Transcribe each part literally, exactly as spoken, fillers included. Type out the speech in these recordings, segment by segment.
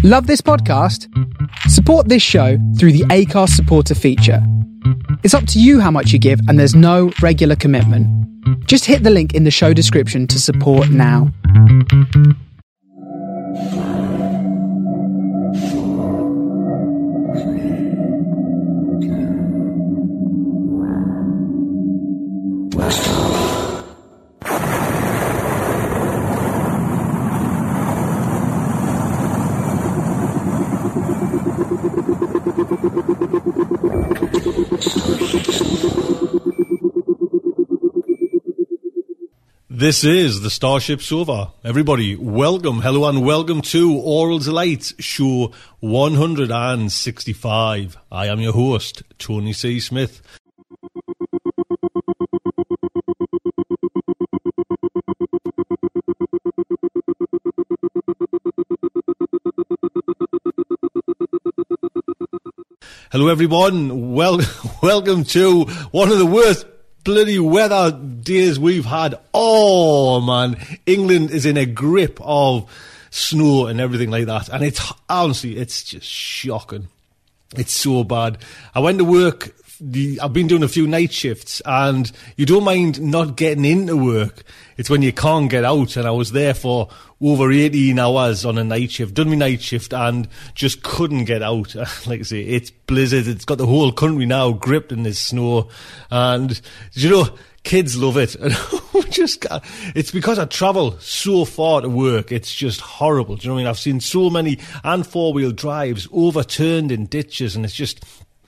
Love this podcast? Support this show through the Acast supporter feature. It's up to you how much you give, and there's no regular commitment. Just hit the link in the show description to support now. This is the Starship Sofa. Everybody, welcome, hello and welcome to Oral Delight, show one hundred sixty-five. I am your host, Tony C. Smith. Hello everyone, well, welcome to one of the worst bloody weather days we've had. Oh man, England is in a grip of snow and everything like that, and it's honestly, it's just shocking. It's so bad. I went to work. The, I've been doing a few night shifts, and you don't mind not getting into work. It's when you can't get out, and I was there for over eighteen hours on a night shift, done my night shift, and just couldn't get out. Like I say, it's blizzard. It's got the whole country now gripped in this snow, and you know, kids love it. And just got, it's because I travel so far to work. It's just horrible. Do you know what I mean? I've seen so many and four wheel drives overturned in ditches, and it's just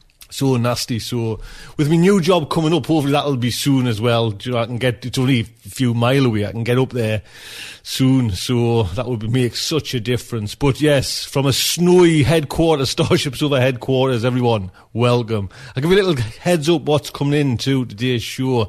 so nasty. So with my new job coming up, hopefully that'll be soon as well. Do you know, I can get, it's only a few mile away, I can get up there soon, so that would make such a difference. But yes, from a snowy headquarters, Starship Sofa headquarters, everyone, welcome. I'll give you a little heads up what's coming in to today's show.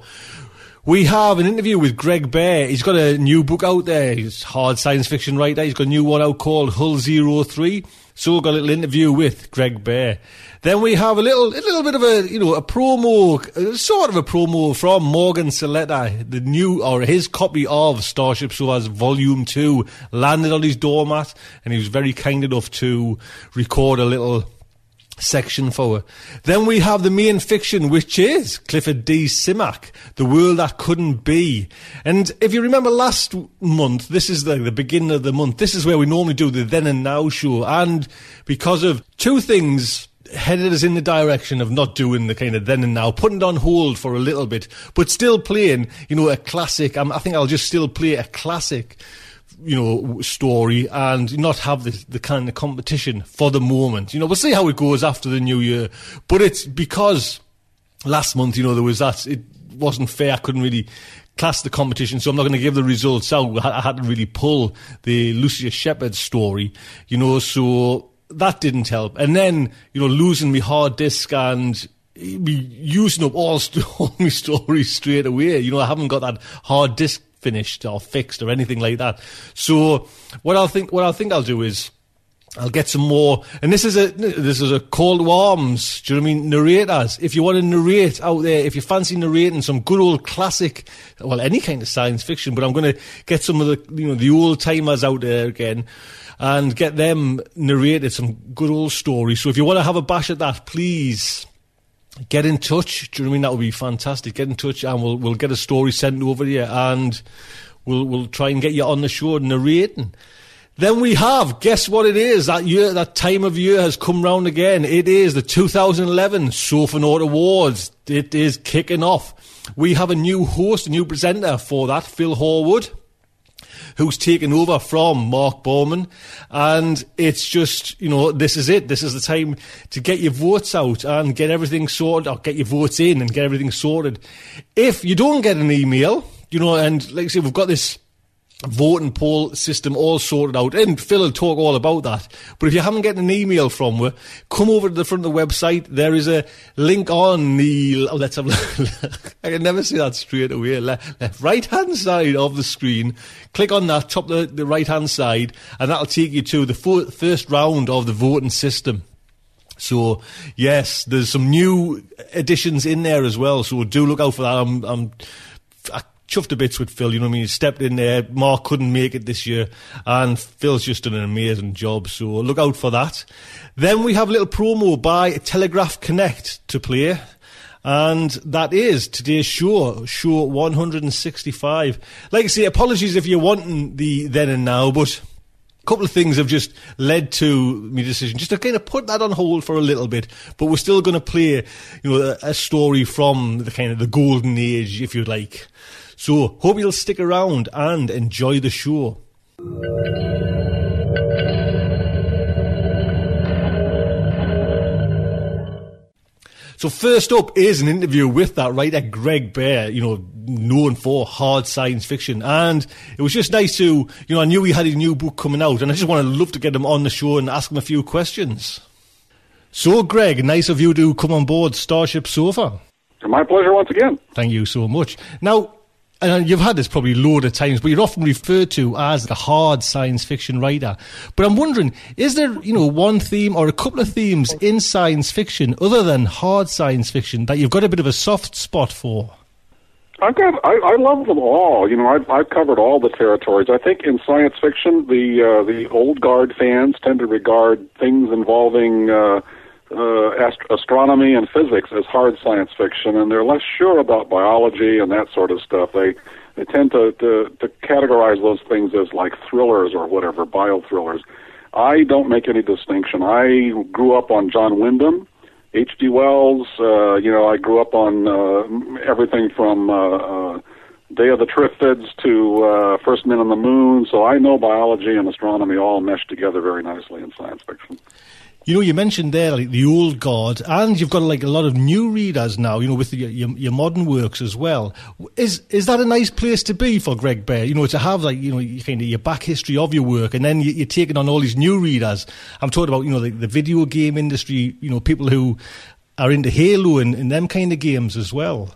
We have an interview with Greg Bear. He's got a new book out there. He's a hard science fiction writer. He's got a new one out called Hull zero three. So we've got a little interview with Greg Bear. Then we have a little, a little bit of a, you know, a promo, sort of a promo from Morgan Saletta. The new, or his copy of Starship Sofa's Volume two landed on his doormat, and he was very kind enough to record a little section for her. Then we have the main fiction, which is Clifford D. Simak, The World That Couldn't Be. And if you remember last month, this is the, the beginning of the month, this is where we normally do the Then and Now show, and because of two things headed us in the direction of not doing the kind of then and now, putting it on hold for a little bit, but still playing, you know, a classic. I'm, I think I'll just still play a classic, you know, story, and not have the, the kind of competition for the moment. You know, we'll see how it goes after the new year. But it's because last month, you know, there was that, it wasn't fair. I couldn't really class the competition, so I'm not going to give the results out. I had to really pull the Lucia Shepherd story, you know, so that didn't help. And then, you know, losing my hard disk and me using up all, st- all my stories straight away. You know, I haven't got that hard disk finished or fixed or anything like that. So what I'll think, what I think I'll do is I'll get some more. And this is a this is a call to arms. Do you know what I mean? Narrators. If you want to narrate out there, if you fancy narrating some good old classic, well, any kind of science fiction, but I'm going to get some of the, you know, the old timers out there again, and get them narrated some good old stories. So if you want to have a bash at that, please get in touch. Do you know what I mean? That would be fantastic. Get in touch, and we'll we'll get a story sent over to you, and we'll we'll try and get you on the show narrating. Then we have, guess what it is? That year, that time of year has come round again. It is the two thousand eleven Sofanaut Awards. It is kicking off. We have a new host, a new presenter for that, Phil Horwood, who's taken over from Mark Bowman. And it's just, you know, this is it. This is the time to get your votes out and get everything sorted, or get your votes in and get everything sorted. If you don't get an email, you know, and like I say, we've got this voting poll system all sorted out, and Phil will talk all about that. But if you haven't gotten an email from her, come over to the front of the website. There is a link on the, oh, let's have I can never say that straight away, left, left right hand side of the screen. Click on that, top the, the right hand side, and that'll take you to the fo- first round of the voting system. So yes, there's some new additions in there as well, so do look out for that. I'm, I'm I chuffed to bits with Phil, you know what I mean? He stepped in there. Mark couldn't make it this year, and Phil's just done an amazing job, so look out for that. Then we have a little promo by Telegraph Connect to play, and that is today's show, show one hundred sixty-five. Like I say, apologies if you're wanting the then and now, but a couple of things have just led to my decision just to kind of put that on hold for a little bit, but we're still going to play, you know, a, a story from the kind of the golden age, if you like. So, hope you'll stick around and enjoy the show. So first up is an interview with that writer, Greg Bear, you know, known for hard science fiction. And it was just nice to, you know, I knew he had a new book coming out, and I just wanted to love to get him on the show and ask him a few questions. So, Greg, nice of you to come on board Starship Sofa. My pleasure once again. Thank you so much. Now, and you've had this probably a load of times, but you're often referred to as the hard science fiction writer. But I'm wondering, is there, you know, one theme or a couple of themes in science fiction other than hard science fiction that you've got a bit of a soft spot for? I've got, I, I love them all. You know, I've, I've covered all the territories. I think in science fiction, the uh, the old guard fans tend to regard things involving uh, uh, ast- astronomy and physics as hard science fiction, and they're less sure about biology and that sort of stuff. They they tend to, to, to categorize those things as like thrillers or whatever, bio-thrillers. I don't make any distinction. I grew up on John Wyndham, H G Wells, uh, you know, I grew up on uh, everything from uh, uh, Day of the Triffids to uh, First Men on the Moon, so I know biology and astronomy all mesh together very nicely in science fiction. You know, you mentioned there like the old guard, and you've got like a lot of new readers now, you know, with the, your, your modern works as well. Is is that a nice place to be for Greg Bear? You know, to have like, you know, kind of your back history of your work, and then you, you're taking on all these new readers. I'm talking about, you know, the, the video game industry, you know, people who are into Halo and, and them kind of games as well.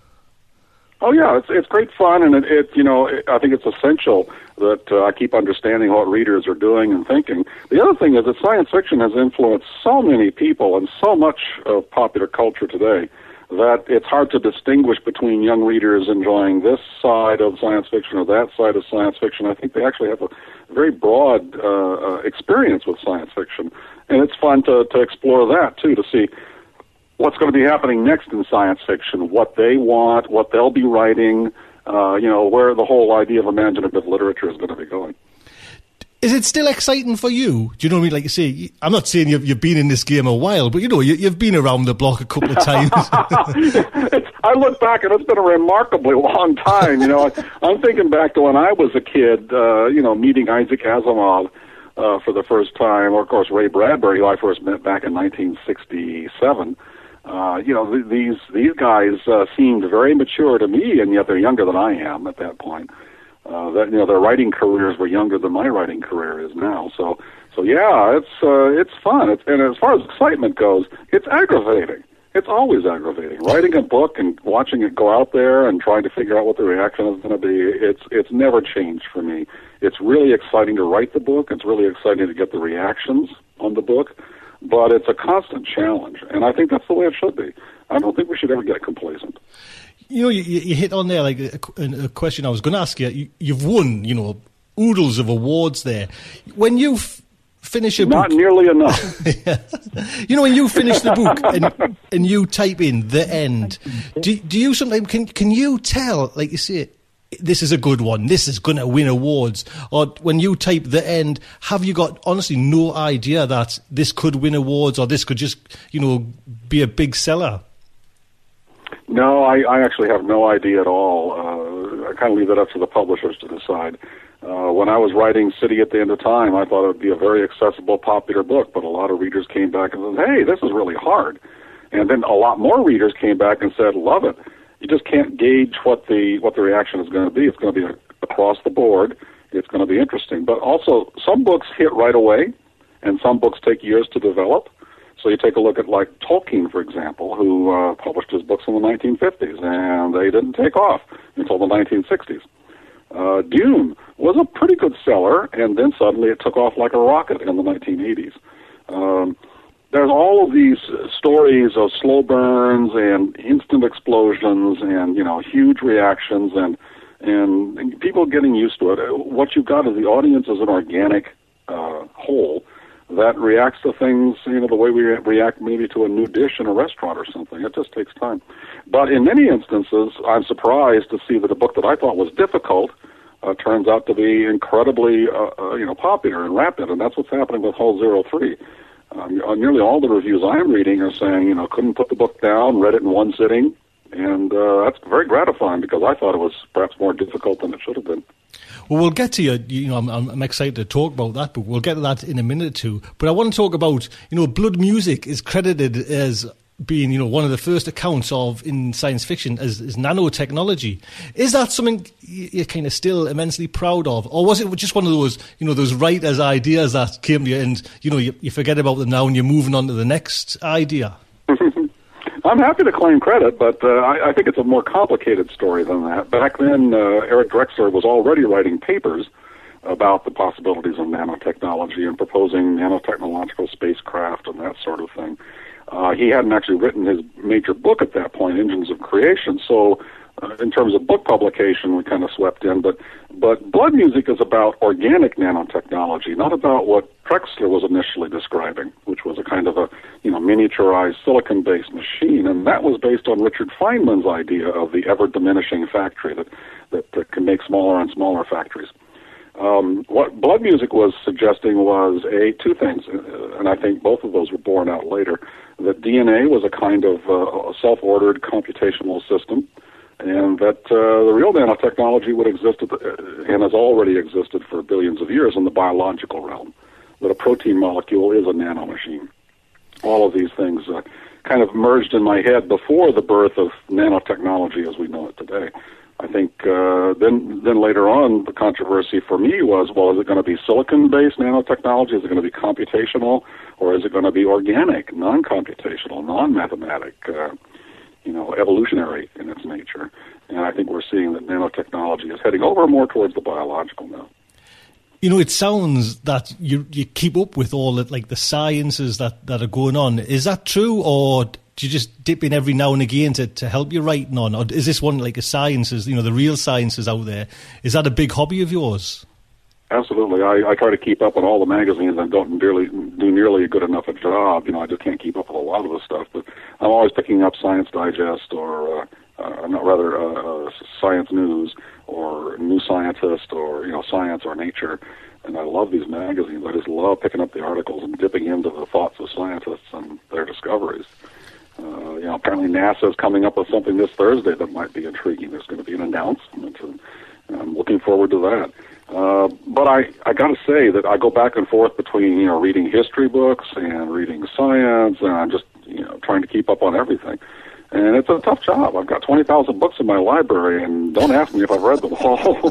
Oh yeah, it's it's great fun, and it, it you know it, I think it's essential that uh, I keep understanding what readers are doing and thinking. The other thing is that science fiction has influenced so many people and so much of popular culture today that it's hard to distinguish between young readers enjoying this side of science fiction or that side of science fiction. I think they actually have a very broad uh, uh, experience with science fiction, and it's fun to to explore that too, to see what's going to be happening next in science fiction, what they want, what they'll be writing, uh, you know, where the whole idea of imaginative literature is going to be going. Is it still exciting for you? Do you know what I mean? Like you say, I'm not saying you've, you've been in this game a while, but, you know, you, you've been around the block a couple of times. it's, I look back, and it's been a remarkably long time. You know, I'm thinking back to when I was a kid, uh, you know, meeting Isaac Asimov uh, for the first time, or, of course, Ray Bradbury, who I first met back in nineteen sixty-seven. Uh, you know, th- these these guys uh, seemed very mature to me, and yet they're younger than I am at that point. Uh, that you know, their writing careers were younger than my writing career is now. So, so yeah, it's uh, it's fun. It's, and as far as excitement goes, it's aggravating. It's always aggravating. Writing a book and watching it go out there and trying to figure out what the reaction is going to be. It's it's never changed for me. It's really exciting to write the book. It's really exciting to get the reactions on the book. But it's a constant challenge, and I think that's the way it should be. I don't think we should ever get complacent. You know, you, you hit on there like a, a question I was going to ask you. you. You've won, you know, oodles of awards there. When you f- finish a Not book... Not nearly enough. Yeah. You know, when you finish the book and, and you type in the end, do, do you sometimes... Can, can you tell, like you say, this is a good one, this is going to win awards? Or when you type the end, have you got, honestly, no idea that this could win awards or this could just, you know, be a big seller? No, I, I actually have no idea at all. Uh, I kind of leave that up to the publishers to decide. Uh, when I was writing City at the End of Time, I thought it would be a very accessible, popular book, but a lot of readers came back and said, hey, this is really hard. And then a lot more readers came back and said, love it. You just can't gauge what the what the reaction is going to be. It's going to be across the board. It's going to be interesting. But also, some books hit right away, and some books take years to develop. So you take a look at, like, Tolkien, for example, who uh, published his books in the nineteen fifties, and they didn't take off until the nineteen sixties. Uh, Dune was a pretty good seller, and then suddenly it took off like a rocket in the nineteen eighties. Um, There's all of these stories of slow burns and instant explosions and, you know, huge reactions. And and, and people getting used to it. What you've got is the audience is an organic uh, whole that reacts to things, you know, the way we re- react maybe to a new dish in a restaurant or something. It just takes time. But in many instances, I'm surprised to see that a book that I thought was difficult uh, turns out to be incredibly, uh, uh, you know, popular and rapid, and that's what's happening with Hull zero three. Um, nearly all the reviews I'm reading are saying, you know, couldn't put the book down, read it in one sitting, and uh, that's very gratifying because I thought it was perhaps more difficult than it should have been. Well, we'll get to you. You know, I'm, I'm excited to talk about that, but we'll get to that in a minute or two. But I want to talk about, you know, Blood Music is credited as being, you know, one of the first accounts of in science fiction as, as nanotechnology. Is that something you're kind of still immensely proud of, or was it just one of those, you know, those writers' ideas that came to you, and you know, you, you forget about them now and you're moving on to the next idea? I'm happy to claim credit, but uh, I, I think it's a more complicated story than that. Back then, uh, Eric Drexler was already writing papers about the possibilities of nanotechnology and proposing nanotechnological spacecraft and that sort of thing. Uh, he hadn't actually written his major book at that point, Engines of Creation, so uh, in terms of book publication, we kind of swept in. But, but Blood Music is about organic nanotechnology, not about what Drexler was initially describing, which was a kind of a, you know, miniaturized silicon-based machine, and that was based on Richard Feynman's idea of the ever-diminishing factory that, that, that can make smaller and smaller factories. Um, what Blood Music was suggesting was a two things, uh, and I think both of those were borne out later. That D N A was a kind of uh, self-ordered computational system, and that uh, the real nanotechnology would exist at the, uh, and has already existed for billions of years in the biological realm. That a protein molecule is a nanomachine. All of these things uh, kind of merged in my head before the birth of nanotechnology as we know it today. I think uh, then then later on, the controversy for me was, well, is it going to be silicon-based nanotechnology? Is it going to be computational? Or is it going to be organic, non-computational, non-mathematic, uh, you know, evolutionary in its nature? And I think we're seeing that nanotechnology is heading over more towards the biological now. You know, it sounds that you you keep up with all the, like the sciences that, that are going on. Is that true, or do you just dip in every now and again to, to help your writing on? Or is this one like a sciences, you know, the real sciences out there? Is that a big hobby of yours? Absolutely. I, I try to keep up on all the magazines and don't nearly, do nearly a good enough a job. You know, I just can't keep up with a lot of the stuff. But I'm always picking up Science Digest or, uh, uh, not rather, uh, uh, Science News or New Scientist or, you know, Science or Nature. And I love these magazines. I just love picking up the articles and dipping into the thoughts of scientists and their discoveries. Uh, you know, apparently NASA is coming up with something this Thursday that might be intriguing. There's going to be an announcement, and I'm looking forward to that. Uh, but I, I got to say that I go back and forth between, you know, reading history books and reading science, and I'm just, you know, trying to keep up on everything. And it's a tough job. I've got twenty thousand books in my library, and don't ask me if I've read them all.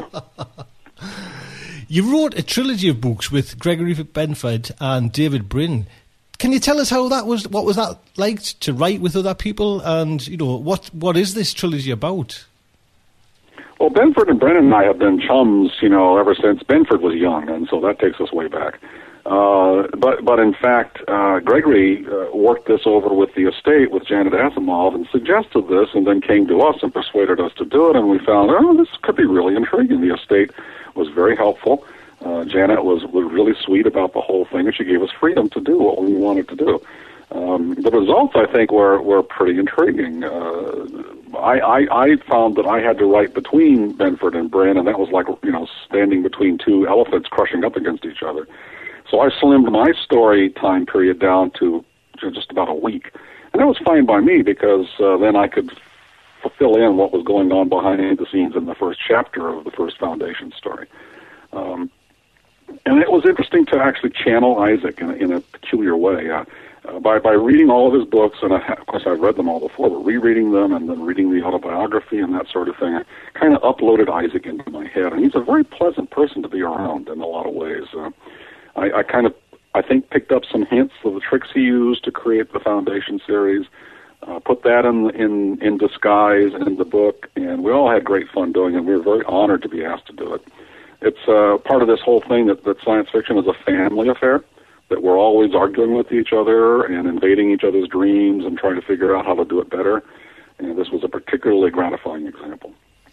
You wrote a trilogy of books with Gregory Benford and David Brin. Can you tell us how that was? What was that like to write with other people? And, you know, what what is this trilogy about? Well, Benford and Brennan and I have been chums, you know, ever since Benford was young, and so that takes us way back. Uh, but, but in fact, uh, Gregory uh, worked this over with the estate, with Janet Asimov, and suggested this, and then came to us and persuaded us to do it, and we found, oh, this could be really intriguing. The estate was very helpful. Uh, Janet was, was really sweet about the whole thing, and she gave us freedom to do what we wanted to do. Um, the results, I think, were, were pretty intriguing. Uh, I, I, I found that I had to write between Benford and Brin, and that was like, you know, standing between two elephants crushing up against each other. So I slimmed my story time period down to just about a week. And that was fine by me, because uh, then I could f- fill in what was going on behind the scenes in the first chapter of the first Foundation story. Um, and it was interesting to actually channel Isaac in a, in a peculiar way. Uh, uh, by, by reading all of his books, and I ha- of course I've read them all before, but rereading them and then reading the autobiography and that sort of thing, I kind of uploaded Isaac into my head. And he's a very pleasant person to be around in a lot of ways. Uh, I, I kind of, I think, picked up some hints of the tricks he used to create the Foundation series, uh, put that in, in, in disguise in the book, and we all had great fun doing it. We were very honored to be asked to do it. It's uh, part of this whole thing that, that science fiction is a family affair, that we're always arguing with each other and invading each other's dreams and trying to figure out how to do it better. And this was a particularly gratifying example.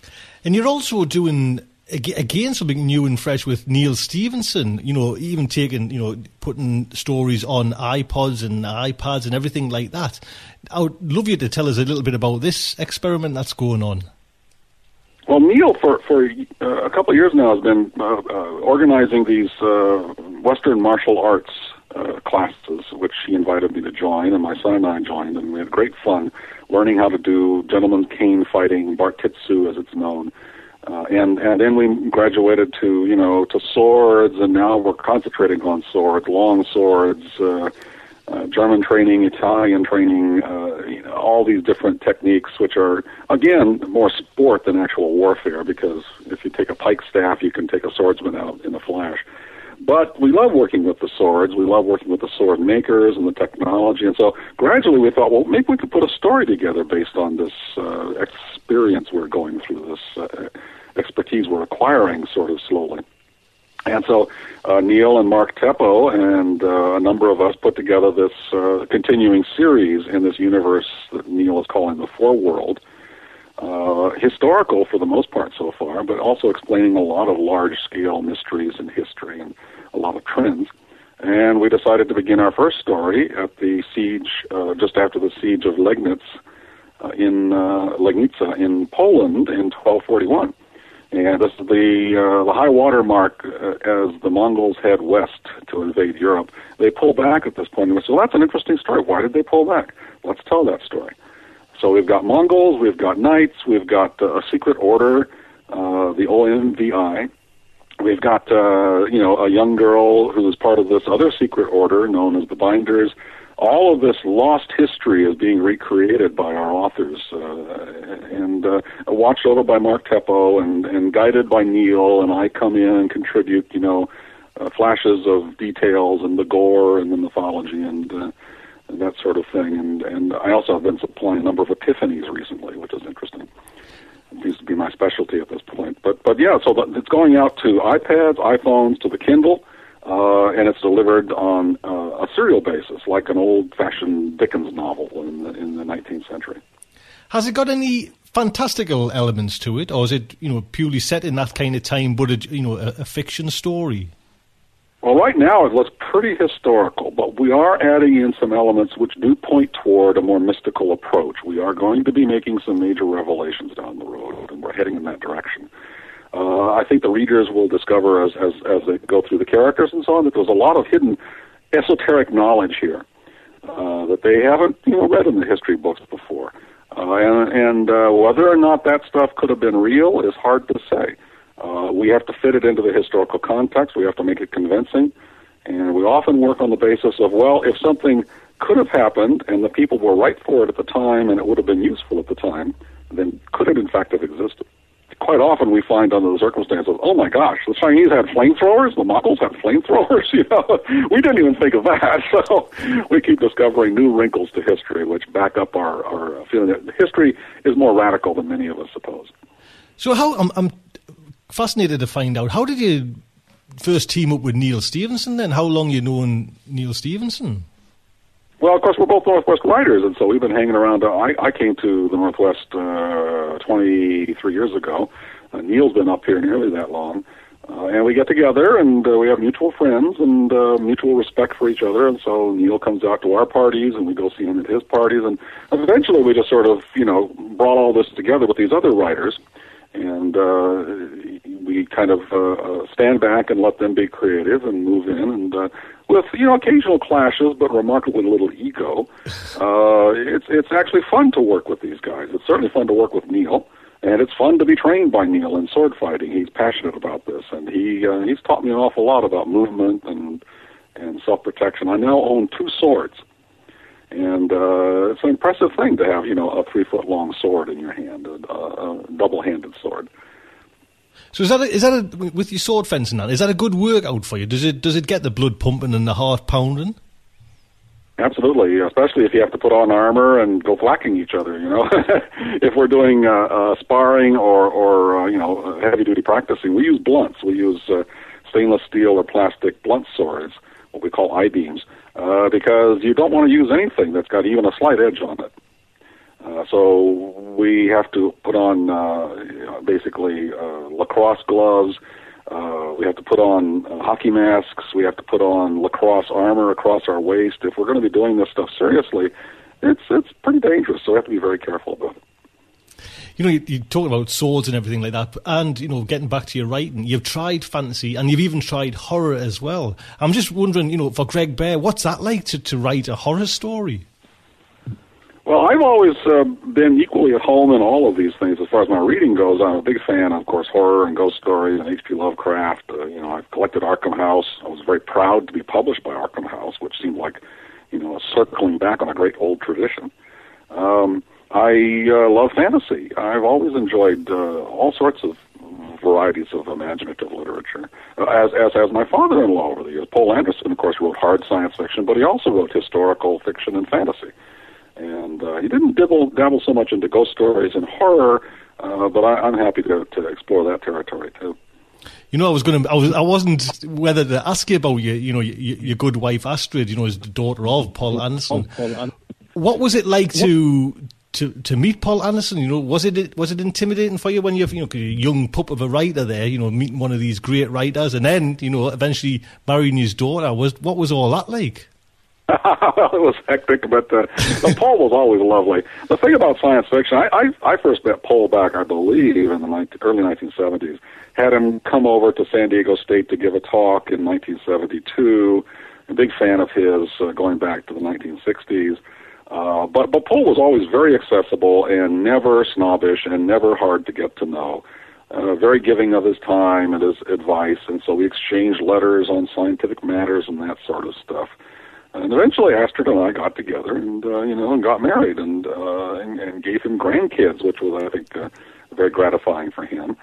And you're also doing, again, something new and fresh with Neil Stephenson, you know, even taking, you know, putting stories on iPods and iPads and everything like that. I would love you to tell us a little bit about this experiment that's going on. Well, Neil, for, for uh, a couple of years now, has been uh, uh, organizing these uh, Western martial arts uh, classes, which he invited me to join, and my son and I joined, and we had great fun learning how to do gentleman's cane fighting, Bartitsu as it's known. Uh, and, and then we graduated to, you know, to swords, and now we're concentrating on swords, long swords, uh, uh, German training, Italian training, uh, you know, all these different techniques, which are, again, more sport than actual warfare, because if you take a pike staff, you can take a swordsman out in a flash. But we love working with the swords. We love working with the sword makers and the technology. And so gradually we thought, well, maybe we could put a story together based on this uh, experience we're going through, this uh, expertise we're acquiring sort of slowly. And so uh, Neil and Mark Teppo and uh, a number of us put together this uh, continuing series in this universe that Neil is calling the Foreworld. Uh, historical for the most part so far, but also explaining a lot of large-scale mysteries in history and a lot of trends. And we decided to begin our first story at the siege, uh, just after the siege of Legnitz uh, in uh, Legnica in Poland in twelve forty-one. And this is the uh, the high water mark uh, as the Mongols head west to invade Europe. They pull back at this point. And we said, well, that's an interesting story. Why did they pull back? Let's tell that story. So we've got Mongols, we've got knights, we've got uh, a secret order, uh, the O M V I. We've got, uh, you know, a young girl who is part of this other secret order known as the Binders. All of this lost history is being recreated by our authors uh, and uh, watched over by Mark Teppo and, and guided by Neil, and I come in and contribute, you know, uh, flashes of details and the gore and the mythology and uh, and that sort of thing. And, and I also have been supplying a number of epiphanies recently, which is interesting. It used to be my specialty at this point. But, but yeah, so it's going out to iPads, iPhones, to the Kindle, uh, and it's delivered on uh, a serial basis, like an old-fashioned Dickens novel in the, in the nineteenth century. Has it got any fantastical elements to it, or is it, you know, purely set in that kind of time, but, a, you know, a, a fiction story? Well, right now it looks pretty historical, but we are adding in some elements which do point toward a more mystical approach. We are going to be making some major revelations down the road, and we're heading in that direction. Uh, I think the readers will discover as, as, as they go through the characters and so on that there's a lot of hidden esoteric knowledge here uh, that they haven't, you know, read in the history books before. Uh, and and uh, whether or not that stuff could have been real is hard to say. Uh, we have to fit it into the historical context. We have to make it convincing. And we often work on the basis of, well, if something could have happened and the people were right for it at the time and it would have been useful at the time, then could it in fact have existed? Quite often we find under the circumstances, oh my gosh, the Chinese had flamethrowers, the Mongols had flamethrowers, you know, we didn't even think of that. So we keep discovering new wrinkles to history which back up our, our feeling that history is more radical than many of us suppose. So how, I'm, I'm fascinated to find out, how did you first team up with Neil Stephenson then? How long you known Neil Stephenson? Well, of course, we're both Northwest writers, and so we've been hanging around. Uh, I, I came to the Northwest uh, twenty-three years ago. Uh, Neil's been up here nearly that long. Uh, and we get together, and uh, we have mutual friends and uh, mutual respect for each other. And so Neil comes out to our parties, and we go see him at his parties. And eventually we just sort of, you know, brought all this together with these other writers. And uh, we kind of uh, stand back and let them be creative and move in. And uh, with, you know, occasional clashes, but remarkably little ego, uh, it's it's actually fun to work with these guys. It's certainly fun to work with Neil. And it's fun to be trained by Neil in sword fighting. He's passionate about this, and he uh, he's taught me an awful lot about movement and and self-protection. I now own two swords, and uh, it's an impressive thing to have, you know, a three-foot-long sword in your hand, a, a double-handed sword. So is that a, is that a, with your sword fencing? That is that a good workout for you? Does it does it get the blood pumping and the heart pounding? Absolutely, especially if you have to put on armor and go whacking each other, you know. If we're doing uh, uh, sparring or, or uh, you know, heavy-duty practicing, we use blunts. We use uh, stainless steel or plastic blunt swords, what we call I-beams, uh, because you don't want to use anything that's got even a slight edge on it. Uh, so we have to put on uh, basically uh, lacrosse gloves. Uh, we have to put on uh, hockey masks. We have to put on lacrosse armor across our waist. If we're going to be doing this stuff seriously, it's it's pretty dangerous, so we have to be very careful about it. You know, you, you talk about swords and everything like that, and, you know, getting back to your writing, you've tried fantasy and you've even tried horror as well. I'm just wondering, you know, for Greg Bear, what's that like to, to write a horror story? Well, I've always uh, been equally at home in all of these things as far as my reading goes. I'm a big fan, of course, horror and ghost stories and H P Lovecraft. Uh, you know, I've collected Arkham House. I was very proud to be published by Arkham House, which seemed like, you know, circling back on a great old tradition. Um, I uh, love fantasy. I've always enjoyed uh, all sorts of varieties of imaginative literature, uh, as, as as my father-in-law over the years. Poul Anderson, of course, wrote hard science fiction, but he also wrote historical fiction and fantasy. And uh, he didn't dabble, dabble so much into ghost stories and horror, uh, but I, I'm happy to, to explore that territory too. You know, I was going to, I, was, I wasn't whether to ask you about your, you know, your, your good wife Astrid. You know, as the daughter of Poul Anderson. Oh, Poul An- what was it like to to to meet Poul Anderson? You know, was it was it intimidating for you when you're, you know, a young pup of a writer there? You know, meeting one of these great writers, and then, you know, eventually marrying his daughter. Was what was all that like? Well, it was hectic, but uh, Poul was always lovely. The thing about science fiction, I, I, I first met Poul back, I believe, in the nineteen, early nineteen seventies. Had him come over to San Diego State to give a talk in nineteen seventy-two. A big fan of his uh, going back to the nineteen sixties. Uh, but, but Poul was always very accessible and never snobbish and never hard to get to know. Uh, very giving of his time and his advice, and so we exchanged letters on scientific matters and that sort of stuff. And eventually, Astrid and I got together, and uh, you know, and got married, and, uh, and and gave him grandkids, which was, I think, uh, very gratifying for him.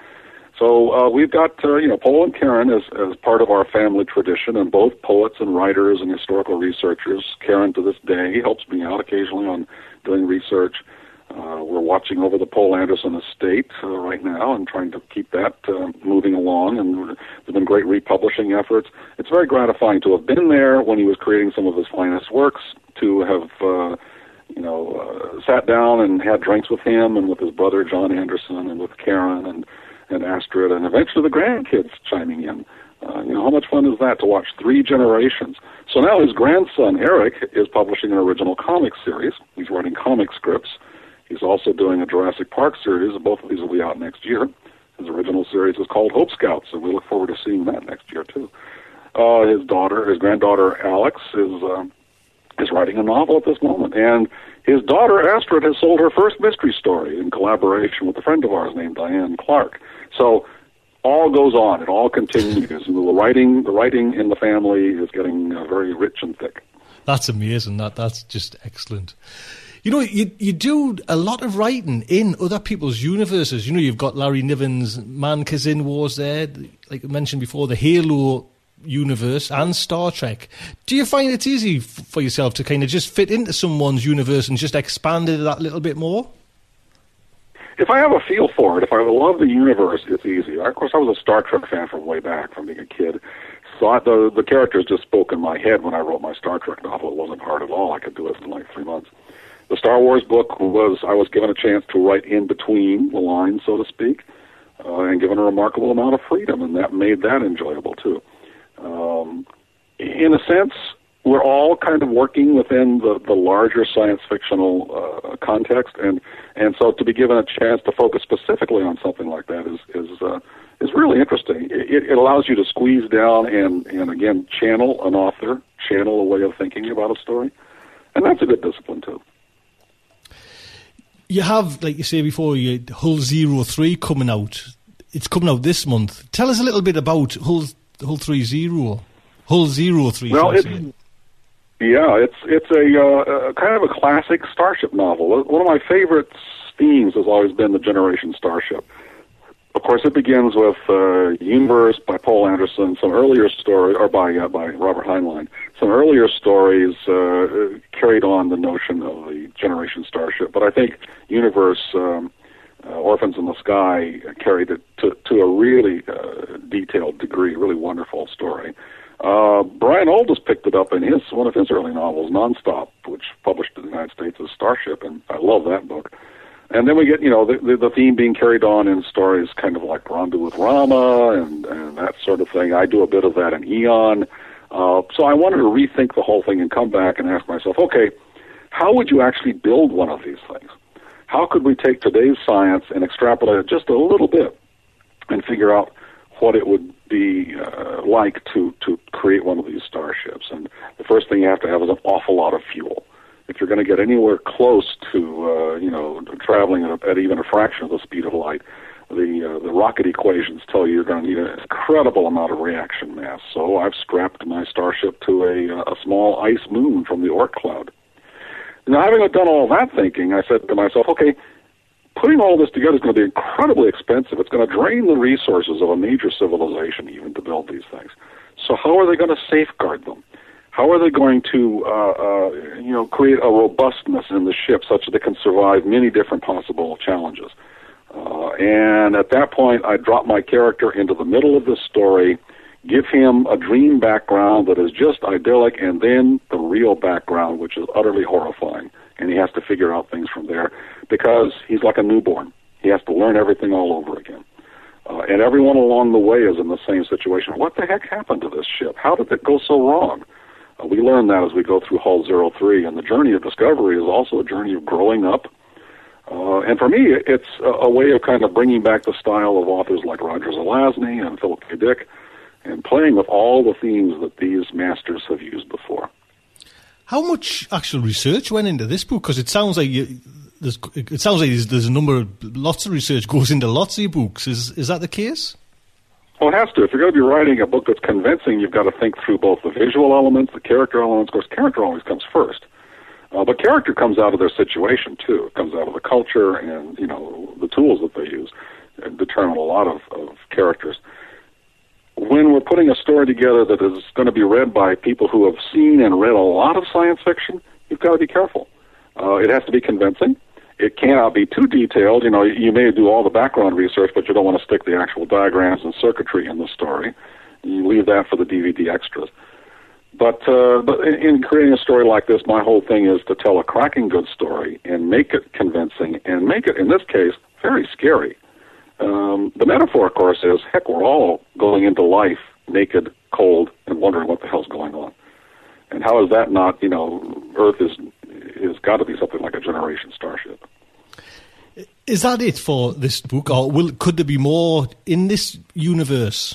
So uh, we've got, uh, you know, Poul and Karen as as part of our family tradition, and both poets and writers and historical researchers. Karen, to this day, helps me out occasionally on doing research. Uh, we're watching over the Poul Anderson estate uh, right now and trying to keep that uh, moving along, and there's been great republishing efforts. It's very gratifying to have been there when he was creating some of his finest works, to have, uh, you know, uh, sat down and had drinks with him and with his brother John Anderson and with Karen and, and Astrid, and eventually the grandkids chiming in. Uh, you know, how much fun is that to watch three generations? So now his grandson, Eric, is publishing an original comic series. He's writing comic scripts. He's also doing a Jurassic Park series, and both of these will be out next year. His original series is called Hope Scouts, and we look forward to seeing that next year, too. Uh, his daughter, his granddaughter, Alex, is uh, is writing a novel at this moment. And his daughter, Astrid, has sold her first mystery story in collaboration with a friend of ours named Diane Clark. So all goes on. It all continues. The writing, the writing in the family is getting uh, very rich and thick. That's amazing. That That's just excellent. You know, you you do a lot of writing in other people's universes. You know, you've got Larry Niven's Man Kazin Wars there, like I mentioned before, the Halo universe and Star Trek. Do you find it's easy f- for yourself to kind of just fit into someone's universe and just expand it that little bit more? If I have a feel for it, if I love the universe, it's easy. Of course, I was a Star Trek fan from way back, from being a kid. So I, the, the characters just spoke in my head when I wrote my Star Trek novel. It wasn't hard at all. I could do it in like three months. The Star Wars book was, I was given a chance to write in between the lines, so to speak, uh, and given a remarkable amount of freedom, and that made that enjoyable, too. Um, in a sense, we're all kind of working within the, the larger science fictional uh, context, and, and so to be given a chance to focus specifically on something like that is is uh, is really interesting. It, it allows you to squeeze down and, and, again, channel an author, channel a way of thinking about a story, and that's a good discipline, too. You have, like you say before, you Hull Zero Three coming out. It's coming out this month. Tell us a little bit about Hull Hull Three Zero, Hull Zero Three. Well, it's yeah, it's it's a, uh, a kind of a classic Starship novel. One of my favorite themes has always been the Generation Starship. Of course, it begins with uh, Universe by Poul Anderson, some earlier story, or by uh, by Robert Heinlein. Some earlier stories uh, carried on the notion of the Generation Starship, but I think Universe, um, uh, Orphans in the Sky, carried it to, to a really uh, detailed degree, really wonderful story. Uh, Brian Aldiss picked it up in his one of his early novels, Nonstop, which published in the United States as Starship, and I love that book. And then we get, you know, the, the, the theme being carried on in stories kind of like Rendezvous with Rama and, and that sort of thing. I do a bit of that in Eon. Uh, so I wanted to rethink the whole thing and come back and ask myself, okay, how would you actually build one of these things? How could we take today's science and extrapolate it just a little bit and figure out what it would be uh, like to, to create one of these starships? And the first thing you have to have is an awful lot of fuel. If you're going to get anywhere close to, uh, you know, traveling at, a, at even a fraction of the speed of light, the uh, the rocket equations tell you you're going to need an incredible amount of reaction mass. So I've strapped my Starship to a, a small ice moon from the Oort cloud. Now, having done all that thinking, I said to myself, okay, putting all this together is going to be incredibly expensive. It's going to drain the resources of a major civilization even to build these things. So how are they going to safeguard them? How are they going to, uh, uh, you know, create a robustness in the ship such that it can survive many different possible challenges? Uh, and at that point, I drop my character into the middle of this story, give him a dream background that is just idyllic, and then the real background, which is utterly horrifying. And he has to figure out things from there because he's like a newborn. He has to learn everything all over again. Uh, and everyone along the way is in the same situation. What the heck happened to this ship? How did it go so wrong? Uh, we learn that as we go through Hull zero three, and the journey of discovery is also a journey of growing up. Uh, and for me, it's a, a way of kind of bringing back the style of authors like Roger Zelazny and Philip K. Dick, and playing with all the themes that these masters have used before. How much actual research went into this book? Because it sounds like you, there's, it sounds like there's, there's a number of lots of research goes into lots of your books. Is is that the case? Well, it has to. If you're going to be writing a book that's convincing, you've got to think through both the visual elements, the character elements. Of course, character always comes first. Uh, but character comes out of their situation, too. It comes out of the culture and, you know, the tools that they use and determine a lot of, of characters. When we're putting a story together that is going to be read by people who have seen and read a lot of science fiction, you've got to be careful. Uh, it has to be convincing. It cannot be too detailed. You know, you may do all the background research, but you don't want to stick the actual diagrams and circuitry in the story. You leave that for the D V D extras. But uh, but in, in creating a story like this, my whole thing is to tell a cracking good story and make it convincing and make it, in this case, very scary. Um, the metaphor, of course, is, heck, we're all going into life naked, cold, and wondering what the hell's going on. And how is that not, you know, Earth is is got to be something like a generation starship. Is that it for this book, or will could there be more in this universe?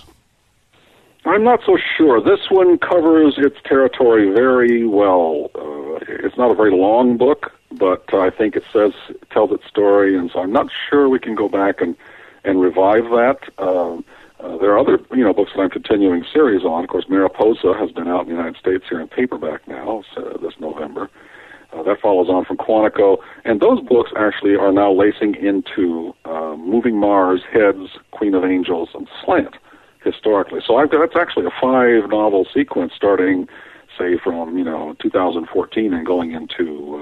I'm not so sure. This one covers its territory very well. Uh, it's not a very long book, but I think it says it tells its story, and so I'm not sure we can go back and, and revive that. Uh, uh, there are other, you know, books that I'm continuing series on. Of course, Mariposa has been out in the United States here in paperback now, so this November. Uh, that follows on from Quantico, and those books actually are now lacing into uh, Moving Mars, Heads, Queen of Angels, and Slant, historically. So I've got, that's actually a five-novel sequence starting, say, from, you know, two thousand fourteen and going into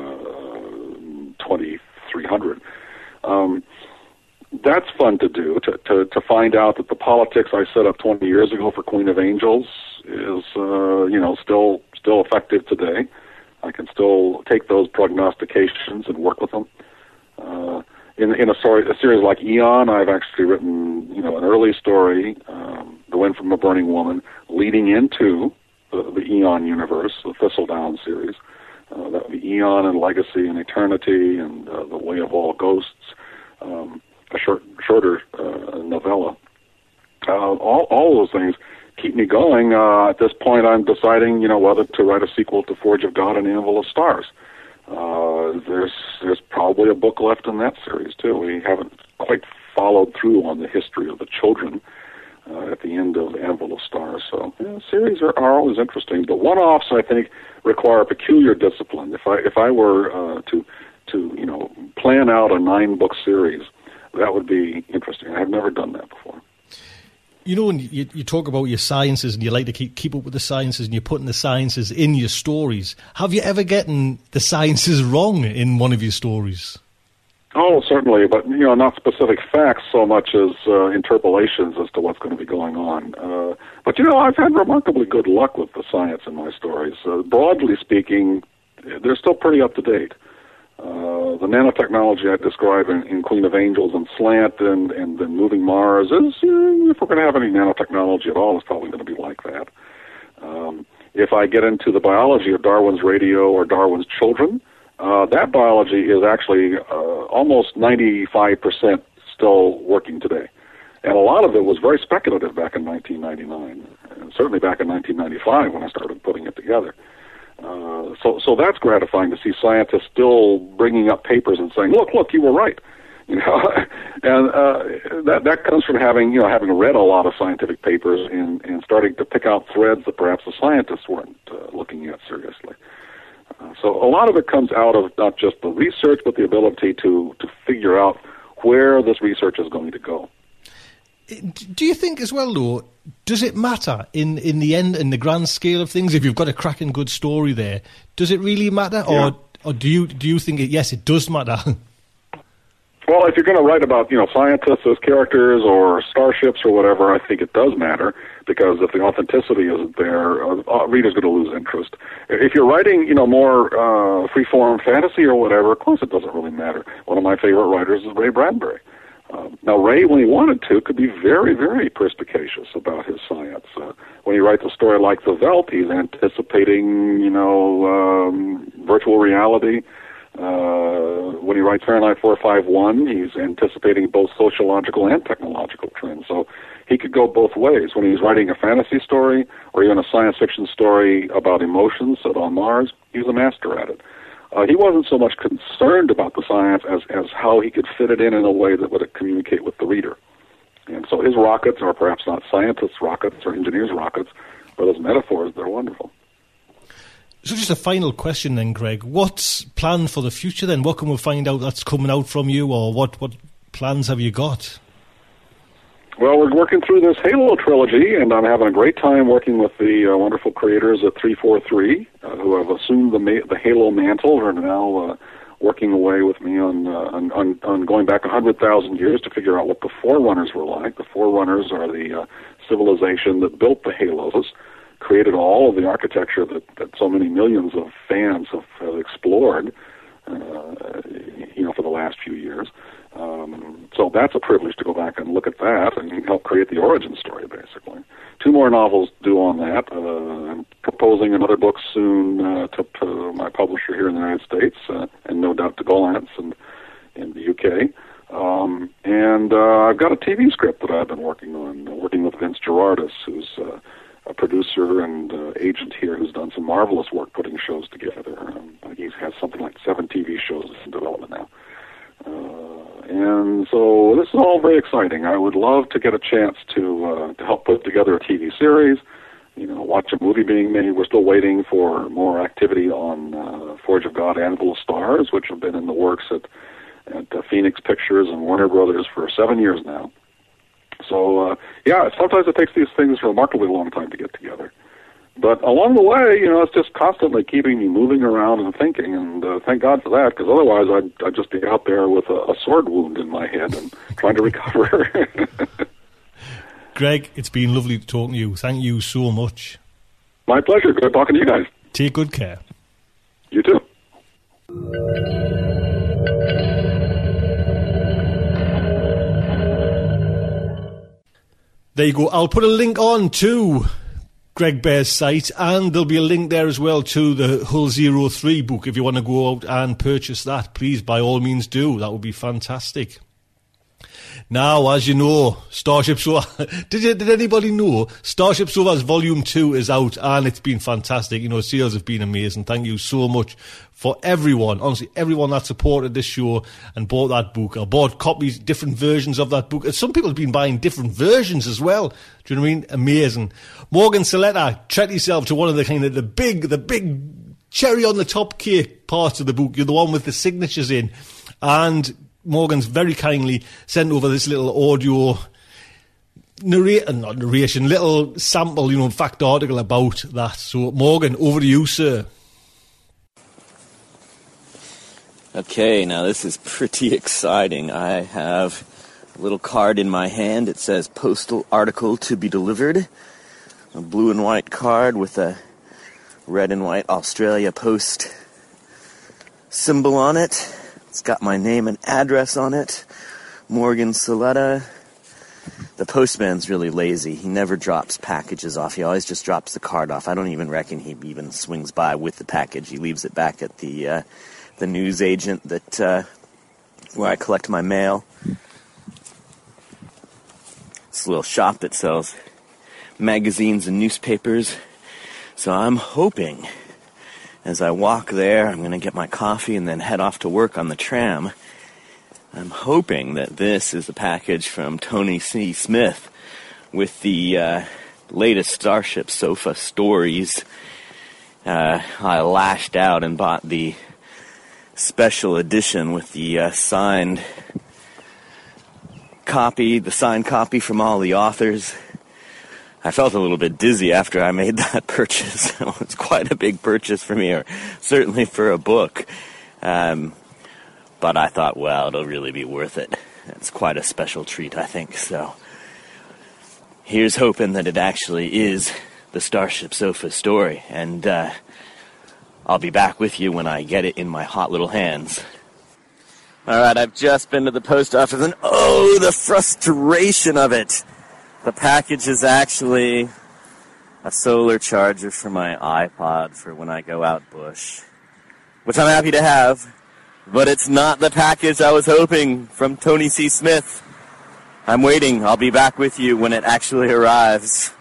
uh, twenty-three hundred. Um, that's fun to do, to, to, to find out that the politics I set up twenty years ago for Queen of Angels is, uh, you know, still still effective today. I can still take those prognostications and work with them. Uh, in in a story, a series like Eon, I've actually written, you know, an early story, um, The Wind from a Burning Woman, leading into the, the Eon universe, the Thistledown series. Uh, that would be Eon and Legacy and Eternity and uh, The Way of All Ghosts, um, a short, shorter uh, novella. Uh, all all those things keep me going. Uh, at this point, I'm deciding, you know, whether to write a sequel to Forge of God and Anvil of Stars. Uh, there's there's probably a book left in that series, too. We haven't quite followed through on the history of the children uh, at the end of Anvil of Stars. So, you know, series are, are always interesting, but one-offs, I think, require a peculiar discipline. If I if I were uh, to, to, you know, plan out a nine-book series, that would be interesting. I've never done that before. You know, when you, you talk about your sciences and you like to keep, keep up with the sciences and you're putting the sciences in your stories, have you ever gotten the sciences wrong in one of your stories? Oh, certainly, but, you know, not specific facts so much as uh, interpolations as to what's going to be going on. Uh, but, you know, I've had remarkably good luck with the science in my stories. Uh, broadly speaking, they're still pretty up to date. Uh, uh, the nanotechnology I describe in, in Queen of Angels and Slant and, and then Moving Mars is, uh, if we're going to have any nanotechnology at all, it's probably going to be like that. Um, if I get into the biology of Darwin's radio or Darwin's children, uh, that biology is actually uh, almost ninety-five percent still working today. And a lot of it was very speculative back in nineteen ninety-nine, and certainly back in nineteen ninety-five when I started putting it together. Uh, so, so that's gratifying to see scientists still bringing up papers and saying, "Look, look, you were right." You know, and uh, that that comes from having you know having read a lot of scientific papers and, and starting to pick out threads that perhaps the scientists weren't uh, looking at seriously. Uh, so a lot of it comes out of not just the research, but the ability to to figure out where this research is going to go. Do you think as well, though, does it matter in, in the end, in the grand scale of things, if you've got a cracking good story there, does it really matter? Yeah. Or or do you do you think, it, yes, it does matter? Well, if you're going to write about, you know, scientists as characters or starships or whatever, I think it does matter, because if the authenticity isn't there, uh, readers are going to lose interest. If you're writing, you know, more uh, free-form fantasy or whatever, of course it doesn't really matter. One of my favorite writers is Ray Bradbury. Um, now, Ray, when he wanted to, could be very, very perspicacious about his science. Uh, when he writes a story like The Veldt, he's anticipating, you know, um, virtual reality. Uh, when he writes Fahrenheit four fifty-one, he's anticipating both sociological and technological trends. So he could go both ways. When he's writing a fantasy story or even a science fiction story about emotions set on Mars, he's a master at it. Uh, he wasn't so much concerned about the science as, as how he could fit it in in a way that would communicate with the reader. And so his rockets are perhaps not scientists' rockets or engineers' rockets, but as metaphors, they're wonderful. So just a final question then, Greg. What's planned for the future then? What can we find out that's coming out from you, or what, what plans have you got? Well, we're working through this Halo trilogy, and I'm having a great time working with the uh, wonderful creators at three forty-three, uh, who have assumed the ma- the Halo mantle, and are now uh, working away with me on, uh, on, on on going back one hundred thousand years to figure out what the Forerunners were like. The Forerunners are the uh, civilization that built the Halos, created all of the architecture that, that so many millions of fans have, have explored, uh, you know, for the last few years. Um, so that's a privilege to go back and look at that and help create the origin story, basically. Two more novels due on that. Uh, I'm proposing another book soon uh, to, to my publisher here in the United States, uh, and no doubt to Gollancz and in the U K. Um, and uh, I've got a T V script that I've been working on, uh, working with Vince Gerardis, who's uh, a producer and uh, agent here who's done some marvelous work putting shows together. Um, he has something like seven T V shows in development now. Uh, and so this is all very exciting. I would love to get a chance to uh, to help put together a T V series, you know, watch a movie being made. We're still waiting for more activity on uh, Forge of God, Anvil of Stars, which have been in the works at, at uh, Phoenix Pictures and Warner Brothers for seven years now. So, uh, yeah, sometimes it takes these things a remarkably long time to get together. But along the way, you know, it's just constantly keeping me moving around and thinking, and uh, thank God for that, because otherwise I'd, I'd just be out there with a, a sword wound in my head and trying to recover. Greg, it's been lovely talking to you. Thank you so much. My pleasure. Good talking to you guys. Take good care. You too. There you go. I'll put a link on to Greg Bear's site, and there'll be a link there as well to the Hull Zero three book. If you want to go out and purchase that, please, by all means do. That would be fantastic. Now, as you know, Starship Sofa... did, you, did anybody know Starship Sofa's Volume two is out, and it's been fantastic. You know, sales have been amazing. Thank you so much for everyone, honestly, everyone that supported this show and bought that book. I bought copies, different versions of that book. Some people have been buying different versions as well. Do you know what I mean? Amazing. Morgan Saletta, treat yourself to one of the kind of the big, the big cherry on the top cake parts of the book. You're the one with the signatures in. And Morgan's very kindly sent over this little audio narration, not narration, little sample, you know, fact article about that. So, Morgan, over to you, sir. Okay, now this is pretty exciting. I have a little card in my hand. It says postal article to be delivered. A blue and white card with a red and white Australia Post symbol on it. It's got my name and address on it. Morgan Saletta. The postman's really lazy. He never drops packages off. He always just drops the card off. I don't even reckon he even swings by with the package. He leaves it back at the uh, the news agent that uh, where I collect my mail. It's a little shop that sells magazines and newspapers. So I'm hoping, as I walk there, I'm going to get my coffee and then head off to work on the tram. I'm hoping that this is a package from Tony C. Smith with the uh, latest Starship Sofa stories. Uh, I lashed out and bought the special edition with the uh, signed copy, the signed copy from all the authors. I felt a little bit dizzy after I made that purchase. It's quite a big purchase for me, or certainly for a book. Um, but I thought, well, it'll really be worth it. It's quite a special treat, I think. So here's hoping that it actually is the Starship Sofa story. And uh, I'll be back with you when I get it in my hot little hands. All right, I've just been to the post office, and oh, the frustration of it. The package is actually a solar charger for my iPod for when I go out bush, which I'm happy to have, but it's not the package I was hoping from Tony C. Smith. I'm waiting. I'll be back with you when it actually arrives.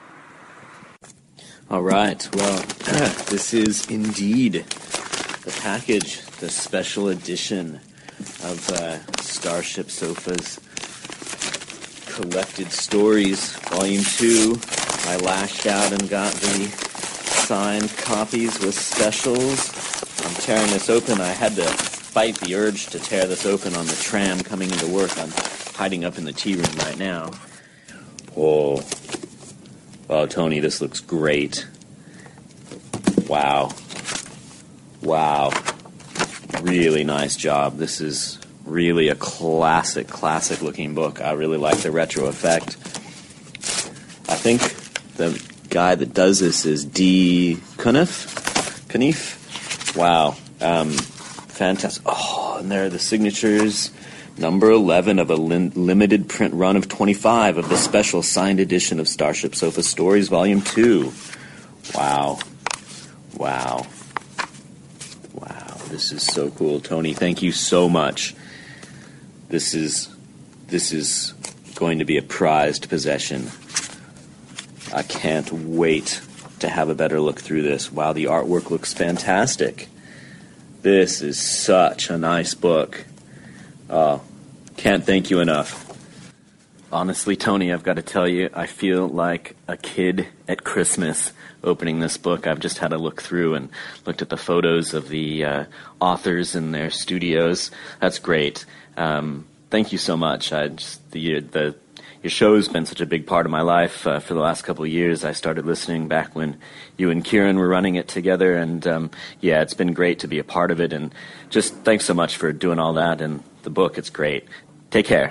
All right, well, this is indeed the package, the special edition of uh, Starship Sofa's Collected Stories, Volume two. I lashed out and got the signed copies with specials. I'm tearing this open. I had to fight the urge to tear this open on the tram coming into work. I'm hiding up in the tea room right now. Oh, oh, Tony, this looks great. Wow. Wow. Really nice job. This is really a classic, classic looking book. I really like the retro effect. I think the guy that does this is D. Cuniff? Cuniff? Wow. Um, fantastic. Oh, and there are the signatures. Number eleven of a lim- limited print run of twenty-five of the special signed edition of Starship Sofa Stories, Volume two. Wow. Wow. Wow. This is so cool. Tony, thank you so much. This is this is going to be a prized possession. I can't wait to have a better look through this. Wow, the artwork looks fantastic. This is such a nice book. Oh, can't thank you enough. Honestly, Tony, I've got to tell you, I feel like a kid at Christmas opening this book. I've just had a look through and looked at the photos of the uh, authors in their studios. That's great. Um, thank you so much. I just the the your show's been such a big part of my life uh, for the last couple of years. I started listening back when you and Kieran were running it together, and um, yeah, it's been great to be a part of it. And just thanks so much for doing all that. And the book, it's great. Take care.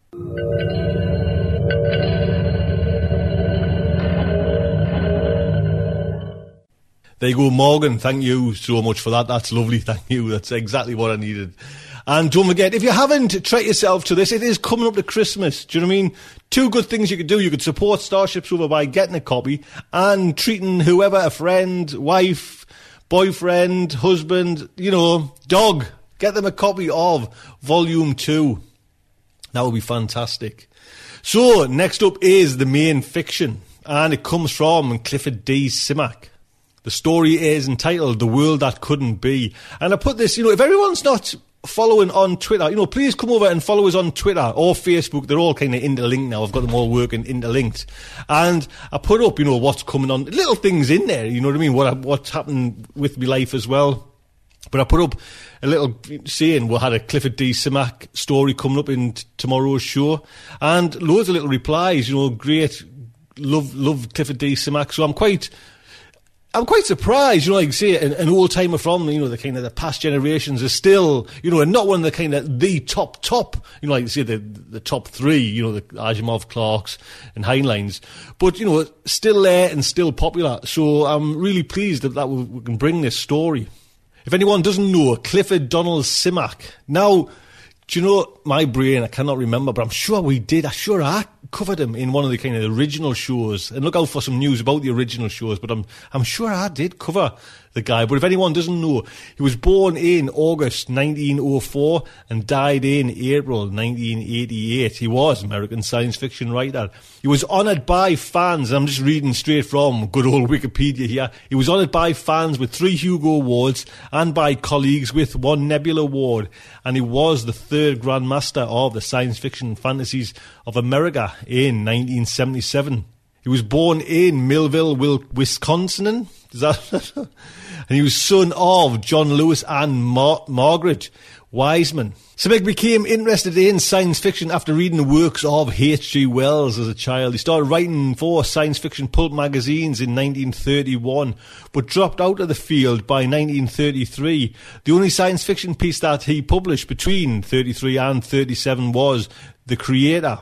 There you go, Morgan. Thank you so much for that. That's lovely. Thank you. That's exactly what I needed. And don't forget, if you haven't, treat yourself to this. It is coming up to Christmas. Do you know what I mean? Two good things you could do. You could support Starship Sofa by getting a copy and treating whoever, a friend, wife, boyfriend, husband, you know, dog. Get them a copy of Volume two. That would be fantastic. So, next up is the main fiction. And it comes from Clifford D. Simak. The story is entitled The World That Couldn't Be. And I put this, you know, if everyone's not following on Twitter, you know, please come over and follow us on Twitter or Facebook. They're all kind of interlinked now. I've got them all working interlinked. And I put up, you know, what's coming on, little things in there, you know what I mean, what what's happened with my life as well. But I put up a little saying we had a Clifford D. Simak story coming up in t- tomorrow's show. And loads of little replies, you know, great, love, love Clifford D. Simak. So I'm quite... I'm quite surprised, you know, like say an, an old timer from, you know, the kind of the past generations is still, you know, and not one of the kind of the top, top, you know, like say the the top three, you know, the Asimov, Clarks and Heinleins, but, you know, still there and still popular. So I'm really pleased that, that we, we can bring this story. If anyone doesn't know, Clifford Donald Simak. Now, do you know, my brain, I cannot remember, but I'm sure we did. I'm sure I covered him in one of the kind of original shows. And look out for some news about the original shows, but I'm I'm sure I did cover the guy. But if anyone doesn't know, he was born in August nineteen oh four and died in April nineteen eighty-eight. He was an American science fiction writer. He was honoured by fans. I'm just reading straight from good old Wikipedia here. He was honoured by fans with three Hugo Awards and by colleagues with one Nebula Award. And he was the third Grand Master of the Science Fiction Fantasies of America in nineteen seventy-seven. He was born in Millville, Wisconsin. Is that? And he was son of John Lewis and Mar- Margaret Wiseman. Simek became interested in science fiction after reading the works of H G Wells as a child. He started writing for science fiction pulp magazines in nineteen thirty-one, but dropped out of the field by nineteen thirty-three. The only science fiction piece that he published between thirty-three and thirty-seven was The Creator,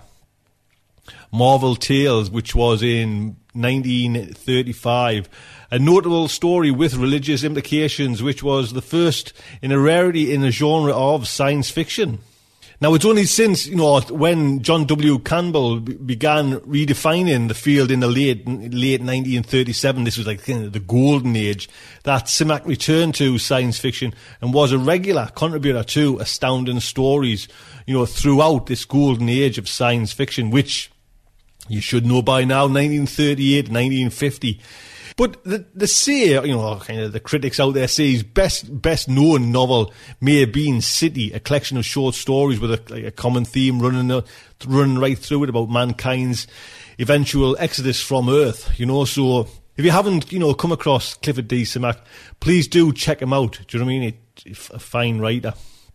Marvel Tales, which was in nineteen thirty-five. A notable story with religious implications, which was the first in a rarity in the genre of science fiction. Now, it's only since, you know, when John W. Campbell b- began redefining the field in the late late nineteen thirty-seven, this was like you know, the golden age, that Simak returned to science fiction and was a regular contributor to Astounding Stories, you know, throughout this golden age of science fiction, which you should know by now, nineteen thirty-eight, nineteen fifty. But the, the say, you know, kind of the critics out there say his best best known novel may have been City, a collection of short stories with a, like a common theme running uh, running right through it about mankind's eventual exodus from Earth. You know, so if you haven't, you know, come across Clifford D. Simak, please do check him out. Do you know what I mean? He's a fine writer.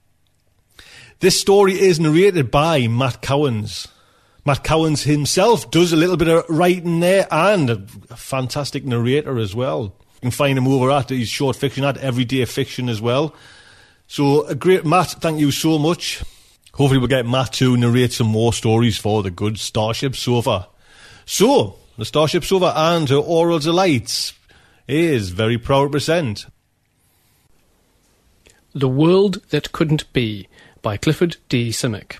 This story is narrated by Matt Cowens. Matt Cowens himself does a little bit of writing there and a, a fantastic narrator as well. You can find him over at his short fiction, at Everyday Fiction as well. So, a great Matt, thank you so much. Hopefully we'll get Matt to narrate some more stories for the good Starship Sofa. So, the Starship Sofa and her Aural Delights is very proud to present The World That Couldn't Be by Clifford D. Simak.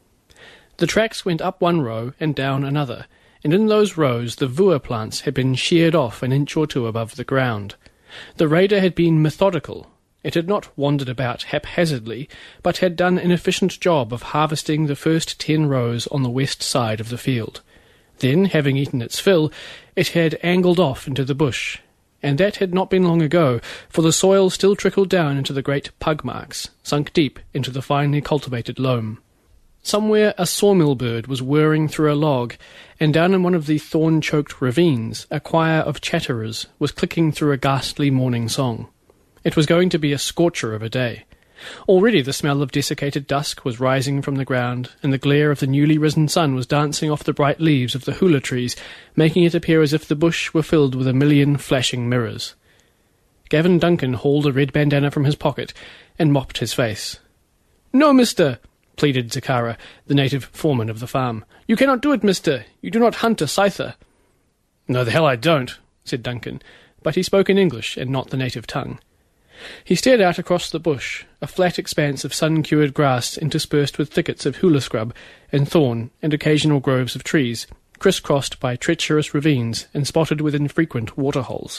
The tracks went up one row and down another, and in those rows the vua plants had been sheared off an inch or two above the ground. The raider had been methodical. It had not wandered about haphazardly, but had done an efficient job of harvesting the first ten rows on the west side of the field. Then, having eaten its fill, it had angled off into the bush, and that had not been long ago, for the soil still trickled down into the great pug marks, sunk deep into the finely cultivated loam. Somewhere a sawmill bird was whirring through a log, and down in one of the thorn-choked ravines a choir of chatterers was clicking through a ghastly morning song. It was going to be a scorcher of a day. Already the smell of desiccated dusk was rising from the ground, and the glare of the newly risen sun was dancing off the bright leaves of the hula trees, making it appear as if the bush were filled with a million flashing mirrors. Gavin Duncan hauled a red bandana from his pocket and mopped his face. "No, mister," pleaded Zakara, the native foreman of the farm. "You cannot do it, mister. You do not hunt a scyther." "No, the hell I don't," said Duncan, but he spoke in English and not the native tongue. He stared out across the bush, a flat expanse of sun-cured grass interspersed with thickets of hula scrub and thorn and occasional groves of trees, criss-crossed by treacherous ravines and spotted with infrequent waterholes.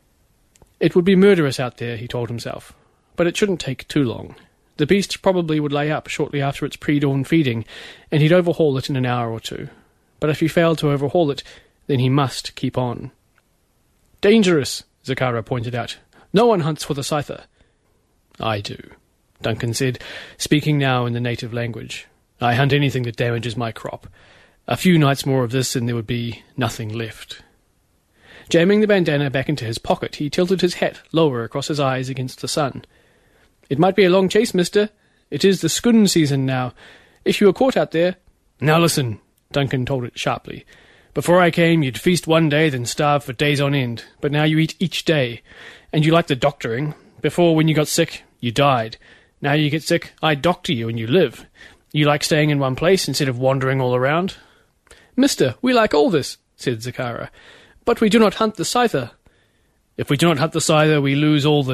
It would be murderous out there, he told himself, but it shouldn't take too long. The beast probably would lay up shortly after its pre-dawn feeding, and he'd overhaul it in an hour or two. But if he failed to overhaul it, then he must keep on. "Dangerous," Zakara pointed out. "No one hunts for the scyther." "I do," Duncan said, speaking now in the native language. "I hunt anything that damages my crop. A few nights more of this and there would be nothing left." Jamming the bandana back into his pocket, he tilted his hat lower across his eyes against the sun. "It might be a long chase, mister. It is the skun season now. If you were caught out there—" "Now listen," Duncan told it sharply. "Before I came, you'd feast one day, then starve for days on end. But now you eat each day. And you like the doctoring. Before, when you got sick, you died. Now you get sick, I doctor you and you live. You like staying in one place instead of wandering all around?" "Mister, we like all this," said Zakara. "But we do not hunt the scyther." "If we do not hunt the scyther, we lose all this,"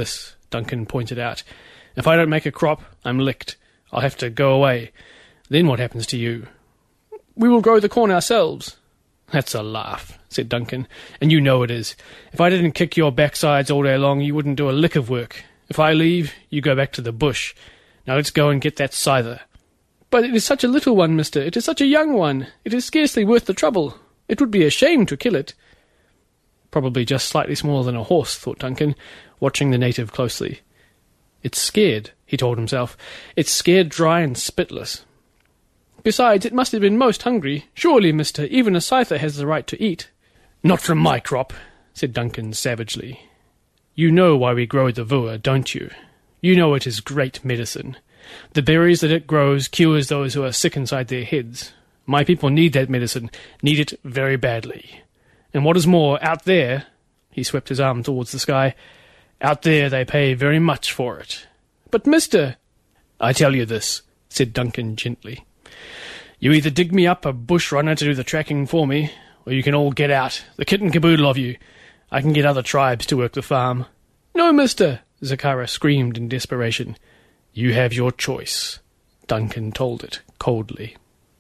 Duncan pointed out. "If I don't make a crop, I'm licked. I'll have to go away. Then what happens to you?" "We will grow the corn ourselves." "That's a laugh," said Duncan, "and you know it is. If I didn't kick your backsides all day long, you wouldn't do a lick of work. If I leave, you go back to the bush. Now let's go and get that scyther." "But it is such a little one, mister. It is such a young one. It is scarcely worth the trouble. It would be a shame to kill it." Probably just slightly smaller than a horse, thought Duncan, watching the native closely. "It's scared," he told himself. "It's scared dry and spitless. Besides, it must have been most hungry. Surely, mister, even a scyther has the right to eat." "Not from my crop," said Duncan savagely. "You know why we grow the vua, don't you? You know it is great medicine. The berries that it grows cures those who are sick inside their heads. My people need that medicine, need it very badly. And what is more, out there," he swept his arm towards the sky, "out there they pay very much for it." "But, mister—" "I tell you this," said Duncan gently. "You either dig me up a bush runner to do the tracking for me, or you can all get out, the kit and caboodle of you. I can get other tribes to work the farm." "No, mister," Zakara screamed in desperation. "You have your choice," Duncan told it coldly.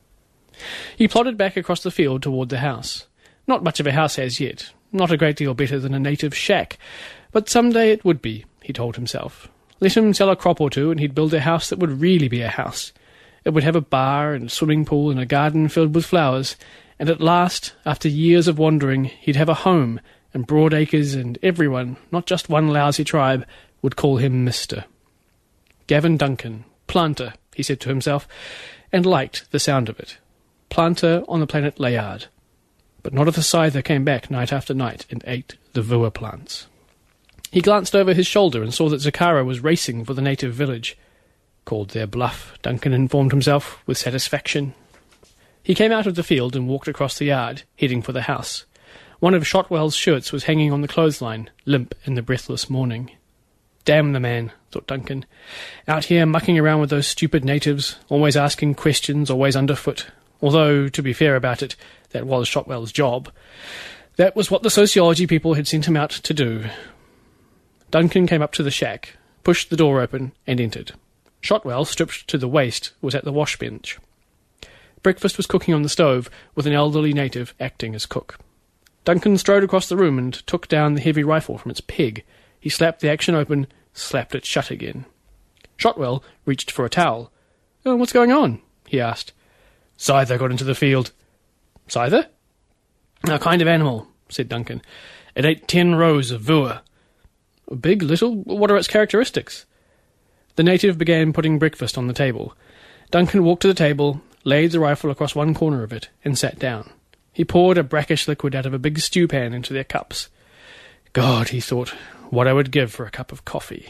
He plodded back across the field toward the house. Not much of a house as yet, not a great deal better than a native shack, but some day it would be, he told himself. Let him sell a crop or two and he'd build a house that would really be a house. It would have a bar and swimming pool and a garden filled with flowers, and at last, after years of wandering, he'd have a home and broad acres, and everyone, not just one lousy tribe, would call him Mister Gavin Duncan, planter, he said to himself, and liked the sound of it. Planter on the planet Layard. But not if the scyther came back night after night and ate the vua plants. He glanced over his shoulder and saw that Zakara was racing for the native village. Called their bluff, Duncan informed himself with satisfaction. He came out of the field and walked across the yard, heading for the house. One of Shotwell's shirts was hanging on the clothesline, limp in the breathless morning. Damn the man, thought Duncan. Out here mucking around with those stupid natives, always asking questions, always underfoot. Although, to be fair about it, that was Shotwell's job. That was what the sociology people had sent him out to do. Duncan came up to the shack, pushed the door open, and entered. Shotwell, stripped to the waist, was at the wash bench. Breakfast was cooking on the stove, with an elderly native acting as cook. Duncan strode across the room and took down the heavy rifle from its peg. He slapped the action open, slapped it shut again. Shotwell reached for a towel. "Oh, what's going on?" he asked. "Scyther got into the field." "Scyther?" "A kind of animal," said Duncan. "It ate ten rows of vua." "Big, little? What are its characteristics?" The native began putting breakfast on the table. Duncan walked to the table, laid the rifle across one corner of it, and sat down. He poured a brackish liquid out of a big stew pan into their cups. God, he thought, what I would give for a cup of coffee.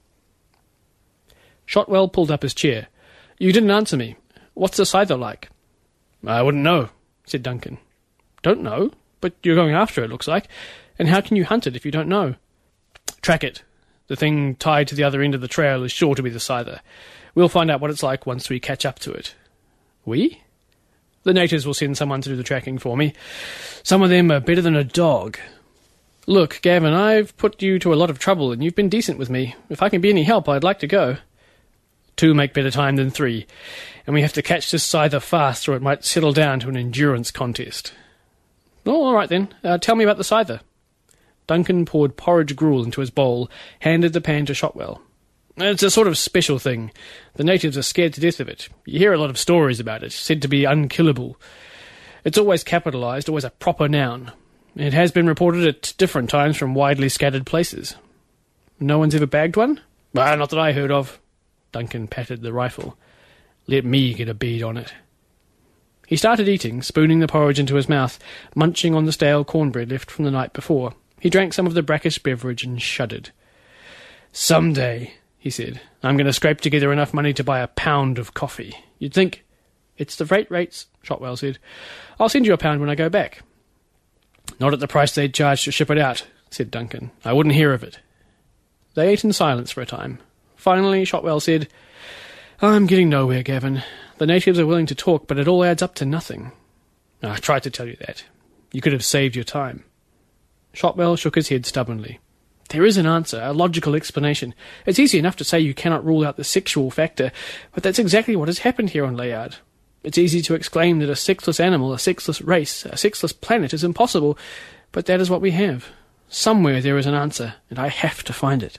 Shotwell pulled up his chair. "You didn't answer me. What's the scyther like?" "I wouldn't know," said Duncan. "Don't know? But you're going after it, looks like. And how can you hunt it if you don't know?" "Track it. The thing tied to the other end of the trail is sure to be the scyther. We'll find out what it's like once we catch up to it." "We?" "The natives will send someone to do the tracking for me. Some of them are better than a dog. Look, Gavin, I've put you to a lot of trouble, and you've been decent with me. If I can be any help, I'd like to go." "Two make better time than three, and we have to catch this scyther fast, or it might settle down to an endurance contest." "Oh, all right then. Uh, tell me about the scyther." Duncan poured porridge gruel into his bowl, handed the pan to Shotwell. "It's a sort of special thing. The natives are scared to death of it. You hear a lot of stories about it, said to be unkillable. It's always capitalised, always a proper noun. It has been reported at different times from widely scattered places." "No one's ever bagged one?" "Well, not that I heard of." Duncan patted the rifle. "Let me get a bead on it." He started eating, spooning the porridge into his mouth, munching on the stale cornbread left from the night before. He drank some of the brackish beverage and shuddered. "Some day," he said, "I'm going to scrape together enough money to buy a pound of coffee. You'd think—" "It's the freight rates," Shotwell said. "I'll send you a pound when I go back." "Not at the price they'd charge to ship it out," said Duncan. "I wouldn't hear of it." They ate in silence for a time. Finally, Shotwell said, "I'm getting nowhere, Gavin. The natives are willing to talk, but it all adds up to nothing." "I tried to tell you that. You could have saved your time." Shotwell shook his head stubbornly. There is an answer, a logical explanation. It's easy enough to say you cannot rule out the sexual factor, but that's exactly what has happened here on Layard. It's easy to exclaim that a sexless animal, a sexless race, a sexless planet is impossible, but that is what we have. Somewhere there is an answer, and I have to find it.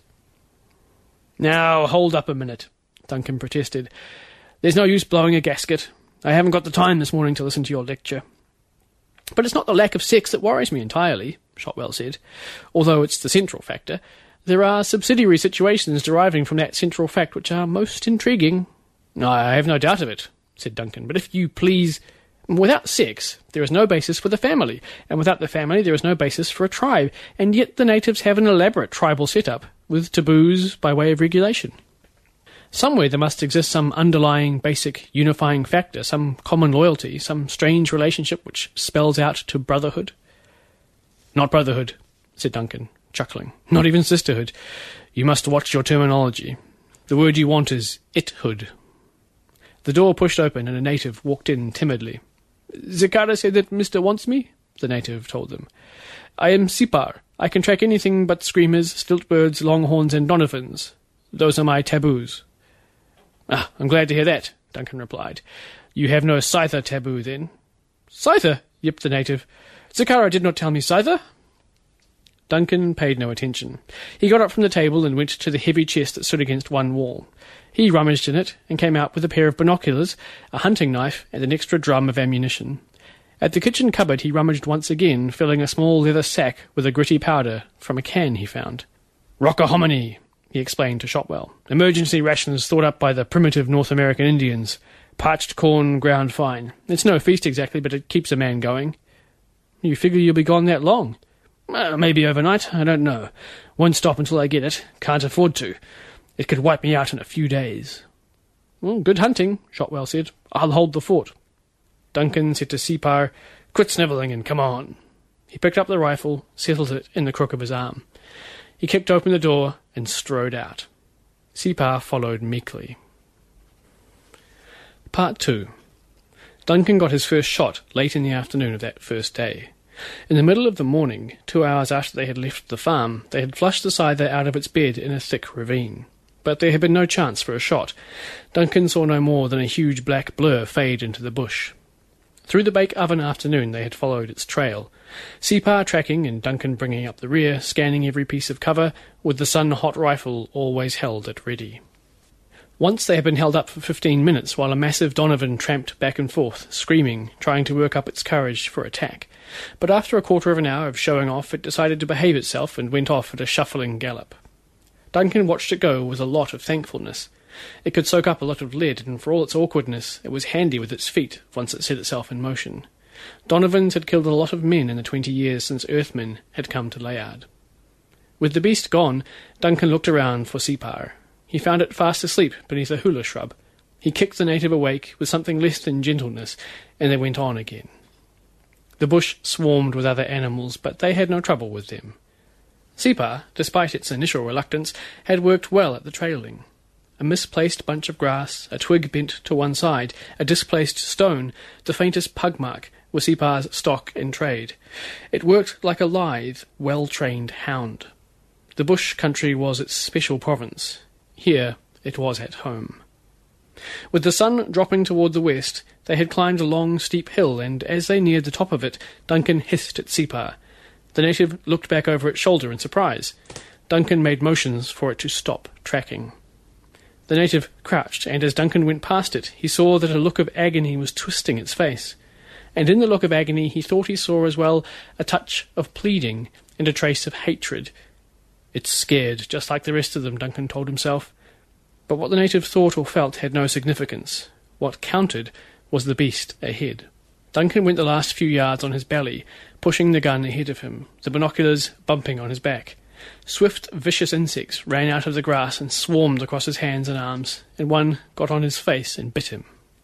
Now, hold up a minute, Duncan protested. There's no use blowing a gasket. I haven't got the time this morning to listen to your lecture. But it's not the lack of sex that worries me entirely, Shotwell said. Although it's the central factor, there are subsidiary situations deriving from that central fact which are most intriguing. I have no doubt of it, said Duncan, but if you please, without sex, there is no basis for the family, and without the family there is no basis for a tribe, and yet the natives have an elaborate tribal setup, with taboos by way of regulation. Somewhere there must exist some underlying, basic, unifying factor, some common loyalty, some strange relationship which spells out to brotherhood. Not brotherhood, said Duncan, chuckling. Not even sisterhood. You must watch your terminology. The word you want is ithood. The door pushed open and a native walked in timidly. Zikara said that Mister wants me, the native told them. I am Sipar. I can track anything but screamers, stiltbirds, longhorns, and donovans. Those are my taboos. Ah, I'm glad to hear that, Duncan replied. You have no Scyther taboo, then? Scyther, yipped the native. Zikara did not tell me Scyther. Duncan paid no attention. He got up from the table and went to the heavy chest that stood against one wall. He rummaged in it and came out with a pair of binoculars, a hunting knife, and an extra drum of ammunition. At the kitchen cupboard he rummaged once again, filling a small leather sack with a gritty powder from a can he found. Rockahominy, he explained to Shotwell. Emergency rations thought up by the primitive North American Indians. Parched corn, ground fine. It's no feast exactly, but it keeps a man going. You figure you'll be gone that long? Uh, maybe overnight, I don't know. Won't stop until I get it. Can't afford to. It could wipe me out in a few days. Well, good hunting, Shotwell said. I'll hold the fort. Duncan said to Sipar, Quit snivelling and come on. He picked up the rifle, settled it in the crook of his arm. He kicked open the door and strode out. Sipar followed meekly. Part two. Duncan got his first shot late in the afternoon of that first day. In the middle of the morning, two hours after they had left the farm, they had flushed the scyther out of its bed in a thick ravine. But there had been no chance for a shot. Duncan saw no more than a huge black blur fade into the bush. Through the bake oven afternoon they had followed its trail, Sipar tracking and Duncan bringing up the rear, scanning every piece of cover, with the sun-hot rifle always held at ready. Once they had been held up for fifteen minutes while a massive donovan tramped back and forth, screaming, trying to work up its courage for attack. But after a quarter of an hour of showing off, it decided to behave itself and went off at a shuffling gallop. Duncan watched it go with a lot of thankfulness. It could soak up a lot of lead, and for all its awkwardness, it was handy with its feet once it set itself in motion. Donovans had killed a lot of men in the twenty years since Earthmen had come to Layard. With the beast gone, Duncan looked around for Sipar. He found it fast asleep beneath a hula shrub. He kicked the native awake with something less than gentleness, and they went on again. The bush swarmed with other animals, but they had no trouble with them. Sipar, despite its initial reluctance, had worked well at the trailing. A misplaced bunch of grass, a twig bent to one side, a displaced stone, the faintest pug mark, were Sipar's stock in trade. It worked like a lithe, well-trained hound. The bush country was its special province. Here it was at home. With the sun dropping toward the west, they had climbed a long, steep hill, and as they neared the top of it, Duncan hissed at Sipar. The native looked back over its shoulder in surprise. Duncan made motions for it to stop tracking. The native crouched, and as Duncan went past it, he saw that a look of agony was twisting its face. And in the look of agony he thought he saw as well a touch of pleading and a trace of hatred. It's scared, just like the rest of them, Duncan told himself. But what the native thought or felt had no significance. What counted was the beast ahead. Duncan went the last few yards on his belly, pushing the gun ahead of him, the binoculars bumping on his back. Swift, vicious insects ran out of the grass and swarmed across his hands and arms, and one got on his face and bit him.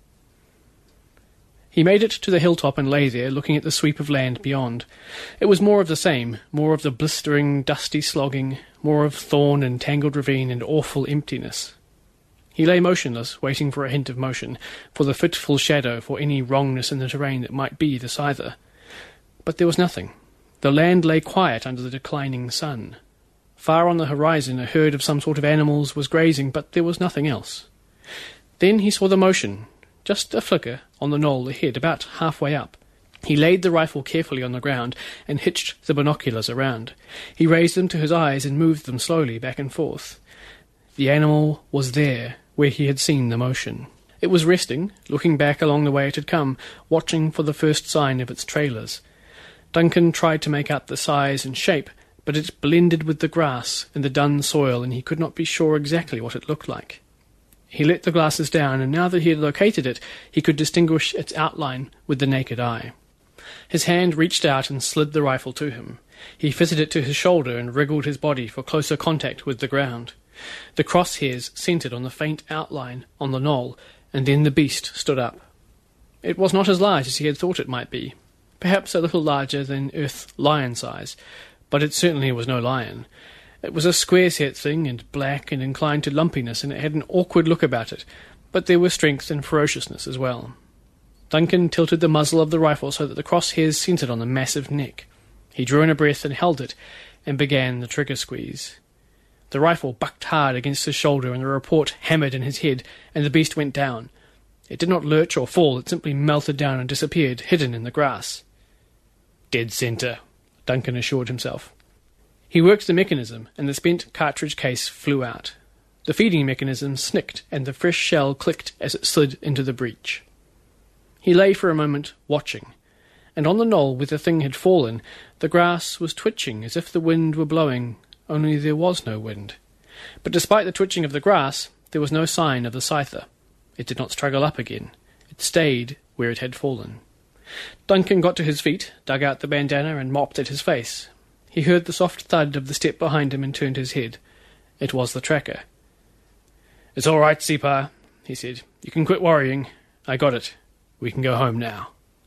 He made it to the hilltop and lay there, looking at the sweep of land beyond. It was more of the same, more of the blistering, dusty slogging, more of thorn and tangled ravine and awful emptiness. He lay motionless, waiting for a hint of motion, for the fitful shadow, for any wrongness in the terrain that might be the scyther. But there was nothing. The land lay quiet under the declining sun. Far on the horizon a herd of some sort of animals was grazing, but there was nothing else. Then he saw the motion, just a flicker, on the knoll ahead, about halfway up. He laid the rifle carefully on the ground and hitched the binoculars around. He raised them to his eyes and moved them slowly back and forth. The animal was there, where he had seen the motion. It was resting, looking back along the way it had come, watching for the first sign of its trailers. Duncan tried to make out the size and shape, but it blended with the grass and the dun soil, and he could not be sure exactly what it looked like. He let the glasses down, and now that he had located it, he could distinguish its outline with the naked eye. His hand reached out and slid the rifle to him. He fitted it to his shoulder and wriggled his body for closer contact with the ground. The crosshairs centred on the faint outline on the knoll, and then the beast stood up. It was not as large as he had thought it might be, perhaps a little larger than Earth lion size, but it certainly was no lion. It was a square-set thing, and black and inclined to lumpiness, and it had an awkward look about it, but there was strength and ferociousness as well. Duncan tilted the muzzle of the rifle so that the crosshairs centred on the massive neck. He drew in a breath and held it, and began the trigger squeeze. The rifle bucked hard against his shoulder, and the report hammered in his head, and the beast went down. It did not lurch or fall, it simply melted down and disappeared, hidden in the grass. "Dead centre," Duncan assured himself. He worked the mechanism, and the spent cartridge case flew out. The feeding mechanism snicked, and the fresh shell clicked as it slid into the breech. He lay for a moment, watching, and on the knoll where the thing had fallen, the grass was twitching as if the wind were blowing, only there was no wind. But despite the twitching of the grass, there was no sign of the scyther. It did not struggle up again. It stayed where it had fallen. Duncan got to his feet, dug out the bandana, and mopped at his face. He heard the soft thud of the step behind him and turned his head. It was the tracker. "It's all right, Sipar," he said. "You can quit worrying. I got it. We can go home now."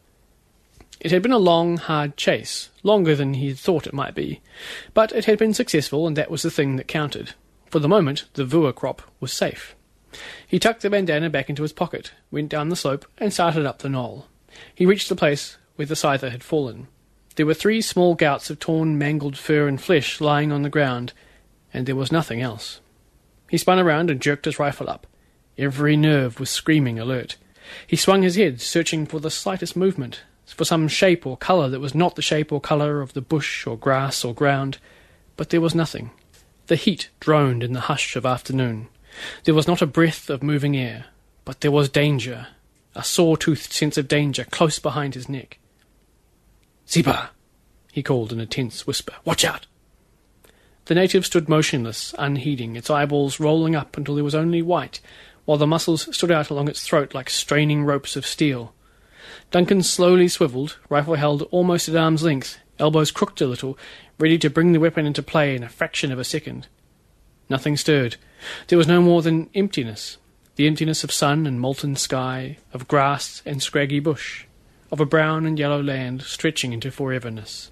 It had been a long, hard chase, longer than he had thought it might be, but it had been successful, and that was the thing that counted. For the moment, the vua crop was safe. He tucked the bandana back into his pocket, went down the slope, and started up the knoll. He reached the place where the scyther had fallen. There were three small gouts of torn, mangled fur and flesh lying on the ground, and there was nothing else. He spun around and jerked his rifle up. Every nerve was screaming alert. He swung his head, searching for the slightest movement, for some shape or colour that was not the shape or colour of the bush or grass or ground. But there was nothing. The heat droned in the hush of afternoon. There was not a breath of moving air, but there was danger, a saw-toothed sense of danger close behind his neck. "Sipar," he called in a tense whisper. "Watch out!" The native stood motionless, unheeding, its eyeballs rolling up until there was only white, while the muscles stood out along its throat like straining ropes of steel. Duncan slowly swivelled, rifle held almost at arm's length, elbows crooked a little, ready to bring the weapon into play in a fraction of a second. Nothing stirred. There was no more than emptiness, the emptiness of sun and molten sky, of grass and scraggy bush, of a brown and yellow land stretching into foreverness.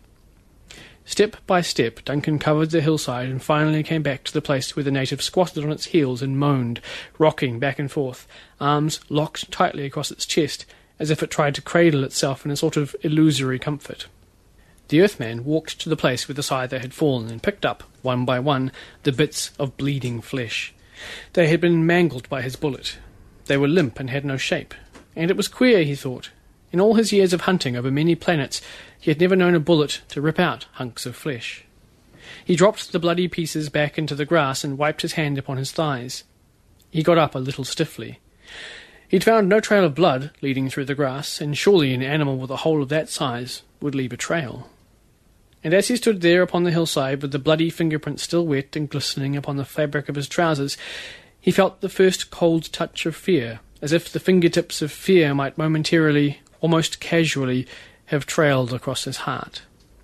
Step by step, Duncan covered the hillside and finally came back to the place where the native squatted on its heels and moaned, rocking back and forth, arms locked tightly across its chest, as if it tried to cradle itself in a sort of illusory comfort. The Earthman walked to the place where the scyther had fallen and picked up, one by one, the bits of bleeding flesh. They had been mangled by his bullet. They were limp and had no shape. And it was queer, he thought. In all his years of hunting over many planets, he had never known a bullet to rip out hunks of flesh. He dropped the bloody pieces back into the grass and wiped his hand upon his thighs. He got up a little stiffly. He'd found no trail of blood leading through the grass, and surely an animal with a hole of that size would leave a trail. And as he stood there upon the hillside, with the bloody fingerprints still wet and glistening upon the fabric of his trousers, he felt the first cold touch of fear, as if the fingertips of fear might momentarily, almost casually, have trailed across his heart.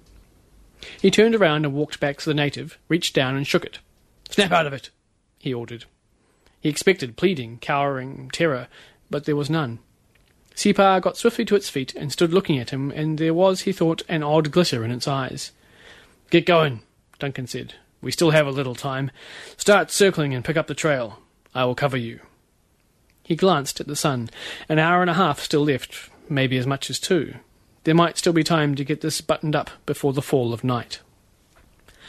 He turned around and walked back to the native, reached down and shook it. "Snap out of it," he ordered. He expected pleading, cowering, terror, but there was none. Sipar got swiftly to its feet and stood looking at him, and there was, he thought, an odd glitter in its eyes. "Get going," Duncan said. "We still have a little time. Start circling and pick up the trail. I will cover you." He glanced at the sun. An hour and a half still left, maybe as much as two. There might still be time to get this buttoned up before the fall of night.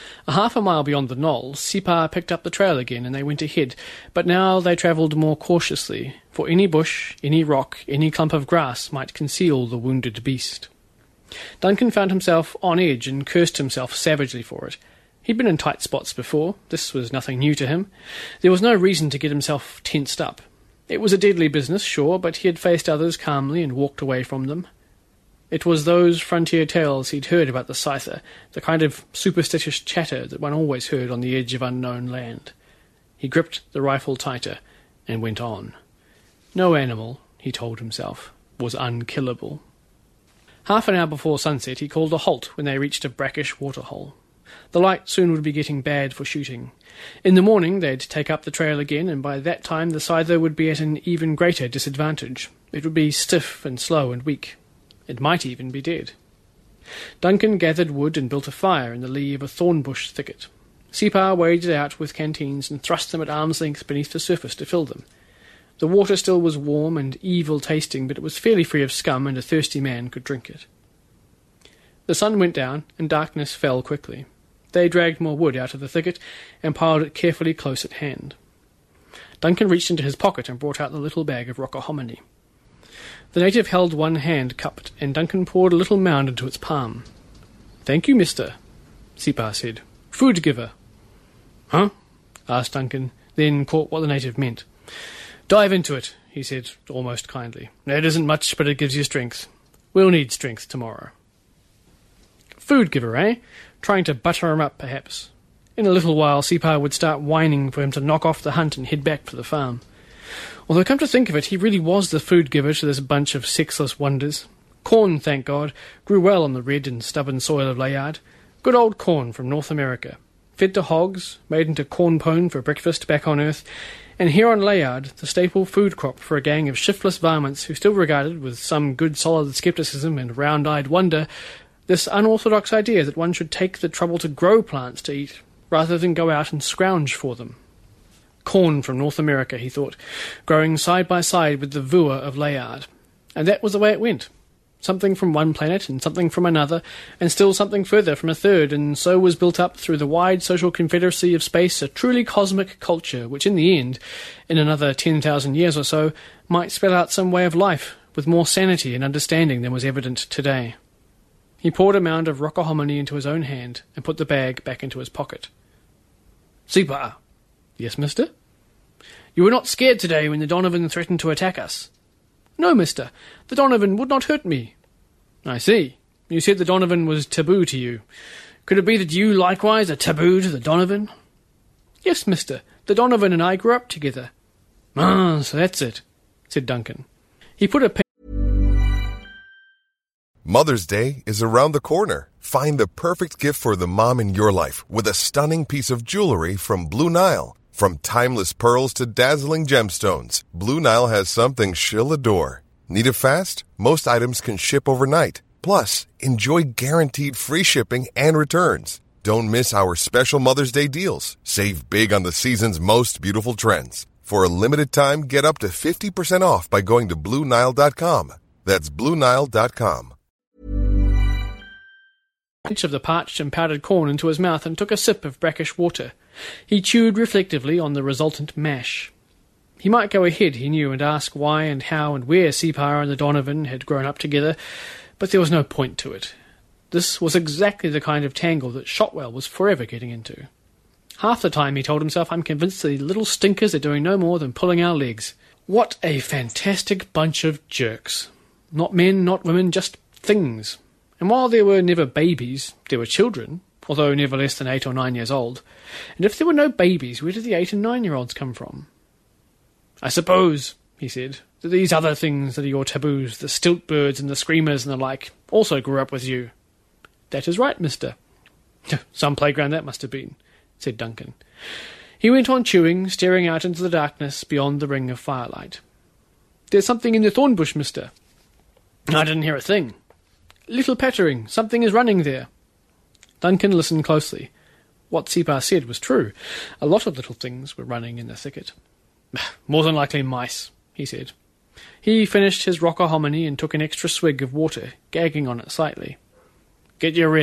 A half a mile beyond the knoll, Sipar picked up the trail again and they went ahead, but now they travelled more cautiously, for any bush, any rock, any clump of grass might conceal the wounded beast. Duncan found himself on edge and cursed himself savagely for it. He'd been in tight spots before. This was nothing new to him. There was no reason to get himself tensed up. It was a deadly business, sure, but he had faced others calmly and walked away from them. It was those frontier tales he'd heard about the Scyther, the kind of superstitious chatter that one always heard on the edge of unknown land. He gripped the rifle tighter and went on. No animal, he told himself, was unkillable. Half an hour before sunset he called a halt when they reached a brackish waterhole. The light soon would be getting bad for shooting. In the morning they'd take up the trail again, and by that time the Scyther would be at an even greater disadvantage. It would be stiff and slow and weak. It might even be dead. Duncan gathered wood and built a fire in the lee of a thornbush thicket. Sipar waded out with canteens and thrust them at arm's length beneath the surface to fill them. The water still was warm and evil-tasting, but it was fairly free of scum, and a thirsty man could drink it. The sun went down, and darkness fell quickly. They dragged more wood out of the thicket and piled it carefully close at hand. Duncan reached into his pocket and brought out the little bag of rockahominy. The native held one hand cupped, and Duncan poured a little mound into its palm. "Thank you, mister," Sipar said. "Food giver." "Huh?" asked Duncan, then caught what the native meant. "Dive into it," he said, almost kindly. "It isn't much, but it gives you strength. We'll need strength tomorrow." Food giver, eh? Trying to butter him up, perhaps. In a little while Sipar would start whining for him to knock off the hunt and head back to the farm. Although, come to think of it, he really was the food giver to this bunch of sexless wonders. Corn, thank God, grew well on the red and stubborn soil of Layard. Good old corn from North America. Fed to hogs, made into corn pone for breakfast back on Earth, and here on Layard, the staple food crop for a gang of shiftless varmints who still regarded, with some good solid scepticism and round-eyed wonder, this unorthodox idea that one should take the trouble to grow plants to eat, rather than go out and scrounge for them. Corn from North America, he thought, growing side by side with the vua of Layard. And that was the way it went. Something from one planet, and something from another, and still something further from a third, and so was built up through the wide social confederacy of space a truly cosmic culture, which in the end, in another ten thousand years or so, might spell out some way of life, with more sanity and understanding than was evident today. He poured a mound of rockahominy into his own hand, and put the bag back into his pocket. "Sipar." "Yes, mister?" "You were not scared today when the Donovan threatened to attack us?" "No, mister. The Donovan would not hurt me." "I see. You said the Donovan was taboo to you. Could it be that you likewise are taboo to the Donovan?" "Yes, mister. The Donovan and I grew up together." "Ah, so that's it," said Duncan. He put a Mother's Day is around the corner. Find the perfect gift for the mom in your life with a stunning piece of jewelry from Blue Nile. From timeless pearls to dazzling gemstones, Blue Nile has something she'll adore. Need it fast? Most items can ship overnight. Plus, enjoy guaranteed free shipping and returns. Don't miss our special Mother's Day deals. Save big on the season's most beautiful trends. For a limited time, get up to fifty percent off by going to Blue Nile dot com. That's Blue Nile dot com. pinch of the parched and powdered corn into his mouth and took a sip of brackish water. He chewed reflectively on the resultant mash. He might go ahead, he knew, and ask why and how and where Sipar and the Donovan had grown up together, but there was no point to it. This was exactly the kind of tangle that Shotwell was forever getting into. Half the time, he told himself, I'm convinced the little stinkers are doing no more than pulling our legs. What a fantastic bunch of jerks. Not men, not women, just things. And while there were never babies, there were children, although never less than eight or nine years old. And if there were no babies, where did the eight and nine-year-olds come from? I suppose, he said, that these other things that are your taboos, the stilt birds and the screamers and the like, also grew up with you. That is right, mister. Some playground that must have been, said Duncan. He went on chewing, staring out into the darkness beyond the ring of firelight. There's something in the thorn bush, mister. I didn't hear a thing. Little pattering. Something is running there. Duncan listened closely. What Sipar said was true. A lot of little things were running in the thicket. More than likely mice, he said. He finished his rockahominy and took an extra swig of water, gagging on it slightly. Get your rest,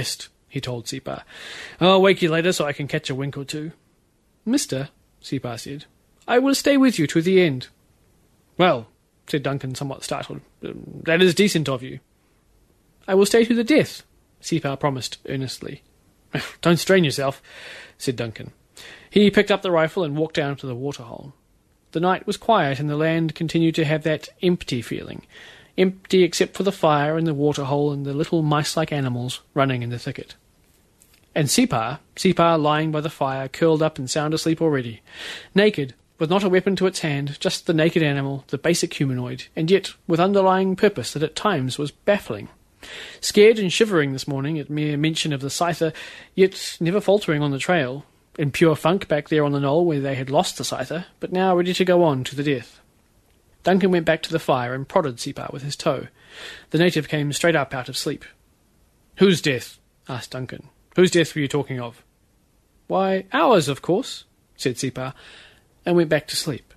he told Separ. I'll wake you later so I can catch a wink or two. Mister, Separ said, I will stay with you to the end. Well, said Duncan, somewhat startled, that is decent of you. I will stay to the death, Separ promised earnestly. Don't strain yourself, said Duncan. He picked up the rifle and walked down to the waterhole. The night was quiet and the land continued to have that empty feeling, empty except for the fire and the waterhole and the little mice-like animals running in the thicket. And Separ, Separ lying by the fire, curled up and sound asleep already, naked, with not a weapon to its hand, just the naked animal, the basic humanoid, and yet with underlying purpose that at times was baffling. Scared and shivering this morning at mere mention of the Scyther, yet never faltering on the trail, in pure funk back there on the knoll where they had lost the Scyther, but now ready to go on to the death. Duncan went back to the fire and prodded Separ with his toe. The native came straight up out of sleep. Whose death? Asked Duncan. Whose death were you talking of? Why, ours, of course, said Separ, and went back to sleep.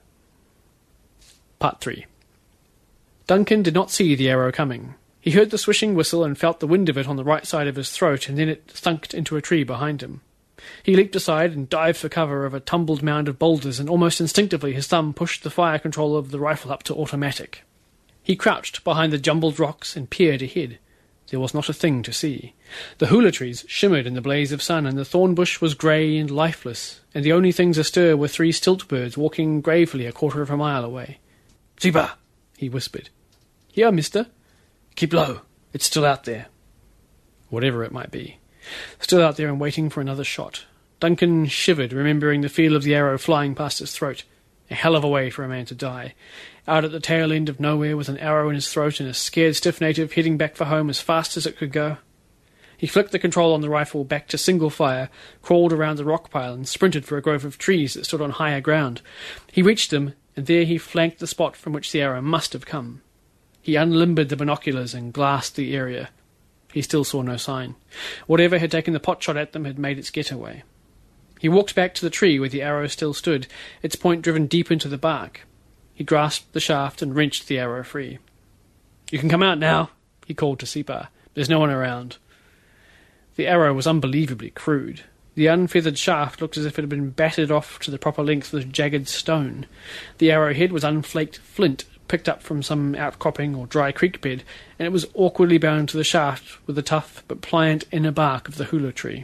Part three. Duncan did not see the arrow coming. He heard the swishing whistle and felt the wind of it on the right side of his throat, and then it thunked into a tree behind him. He leaped aside and dived for cover of a tumbled mound of boulders, and almost instinctively his thumb pushed the fire control of the rifle up to automatic. He crouched behind the jumbled rocks and peered ahead. There was not a thing to see. The hula trees shimmered in the blaze of sun, and the thorn bush was grey and lifeless, and the only things astir were three stilt birds walking gravely a quarter of a mile away. Separ, he whispered. Here, mister. Keep low. It's still out there. Whatever it might be. Still out there and waiting for another shot. Duncan shivered, remembering the feel of the arrow flying past his throat. A hell of a way for a man to die. Out at the tail end of nowhere with an arrow in his throat and a scared stiff native heading back for home as fast as it could go. He flicked the control on the rifle back to single fire, crawled around the rock pile and sprinted for a grove of trees that stood on higher ground. He reached them, and there he flanked the spot from which the arrow must have come. He unlimbered the binoculars and glassed the area. He still saw no sign. Whatever had taken the pot shot at them had made its getaway. He walked back to the tree where the arrow still stood, its point driven deep into the bark. He grasped the shaft and wrenched the arrow free. You can come out now, he called to Separ. There's no one around. The arrow was unbelievably crude. The unfeathered shaft looked as if it had been battered off to the proper length with jagged stone. The arrowhead was unflaked flint, picked up from some outcropping or dry creek bed, and it was awkwardly bound to the shaft with the tough but pliant inner bark of the hula tree.